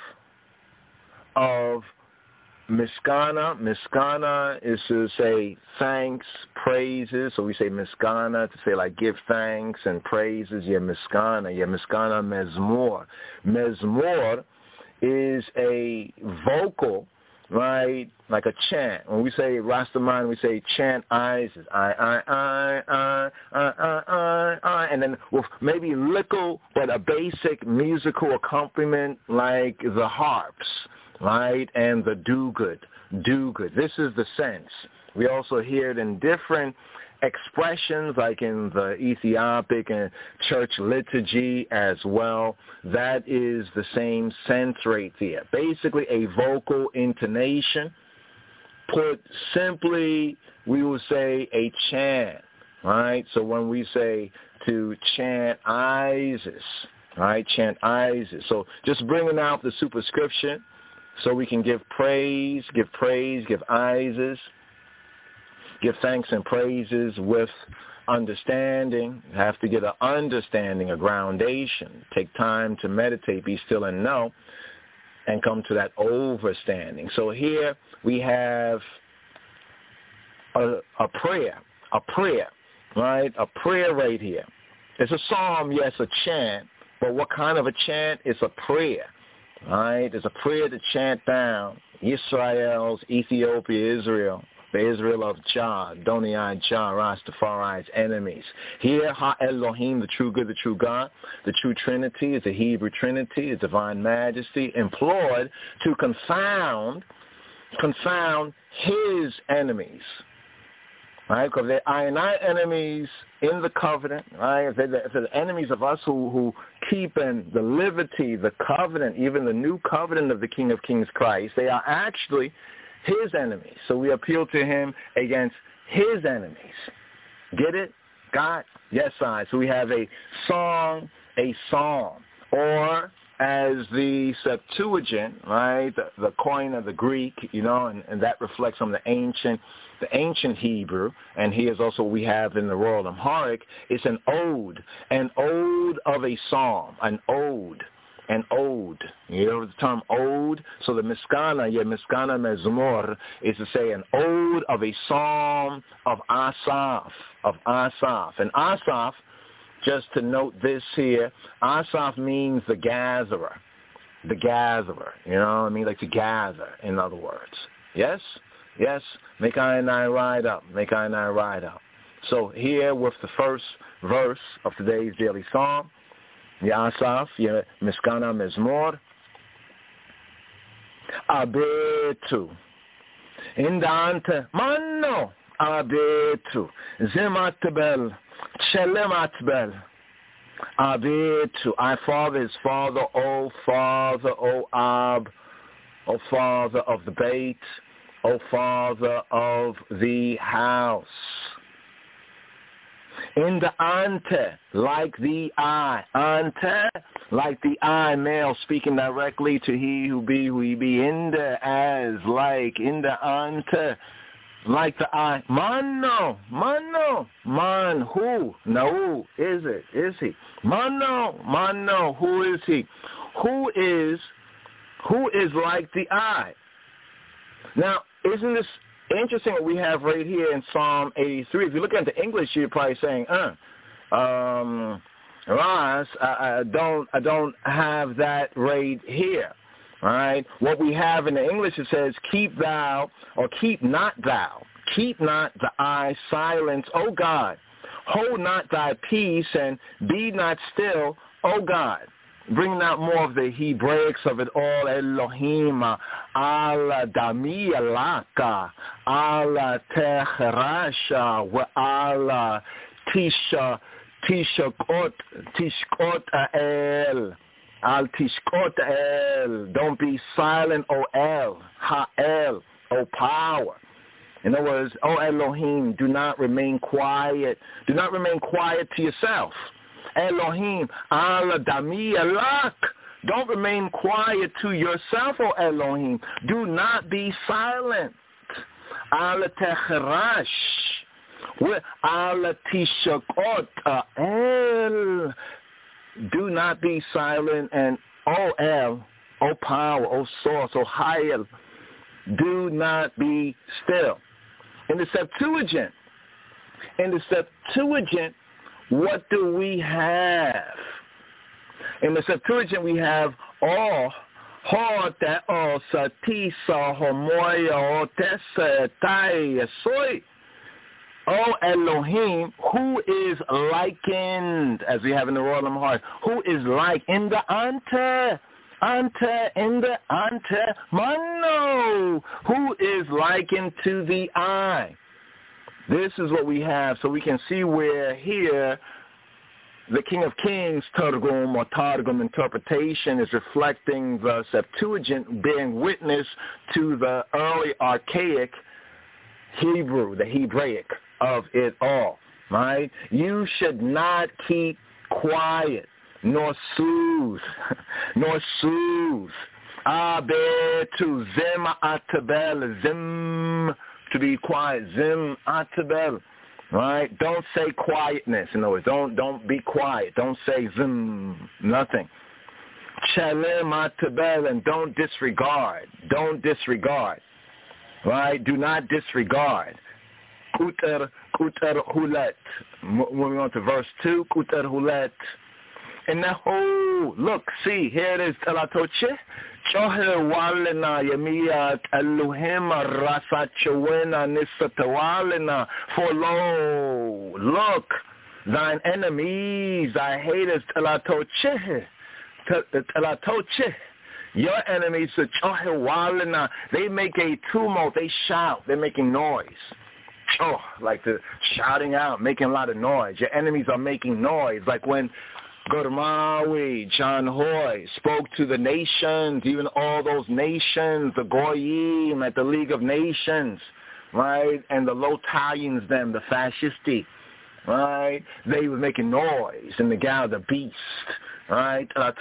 of Miskana. Miskana is to say thanks, praises. So we say Miskana to say like give thanks and praises. Ye Miskana. Ye Miskana Mezmor. Mezmor is a vocal, right, like a chant. When we say Rastaman, we say chant Isis. I, I, I, I, I, I, I, I. And then with maybe little, but a basic musical accompaniment like the harps, right, and the do-good, do-good. This is the sense. We also hear it in different expressions, like in the Ethiopic and church liturgy as well. That is the same sense right there. Basically a vocal intonation. Put simply, we will say a chant, right? So when we say to chant Isis, right, chant Isis. So just bringing out the superscription so we can give praise, give praise, give Isis, give thanks and praises with understanding. You have to get an understanding, a groundation. Take time to meditate, be still and know, and come to that overstanding. So here we have a, a prayer, a prayer, right? A prayer right here. It's a psalm, yes, a chant, but what kind of a chant? It's a prayer, right? It's a prayer to chant down Israel's, Ethiopia, Israel, the Israel of Jah, Donai Jah, Rastafari's enemies. Here, Ha Elohim, the true good, the true God, the true Trinity, is the Hebrew Trinity, the divine majesty, employed to confound, confound his enemies. Right, because they're I and I enemies in the covenant, right? If they're, the, if they're the enemies of us who, who keep in the liberty, the covenant, even the new covenant of the King of Kings Christ, they are actually his enemies. So we appeal to him against his enemies, Get it? Got? Yes, I. So we have a song, a psalm, or as the Septuagint, right, the, the coin of the Greek, you know, and, and that reflects on the ancient, the ancient Hebrew, and here's also what we have in the Royal Amharic. It's an ode, an ode of a psalm, an ode, an ode. You know the term ode? So the miskana, yeah, miskana mezmor, is to say an ode of a psalm of Asaph, of Asaph. And Asaph, just to note this here, Asaph means the gatherer, the gatherer, you know what I mean, like to gather, in other words. Yes? Yes? Make I and I ride up, make I and I ride up. So here with the first verse of today's daily psalm, Asaph, Miskana Mezmor, Abetu, Indante, Manno, Abetu, Zimatbel, Shelematbel, Abetu, I father his father, O father, O Ab, O father of the Beit, O father of the house. In the ante, like the eye. Ante, like the eye, male, speaking directly to he who be, who he be. In the, as, like, in the ante, like the eye. Mano, mano, man, who? No, is it, is he? Mano, mano, who is he? Who is, who is like the eye? Now, isn't this interesting what we have right here in Psalm eighty-three? If you look at the English, you're probably saying, uh, um, Ross, I, I don't, I don't have that right here. All right. What we have in the English, it says, keep thou, or keep not thou, keep not the eye silence, O God. Hold not thy peace and be not still, O God. Bringing out more of the Hebraics of it all, Elohim, ala dami alaka, ala techrasha, wa ala tisha, tishakot, tishkot el, al tishkot el. Don't be silent, O El, ha-el, O power. In other words, O Elohim, do not remain quiet. Do not remain quiet to yourself. Elohim, ala dami alak. Don't remain quiet to yourself, O Elohim. Do not be silent. Ala techerash. Ala tishakot el. Do not be silent. And O El, O power, O source, O Hayel, do not be still. In the Septuagint, in the Septuagint, what do we have? In the Septuagint, we have all hote o satisa homoya o tese tai soy. O Elohim, who is likened, as we have in the Royal Amharic, who is like in the ante, ante, in the ante, mano, who is likened to the eye. This is what we have, so we can see where here the King of Kings Targum or Targum interpretation is reflecting the Septuagint, bearing witness to the early archaic Hebrew, the Hebraic of it all, right? You should not keep quiet, nor soothe, nor soothe. Abetu zim atabel, zim, to be quiet, zim atabel, right? Don't say quietness, in other words, don't, don't be quiet. Don't say zim, nothing. Chelem atabel, and don't disregard. Don't disregard, right? Do not disregard. Kuter, kuter hulet. Moving on to verse two, kuter hulet. And that whole, look, see, here it is, Telatoche. Chohe walena yemiyat Elohim rasa chowena nisatawalena. For lo, look, thine enemies, thy haters, Telatoche. Telatoche. Your enemies, chohe walena, they make a tumult, they shout, they're making noise. Oh, like the shouting out, making a lot of noise. Your enemies are making noise, like when Gurmawi, John Hoy spoke to the nations, even all those nations, the Goyim at the League of Nations, right? And the Lotayans, them, the fascisti, right? They were making noise in the gal, the beast, right? And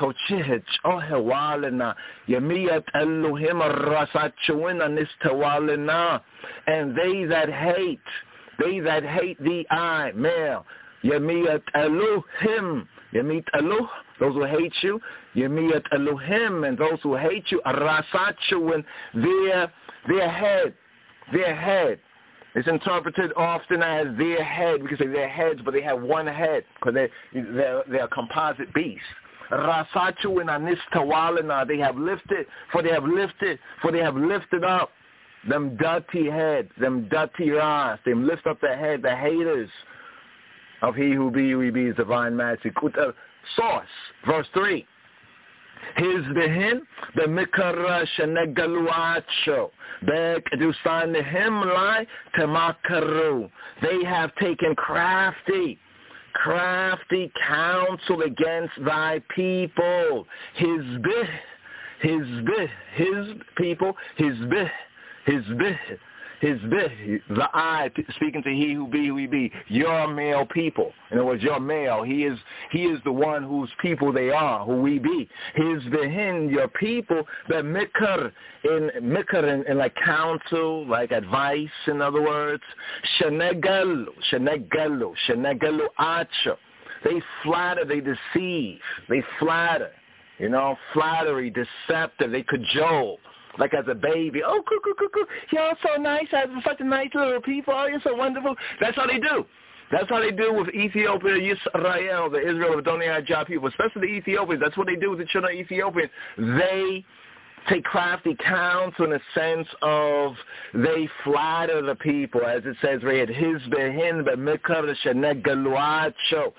they that hate, they that hate thee, I, male, Yemiyat Elohim, Yemiyat Eloh, those who hate you, Yemiyat Elohim, and those who hate you, Arasachun, their, their head, their head. It's interpreted often as their head. We can say their heads, but they have one head because they, they're, they're a composite beast. Rasachu and Anistawalana, they have lifted, for they have lifted, for they have lifted up them dirty heads, them dirty ras. They lift up their head, the haters of he who be, who he be, is divine majesty. Source, verse three. His behin, the mikara shenegaluacho, beg dusan him lie temakaru. They have taken crafty, crafty counsel against thy people. His bih, his bih, his people, his bih, his bih. His bih, the I, speaking to he who be, who he be, your male people. In other words, your male. He is he is the one whose people they are, who we be. His behin, your people, the mikar, in mikar, in, in like counsel, like advice, in other words. Shenegalu, shenegalu, shenegalu acho. They flatter, they deceive, they flatter. You know, flattery, deceptive, they cajole. Like as a baby, oh, coo, coo, coo, coo. You're so nice, I'm such a nice little people, oh, you're so wonderful. That's how they do. That's how they do with Ethiopia, Yisrael, the Israel of Adonijah people, especially the Ethiopians. That's what they do with the children of Ethiopians. They take crafty counsel in the sense of they flatter the people, as it says right here, his behin b'mikar shenegaluacho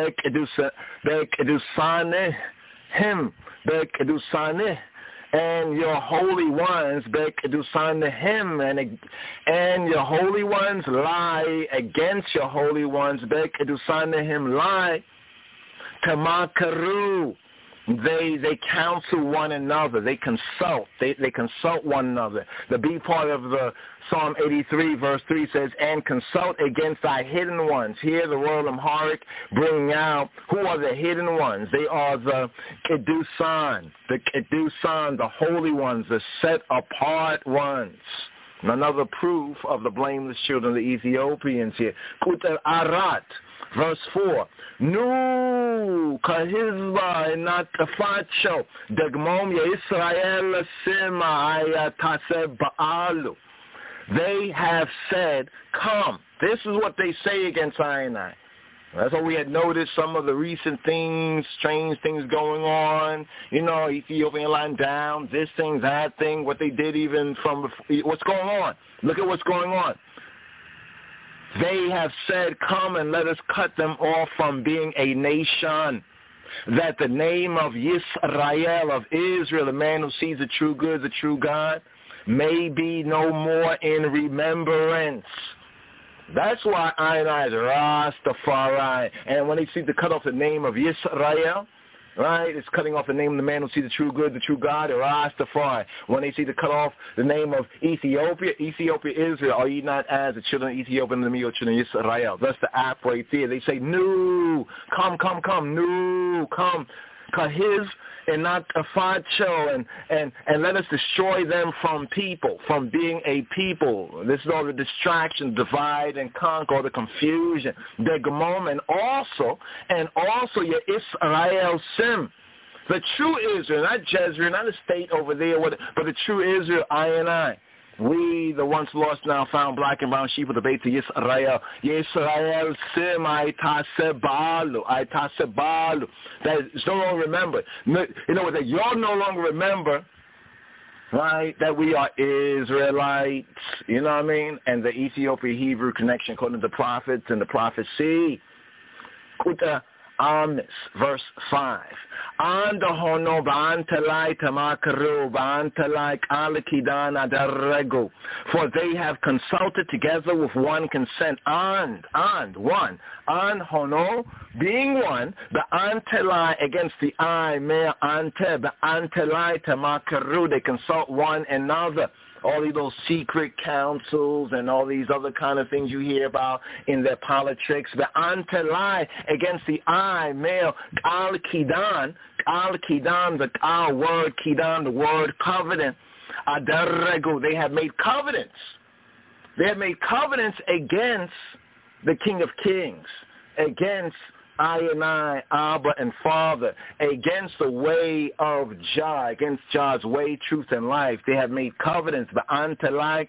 be'kedusane him be'kedusane. And your holy ones, him, and and your holy ones lie against your holy ones, him lie. Tamakaru, they they counsel one another, they consult, they they consult one another. The B part of the Psalm eighty-three, verse three says, and consult against thy hidden ones. Here the word Amharic bringing out who are the hidden ones. They are the Kedusan, the Kedusan, the holy ones, the set apart ones. Another proof of the blameless children of the Ethiopians here. Kutel Arat, verse four. Nu kahizba not kafacho degmom Yisrael sema ayatase baalu. They have said, come. This is what they say against Sinai. That's what we had noticed, some of the recent things, strange things going on. You know, Ethiopian lying down, this thing, that thing, what they did even from before. What's going on? Look at what's going on. They have said, come and let us cut them off from being a nation, that the name of Yisrael, of Israel, the man who sees the true good, the true God, may be no more in remembrance. That's why I and I is Rastafari. And when they see to cut off the name of Yisrael, right, it's cutting off the name of the man who sees the true good, the true God, Rastafari. When they see to cut off the name of Ethiopia, Ethiopia, Israel, are ye not as the children of Ethiopia and the meal children of Yisrael? That's the app right there. They say, no, come, come, come, no, come. Kahiz and not a facho, and, and, and let us destroy them from people, from being a people. This is all the distraction, divide and conquer, the confusion, the gemom, and also, and also your Israel sim. The true Israel, not Jezreel, not a state over there, but the true Israel, I and I. We, the once lost, now found, black and brown sheep of the Beit of Yisrael. Yisrael sim aitasebalu, aitasebalu. That is no longer remembered. You know, that y'all no longer remember, right, that we are Israelites, you know what I mean? And the Ethiopia-Hebrew connection according to the prophets and the prophecy. Kuta Amos, verse five. Andahono ba'antalai tamakaru ba'antalai alikidan adarregu. For they have consulted together with one consent. And, and, one. Anhono, being one, ba'antalai against the I, mea ante, ba'antalai tamakaru. They consult one another. all these little secret councils and all these other kind of things you hear about in their politics. The antelai, against the I, male, al kidan, al kidan, the al word kidan, the word covenant. Adarregu, they have made covenants. They have made covenants against the King of Kings, against I and I, Abba and Father, against the way of Jah, against Jah's way, truth, and life. They have made covenants. They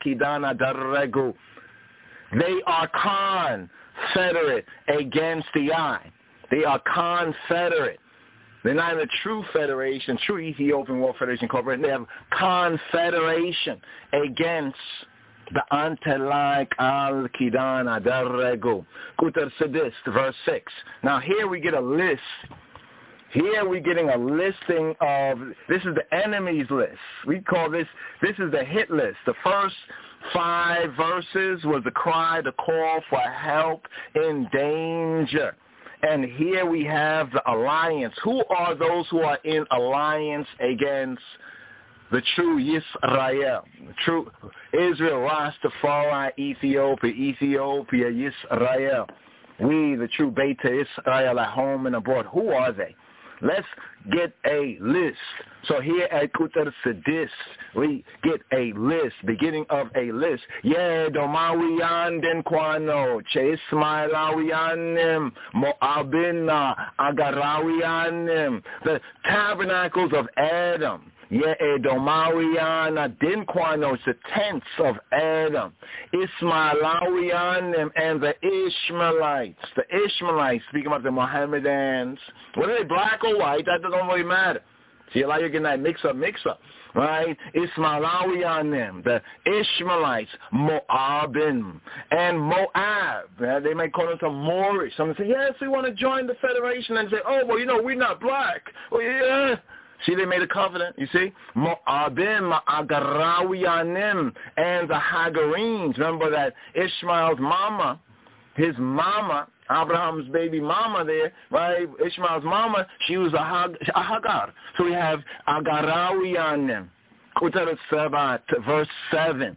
are confederate against the I. They are confederate. They're not in a true federation, true Ethiopian World Federation Corporation. They have confederation against the Antelak al-Kidan Adarregu. Kutar Sadist, verse six. Now here we get a list. Here we're getting a listing of, this is the enemy's list. We call this, this is the hit list. The first five verses was the cry, the call for help in danger. And here we have the alliance. Who are those who are in alliance against the true Yisrael, the true Israel, Rastafari, Ethiopia, Ethiopia, Yisrael. We, the true Beta Israel at home and abroad. Who are they? Let's get a list. So here at Kutar Sadis, we get a list, beginning of a list. Yeah, Domawiyan den Kwano, Che Ismailawiyanim, Moabina, Agarawiyanim, the tabernacles of Adam. Yeah, Edomawiyan, Dinquano, it's the tents of Adam. Ismailawiyanim and the Ishmaelites. The Ishmaelites, speaking about the Mohammedans. Whether they're black or white, that doesn't really matter. See, a lot of you getting that mix-up, mix-up, right? Ismailawiyanim, the Ishmaelites, Moabim, and Moab. Yeah, they may call them some Moorish. Some say, yes, we want to join the Federation, and say, oh, well, you know, we're not black. Well, yeah. See, they made a covenant, you see? Moabim, Agarawiyanim, and the Hagarenes. Remember that Ishmael's mama, his mama, Abraham's baby mama there, right? Ishmael's mama, she was a, Hag, a Hagar. So we have Agarawiyanim. Kutar Sabat, verse seven.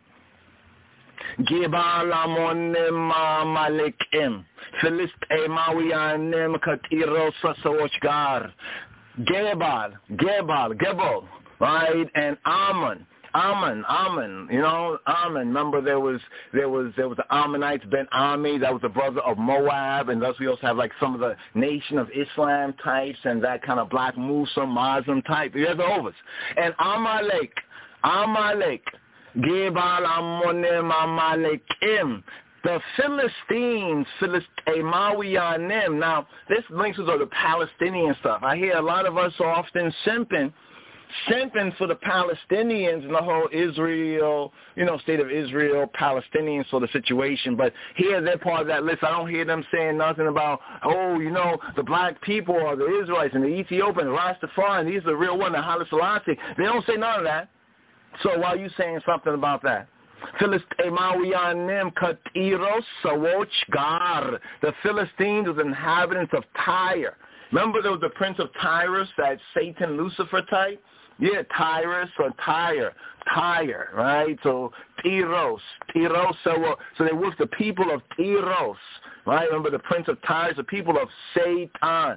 Gibal amonim malikim. Philist emawiyanim katiros sasochgar. Gebal, Gebal, Gebal, right, and Ammon, Ammon, Ammon, you know, Ammon. Remember, there was there was there was the Ammonites, Ben Ami, that was the brother of Moab, and thus we also have like some of the Nation of Islam types and that kind of black Muslim, Muslim type. There's the overs. And Amalek, Amalek, Gebal Ammonim Amalekim. The Philistines, Philistemawiyanim. Now, this links to the Palestinian stuff. I hear a lot of us are often simping, simping for the Palestinians and the whole Israel, you know, state of Israel, Palestinians sort of situation. But here they're part of that list. I don't hear them saying nothing about, oh, you know, the black people or the Israelites and the Ethiopians, Rastafari, these are the real one, the Haile Selassie. They don't say none of that. So why are you saying something about that? Philistemawiyanim Katiros Sawochgar. The Philistines were the inhabitants of Tyre. Remember there was the prince of Tyrus, that Satan Lucifer type? Yeah, Tyrus or Tyre. Tyre, right? So Tyros. Tyros. So, so they were the people of Tyros. Right? Remember the prince of Tyre is the people of Satan.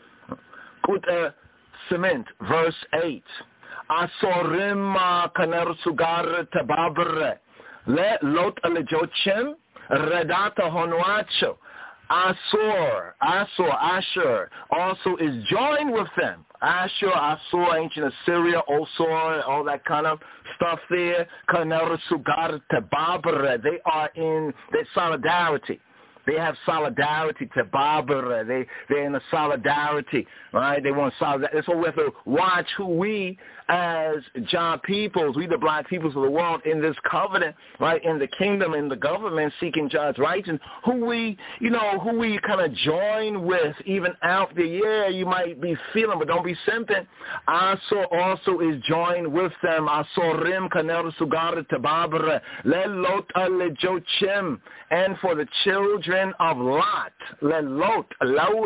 Kuta Cement, verse eight. Asorima kaner sugar tababre. Le lot alejochem redata honuacho. Asur, Asur, Ashur also is joined with them. Ashur, Asur, ancient Assyria, Osor, all that kind of stuff there. Kaner sugar tababre. They are in their solidarity. They have solidarity to Barbara. They, they're in a solidarity, right? They want solidarity. That's why we have to watch who we, as Jah peoples, we the black peoples of the world, in this covenant, right, in the kingdom, in the government, seeking Jah's righteousness, who we, you know, who we kind of join with, even out there. Yeah, you might be feeling, but don't be simping. Asor also is joined with them. Asorim kaner sugar tababra lelot alejochem, and for the children of Lot, lelot, lawit,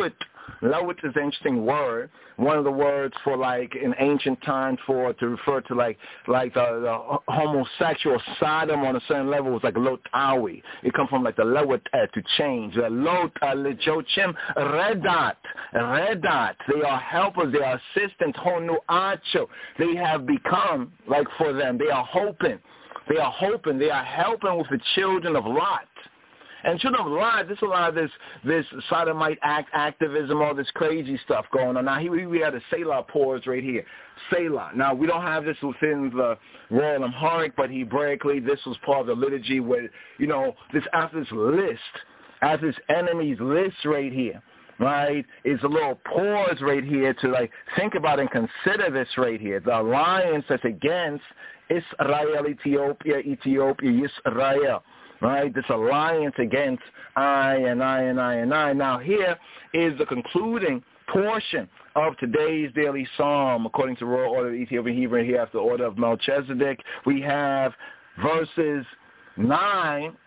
Lewit is an interesting word. One of the words for like in ancient times for to refer to like like the, the homosexual Sodom on a certain level was like lotawi. It comes from like the lewit uh, to change. The lot lejochim redat redat. They are helpers. They are assistants. Honu acho. They have become like for them. They are hoping. They are hoping. They are helping with the children of Lot. And children of Lot, there's a lot of this this sodomite act activism, all this crazy stuff going on. Now, here we had a Selah pause right here. Selah. Now, we don't have this within the Royal Amharic, but Hebraically, this was part of the liturgy where, you know, this after this list, as this enemies list right here, right, is a little pause right here to, like, think about and consider this right here. The alliance that's against Israel, Ethiopia, Ethiopia, Israel. Right, this alliance against I and I and I and I. Now here is the concluding portion of today's daily psalm, according to Royal Order of Ethiopian Hebrew. Here after the order of Melchizedek, we have verses nine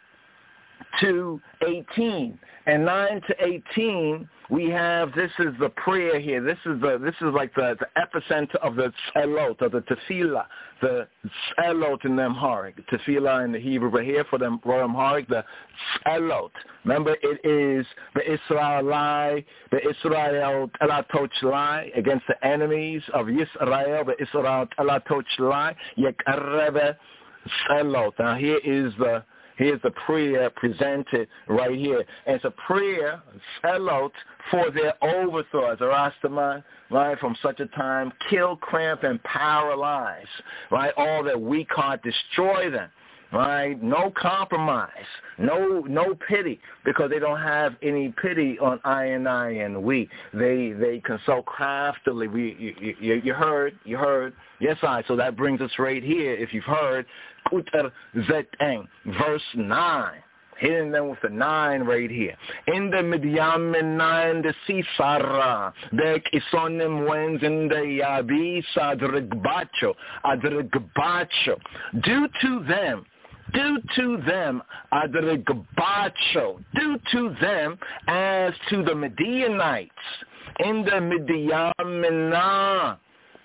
to eighteen, and nine to eighteen. We have, this is the prayer here. This is the this is like the, the epicenter of the tzelot, of the tefillah, the tzelot in the Amharic, tefillah in the Hebrew, but here for the Royal Amharic, the tzelot. Remember, it is the Israelai, the Israel telatochlai against the enemies of Yisrael, the Israel telatochlai, yekarebe tzelot. Now here is the Here's the prayer presented right here. And it's a prayer, tzelot, for their overthrow as a Rastaman, right, from such a time, kill, cramp, and paralyze, right, all that we can't destroy them, right, no compromise, no no pity, because they don't have any pity on I and I and we. They they consult craftily. We you, you, you heard, you heard, yes I, so that brings us right here, if you've heard, Kuter Zeteng, verse nine. Hitting them with the nine right here. In the Midyamin nine, the Sisara, the Kisonim wens in the Yabi Sadrigbacho, Adrigbacho. Due to them, due to them, Adrigbacho, due to them as to the Midianites, in the Midyamina,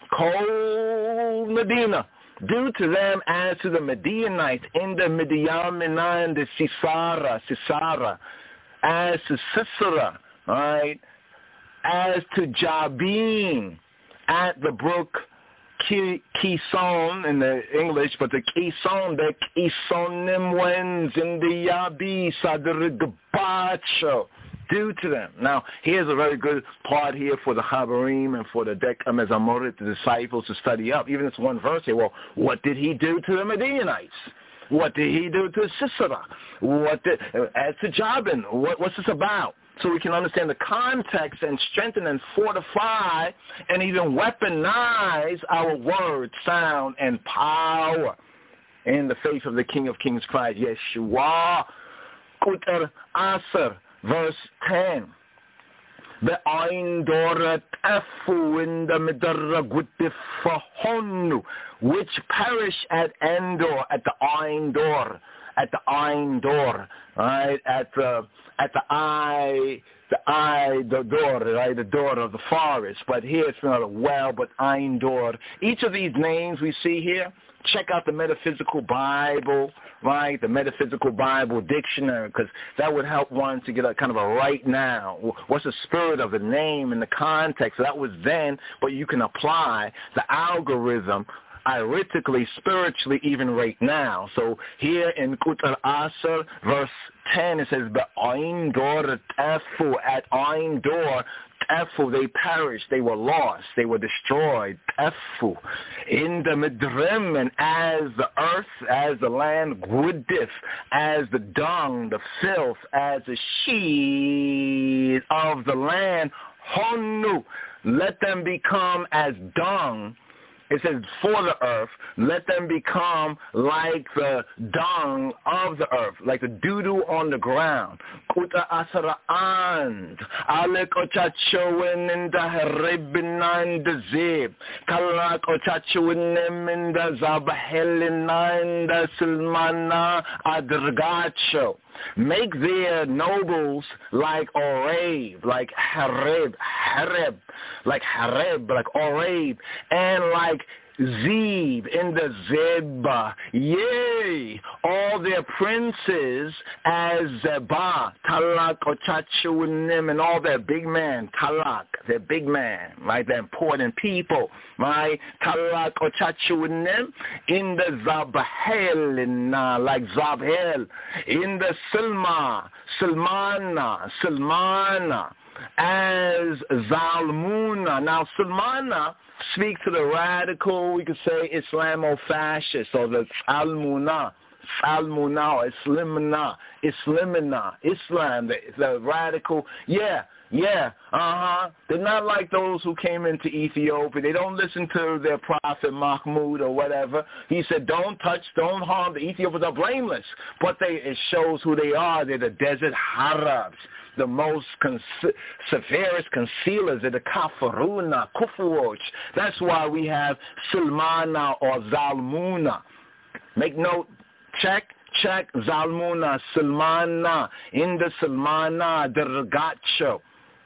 cold Medina. Due to them as to the Midianites in the Midiamina and the Sisara, Sisara, as to Sisera, right, as to Jabin at the brook Kison in the English, but the Kison, the Kisonim wens in the Yabi Sadrigbacho. Due to them. Now, here's a very good part here for the Chabarim and for the Dek Amezamorit, the disciples, to study up. Even this one verse here, well, what did he do to the Midianites? What did he do to Sisera? What did, as to Jabin, what, what's this about? So we can understand the context and strengthen and fortify and even weaponize our word, sound, and power in the faith of the King of Kings Christ, Yeshua. Kuter Aser. Verse ten. Be'ain dorat efu in the midraguttifahonu, which perish at Endor, at the Ain door, at the Ain door, right, at the at the eye, the eye, the door, right, the door of the forest. But here it's not a well, but Ain door. Each of these names we see here, check out the Metaphysical Bible, right, the Metaphysical Bible Dictionary, because that would help one to get a kind of a right now. What's the spirit of the name in the context? That was then, but you can apply the algorithm arithmetically, spiritually, even right now. So here in Kutar Aser, verse ten, it says, Be'ain dor tefu, at Ain dor tefu, they perished, they were lost, they were destroyed, tefu. In the Midrim, and as the earth, as the land, Gudif, as the dung, the filth, as the sheet of the land, Honu, let them become as dung. It says, for the earth, let them become like the dung of the earth, like the doo-doo on the ground. Kuta asara and alek ochachowen in the heribinan the zib, kalak ochachowen in the zabahelinan the silmana adragacho. Make their nobles like Oreb, like Hareb, Hareb, like Hareb, like Oreb, and like Zeb in the Zebah, yea, all their princes as Zebah, Talak, Ochachunim, and all their big men, Talak, their big man, right, their important people, right, Talak, Ochachunim, in the Zabahel, like Zabhel, in the Silma, Silmana, Silmana, as Zalmuna. Now, Silmana speak to the radical, we could say Islamo-fascist, or the Salmuna, Salmuna, or Islamina, Islamina, Islam, the, the radical, yeah, yeah, uh-huh. They're not like those who came into Ethiopia. They don't listen to their prophet Mahmud or whatever. He said, don't touch, don't harm. The Ethiopians are blameless. But they, it shows who they are. They're the desert Arabs, the most con- severest concealers. They're the Kafaruna, Kufuoch. That's why we have Silmana or Zalmuna. Make note, check. Check Zalmuna, Silmana, in the Silmana, Dergacho,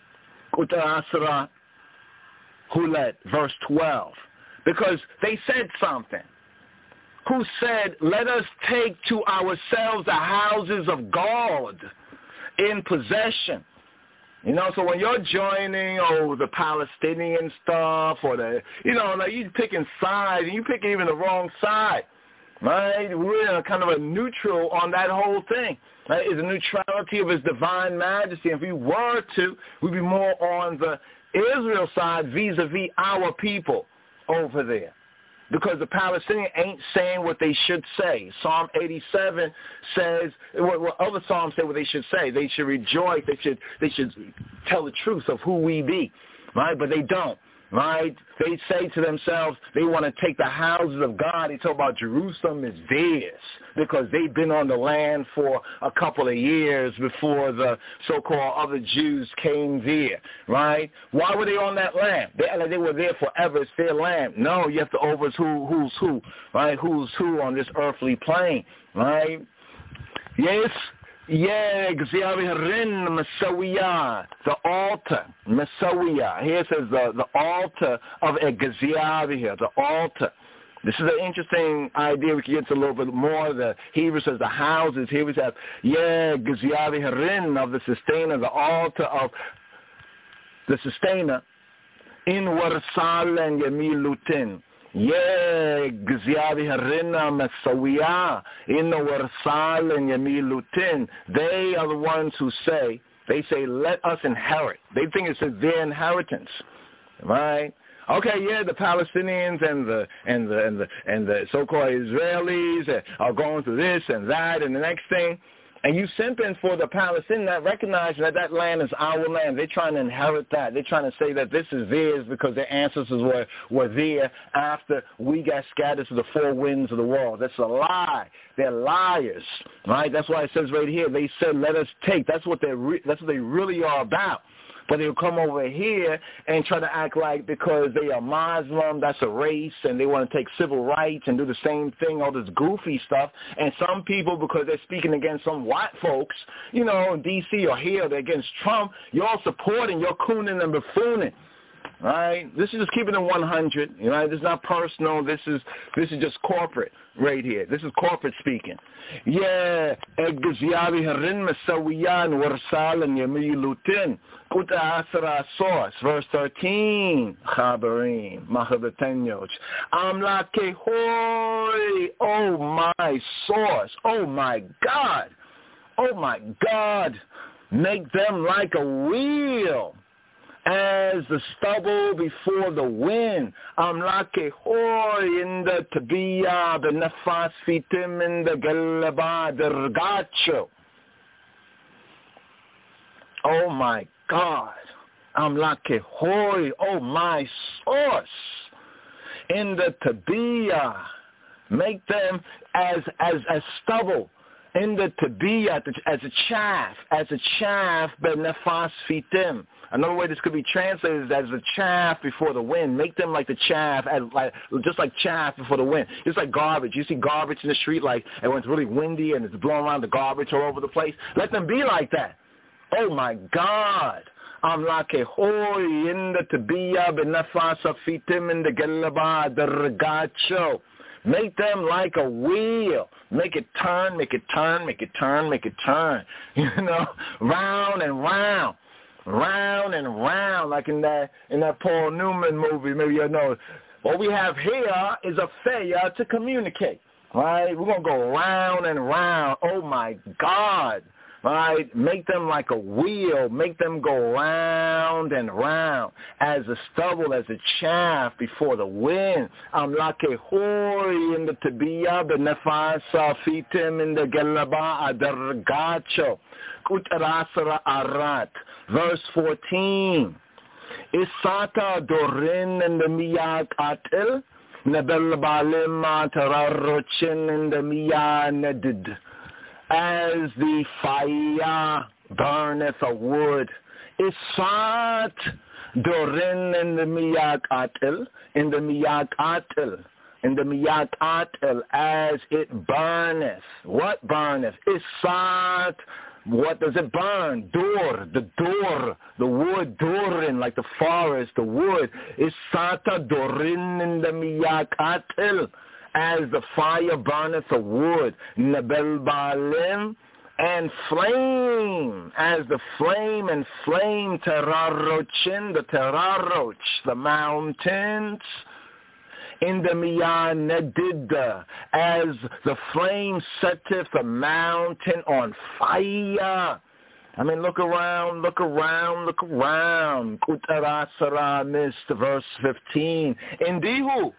Utarasra Hulet, verse twelve. Because they said something. Who said, let us take to ourselves the houses of God in possession. You know, so when you're joining, oh, the Palestinian stuff, or the, you know, like you're picking sides, and you pick even the wrong side. Right? We're in a kind of a neutral on that whole thing. Right? It's the neutrality of His divine majesty. If we were to, we'd be more on the Israel side vis-a-vis our people over there. Because the Palestinians ain't saying what they should say. Psalm eighty-seven says, what, what other Psalms say what they should say. They should rejoice. They should, they should tell the truth of who we be. Right? But they don't. Right? They say to themselves, they want to take the houses of God. They talk about Jerusalem is theirs because they've been on the land for a couple of years before the so-called other Jews came there. Right? Why were they on that land? They, like they were there forever. It's their land. No, you have to over who, who's who. Right? Who's who on this earthly plane. Right? Yes. Yeah, the altar, Masawiya. Here it says the, the altar of Egziavia, the altar. This is an interesting idea. We can get to a little bit more. The Hebrew says the houses. Here we have, yeah, Egziavia of the sustainer, the altar of the sustainer in Warsal and Yamilutin. Yeah, Gziavi Harina Masawiya in the Warsal and Yamilutin. They are the ones who say, they say, let us inherit. They think it's their inheritance. Right? Okay, yeah, the Palestinians and the and the and the and the so-called Israelis are going through this and that and the next thing. And you simping for the Palestinians, not recognizing that that land is our land. They're trying to inherit that. They're trying to say that this is theirs because their ancestors were, were there after we got scattered to the four winds of the world. That's a lie. They're liars, right? That's why it says right here, they said, let us take. That's what, they're re- that's what they really are about. But they'll come over here and try to act like because they are Muslim, that's a race, and they want to take civil rights and do the same thing, all this goofy stuff. And some people, because they're speaking against some white folks, you know, in D C or here, they're against Trump, you're all supporting, you're cooning and buffooning. Right? This is just keeping it one hundred. You know, this is not personal. This is this is just corporate right here. This is corporate speaking. Yeah, Egziavi Harin Masawiyan Warsal and Yamilutin. Kuta Asra Source, verse thirteen. Chabarim, Mahabatenyoch. Amlake Hoy. Oh my source. Oh my God. Oh my God. Make them like a wheel, as the stubble before the wind. Amlake hoy in the tabiya, the nefas fitim in the galaba, the rgacho. Oh my God. Amlake hoy, oh my source. In the tabiya, make them as as as stubble in the tabiyah, as a chaff, as a chaff, benefas fitim. Another way this could be translated is as a chaff before the wind. Make them like the chaff, as like just like chaff before the wind. It's like garbage. You see garbage in the street, like and when it's really windy and it's blowing around the garbage all over the place. Let them be like that. Oh my God. I'm like a hoy in the tabiyah, benefas fitim in the galaba, the regacho. Make them like a wheel. Make it turn, make it turn, make it turn, make it turn. You know, round and round, round and round, like in that in that Paul Newman movie. Maybe you know. What we have here is a failure to communicate. Right? We're gonna go round and round. Oh my God. Right? Make them like a wheel. Make them go round and round as a stubble, as a chaff before the wind. I'm like a hoy in the tabiyah, benefas fitim in the galaba adargacho. Kutarasara arat. Verse fourteen. Isata dorin in the miyak atil. Nebel balima tararochin in the miyanedid. As the fire burneth a wood, Isat dorin in the miyak atil, in the miyak atil, in the miyak atil, as it burneth. What burneth? Isat. What does it burn? Door, the door, the wood, dorin, like the forest, the wood. Isata dorin in the miyak atil. As the fire burneth a wood, nebel balim, and flame, as the flame and flame, terarochin, the terarroch, the mountains, in the miyanedida, as the flame setteth the mountain on fire. I mean, look around, look around, look around. Kutarasara mist, verse fifteen. Indihu.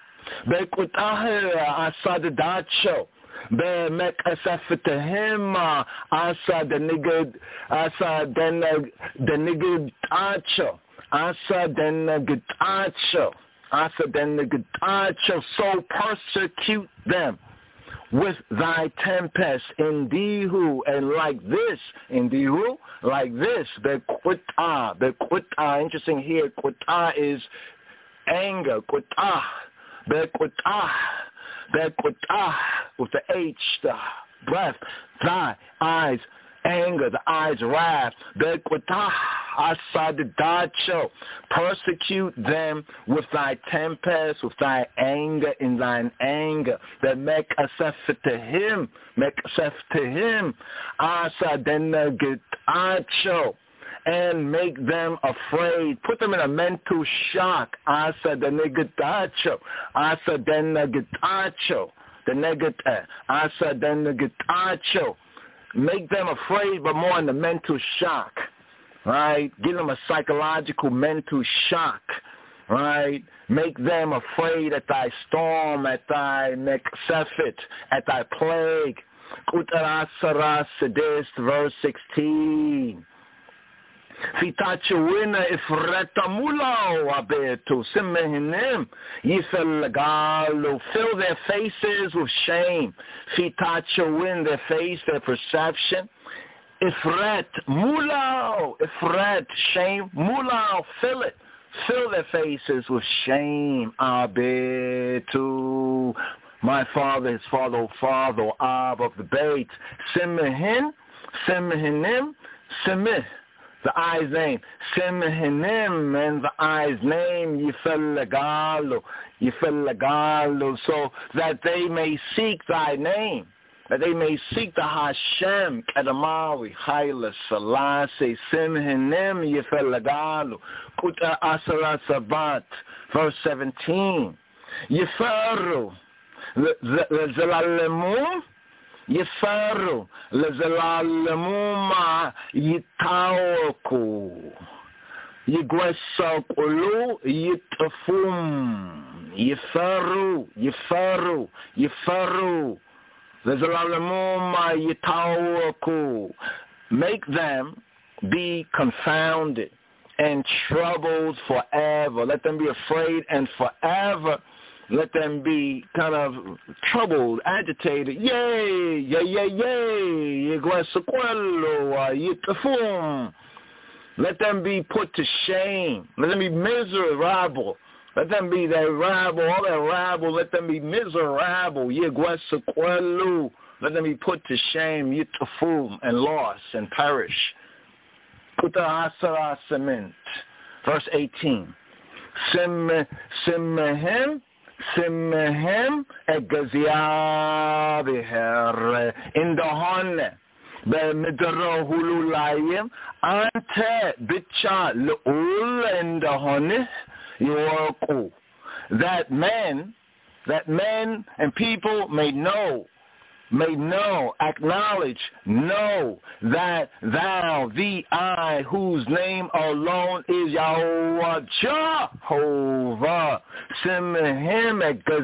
Bekutahir asadadacho. Be mek asafitahim asa the nigga asa den the nigga acho. Asa den gitacho. Asa den gitacho. So persecute them with thy tempest, indihu, and like this, indihu, like this, bekuta, bekuta. Interesting here, kuta is anger, kuta. Bekwatah, bekwatah, with the H, the breath, thy eyes, anger, the eyes, wrath. Bekwatah, asadadacho, persecute them with thy tempest, with thy anger, in thine anger. That make asef to him, make asef to him, asadadacho. And make them afraid. Put them in a mental shock. Asa the negatacho. Asa the negatacho. The negata. Asa the negatacho. Make them afraid, but more in the mental shock. Right? Give them a psychological mental shock. Right? Make them afraid at thy storm, at thy neksefit, at thy plague. Kutarasara Sedist, verse sixteen. Fitachewina ifreta mulao abetu simehinem yifelagalo. Fill their faces with shame. Fitachewin, their face, their perception. Ifret mulao, ifret shame mulao. Fill it. Fill their faces with shame. Abetu. My father, his father, father, Ab of the Beit. Simehin, Simehinim, Simih. The eye's name, Simhinim, and the eye's name, Yifellagalo, Yifellagalo, so that they may seek thy name, that they may seek the Hashem, Kadamawi, Haile Selassie, Simhinim, Yifellagalo, Kuta Asara Sabat, verse seventeen, Yiferu, Zelalemu, Yifaru lezalalmuma yitaoku yigwesakulu yitafum Yifaru Yifaru Yifaru lezalalmuma yitaoku. Make them be confounded and troubled forever. Let them be afraid and forever. let them be kind of troubled, agitated. Yay, yay, yay, yay, let them be put to shame. Let them be miserable. Let them be that rabble, all that rabble, let them be miserable. Let them be put to shame, yitafum, and lost and perish. Verse eighteen. Simmehem, Simmehem, Egaziabiher, in the honne, Bemidro Hululayim, Ante Bicha Lul, in the honne, Yorku. That men, that men and people may know, may know, acknowledge, know that thou, the I, whose name alone is Yahweh, Jehovah, Simhim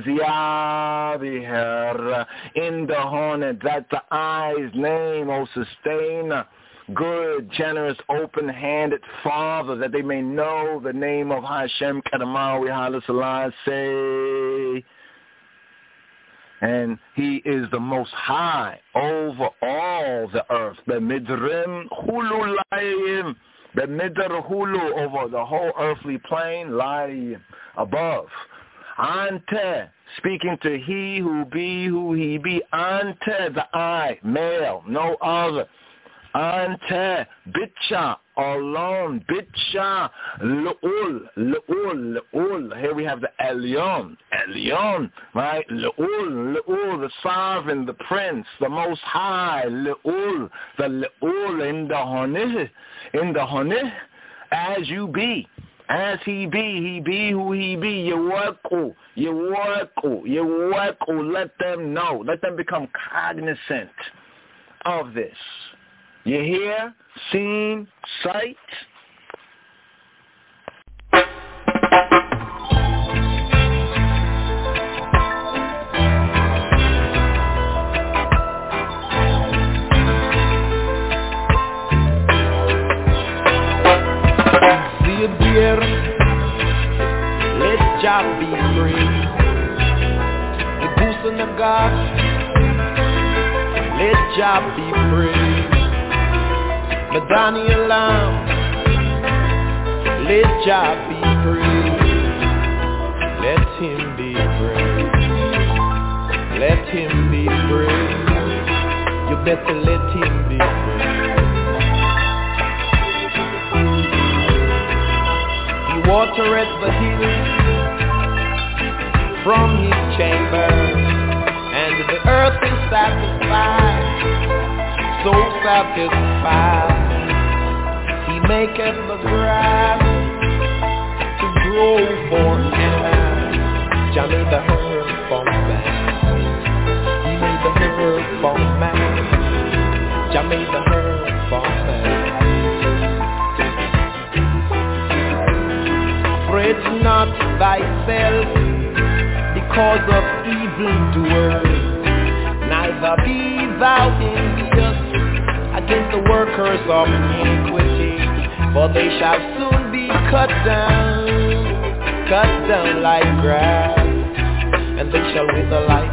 Gaziabiher, in the hornet, that the I's name, O sustainer, good, generous, open-handed Father, that they may know the name of Hashem Kadamawi Haile Selassie. And he is the most high over all the earth. Bemidrim hulu layim. Bemidr hulu, over the whole earthly plane, layim, above. Ante, speaking to he who be, who he be. Ante, the I, male, no other. Ante, bitcha, alone, bitcha, lu'ul, lu'ul, lu'ul. Here we have the Elyon, Elyon, right? Lu'ul, lu'ul, the sovereign, the prince, the most high, lu'ul, the lu'ul, in the honeh, in the honeh, as you be. As he be, he be who he be. Yawaku, yawaku, yawaku. Let them know. Let them become cognizant of this. You hear, seen, sight. See a beer, let Jah be free. The goose and the God, let Jah be free. Madani alarm, let Jah be free. Let him be free. Let him be free. You better let him be free. He watereth the hills from his chamber, and the earth is satisfied, so satisfied. He maketh the grass to grow forever. Jah made the herb for man. He made the herb for man. Jah made the herb for man. Fret not thyself because of evildoers, neither be thou envious against the workers of iniquity, for they shall soon be cut down, cut down like grass, and they shall wither like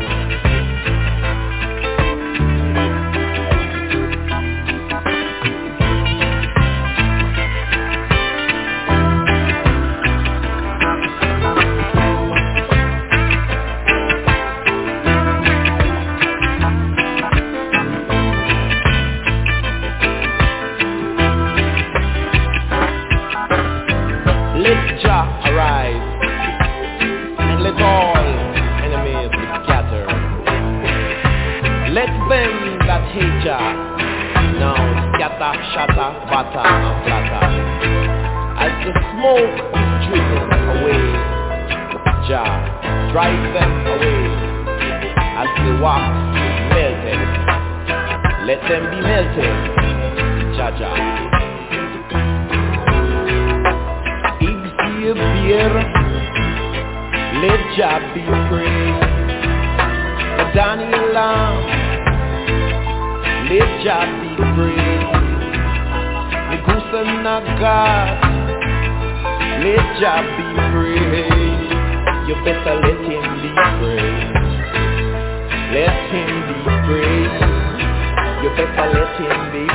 shatter, batter, and flatter. As the smoke is driven away, Jah, drive them away. As the wax is melted, let them be melted, Jah Jah. Ibsi beer, let Jah be praised. Daniel Lamb, let Jah be praised. God, let Jah be praised. You better let him be praised. Let him be praised. You better let him be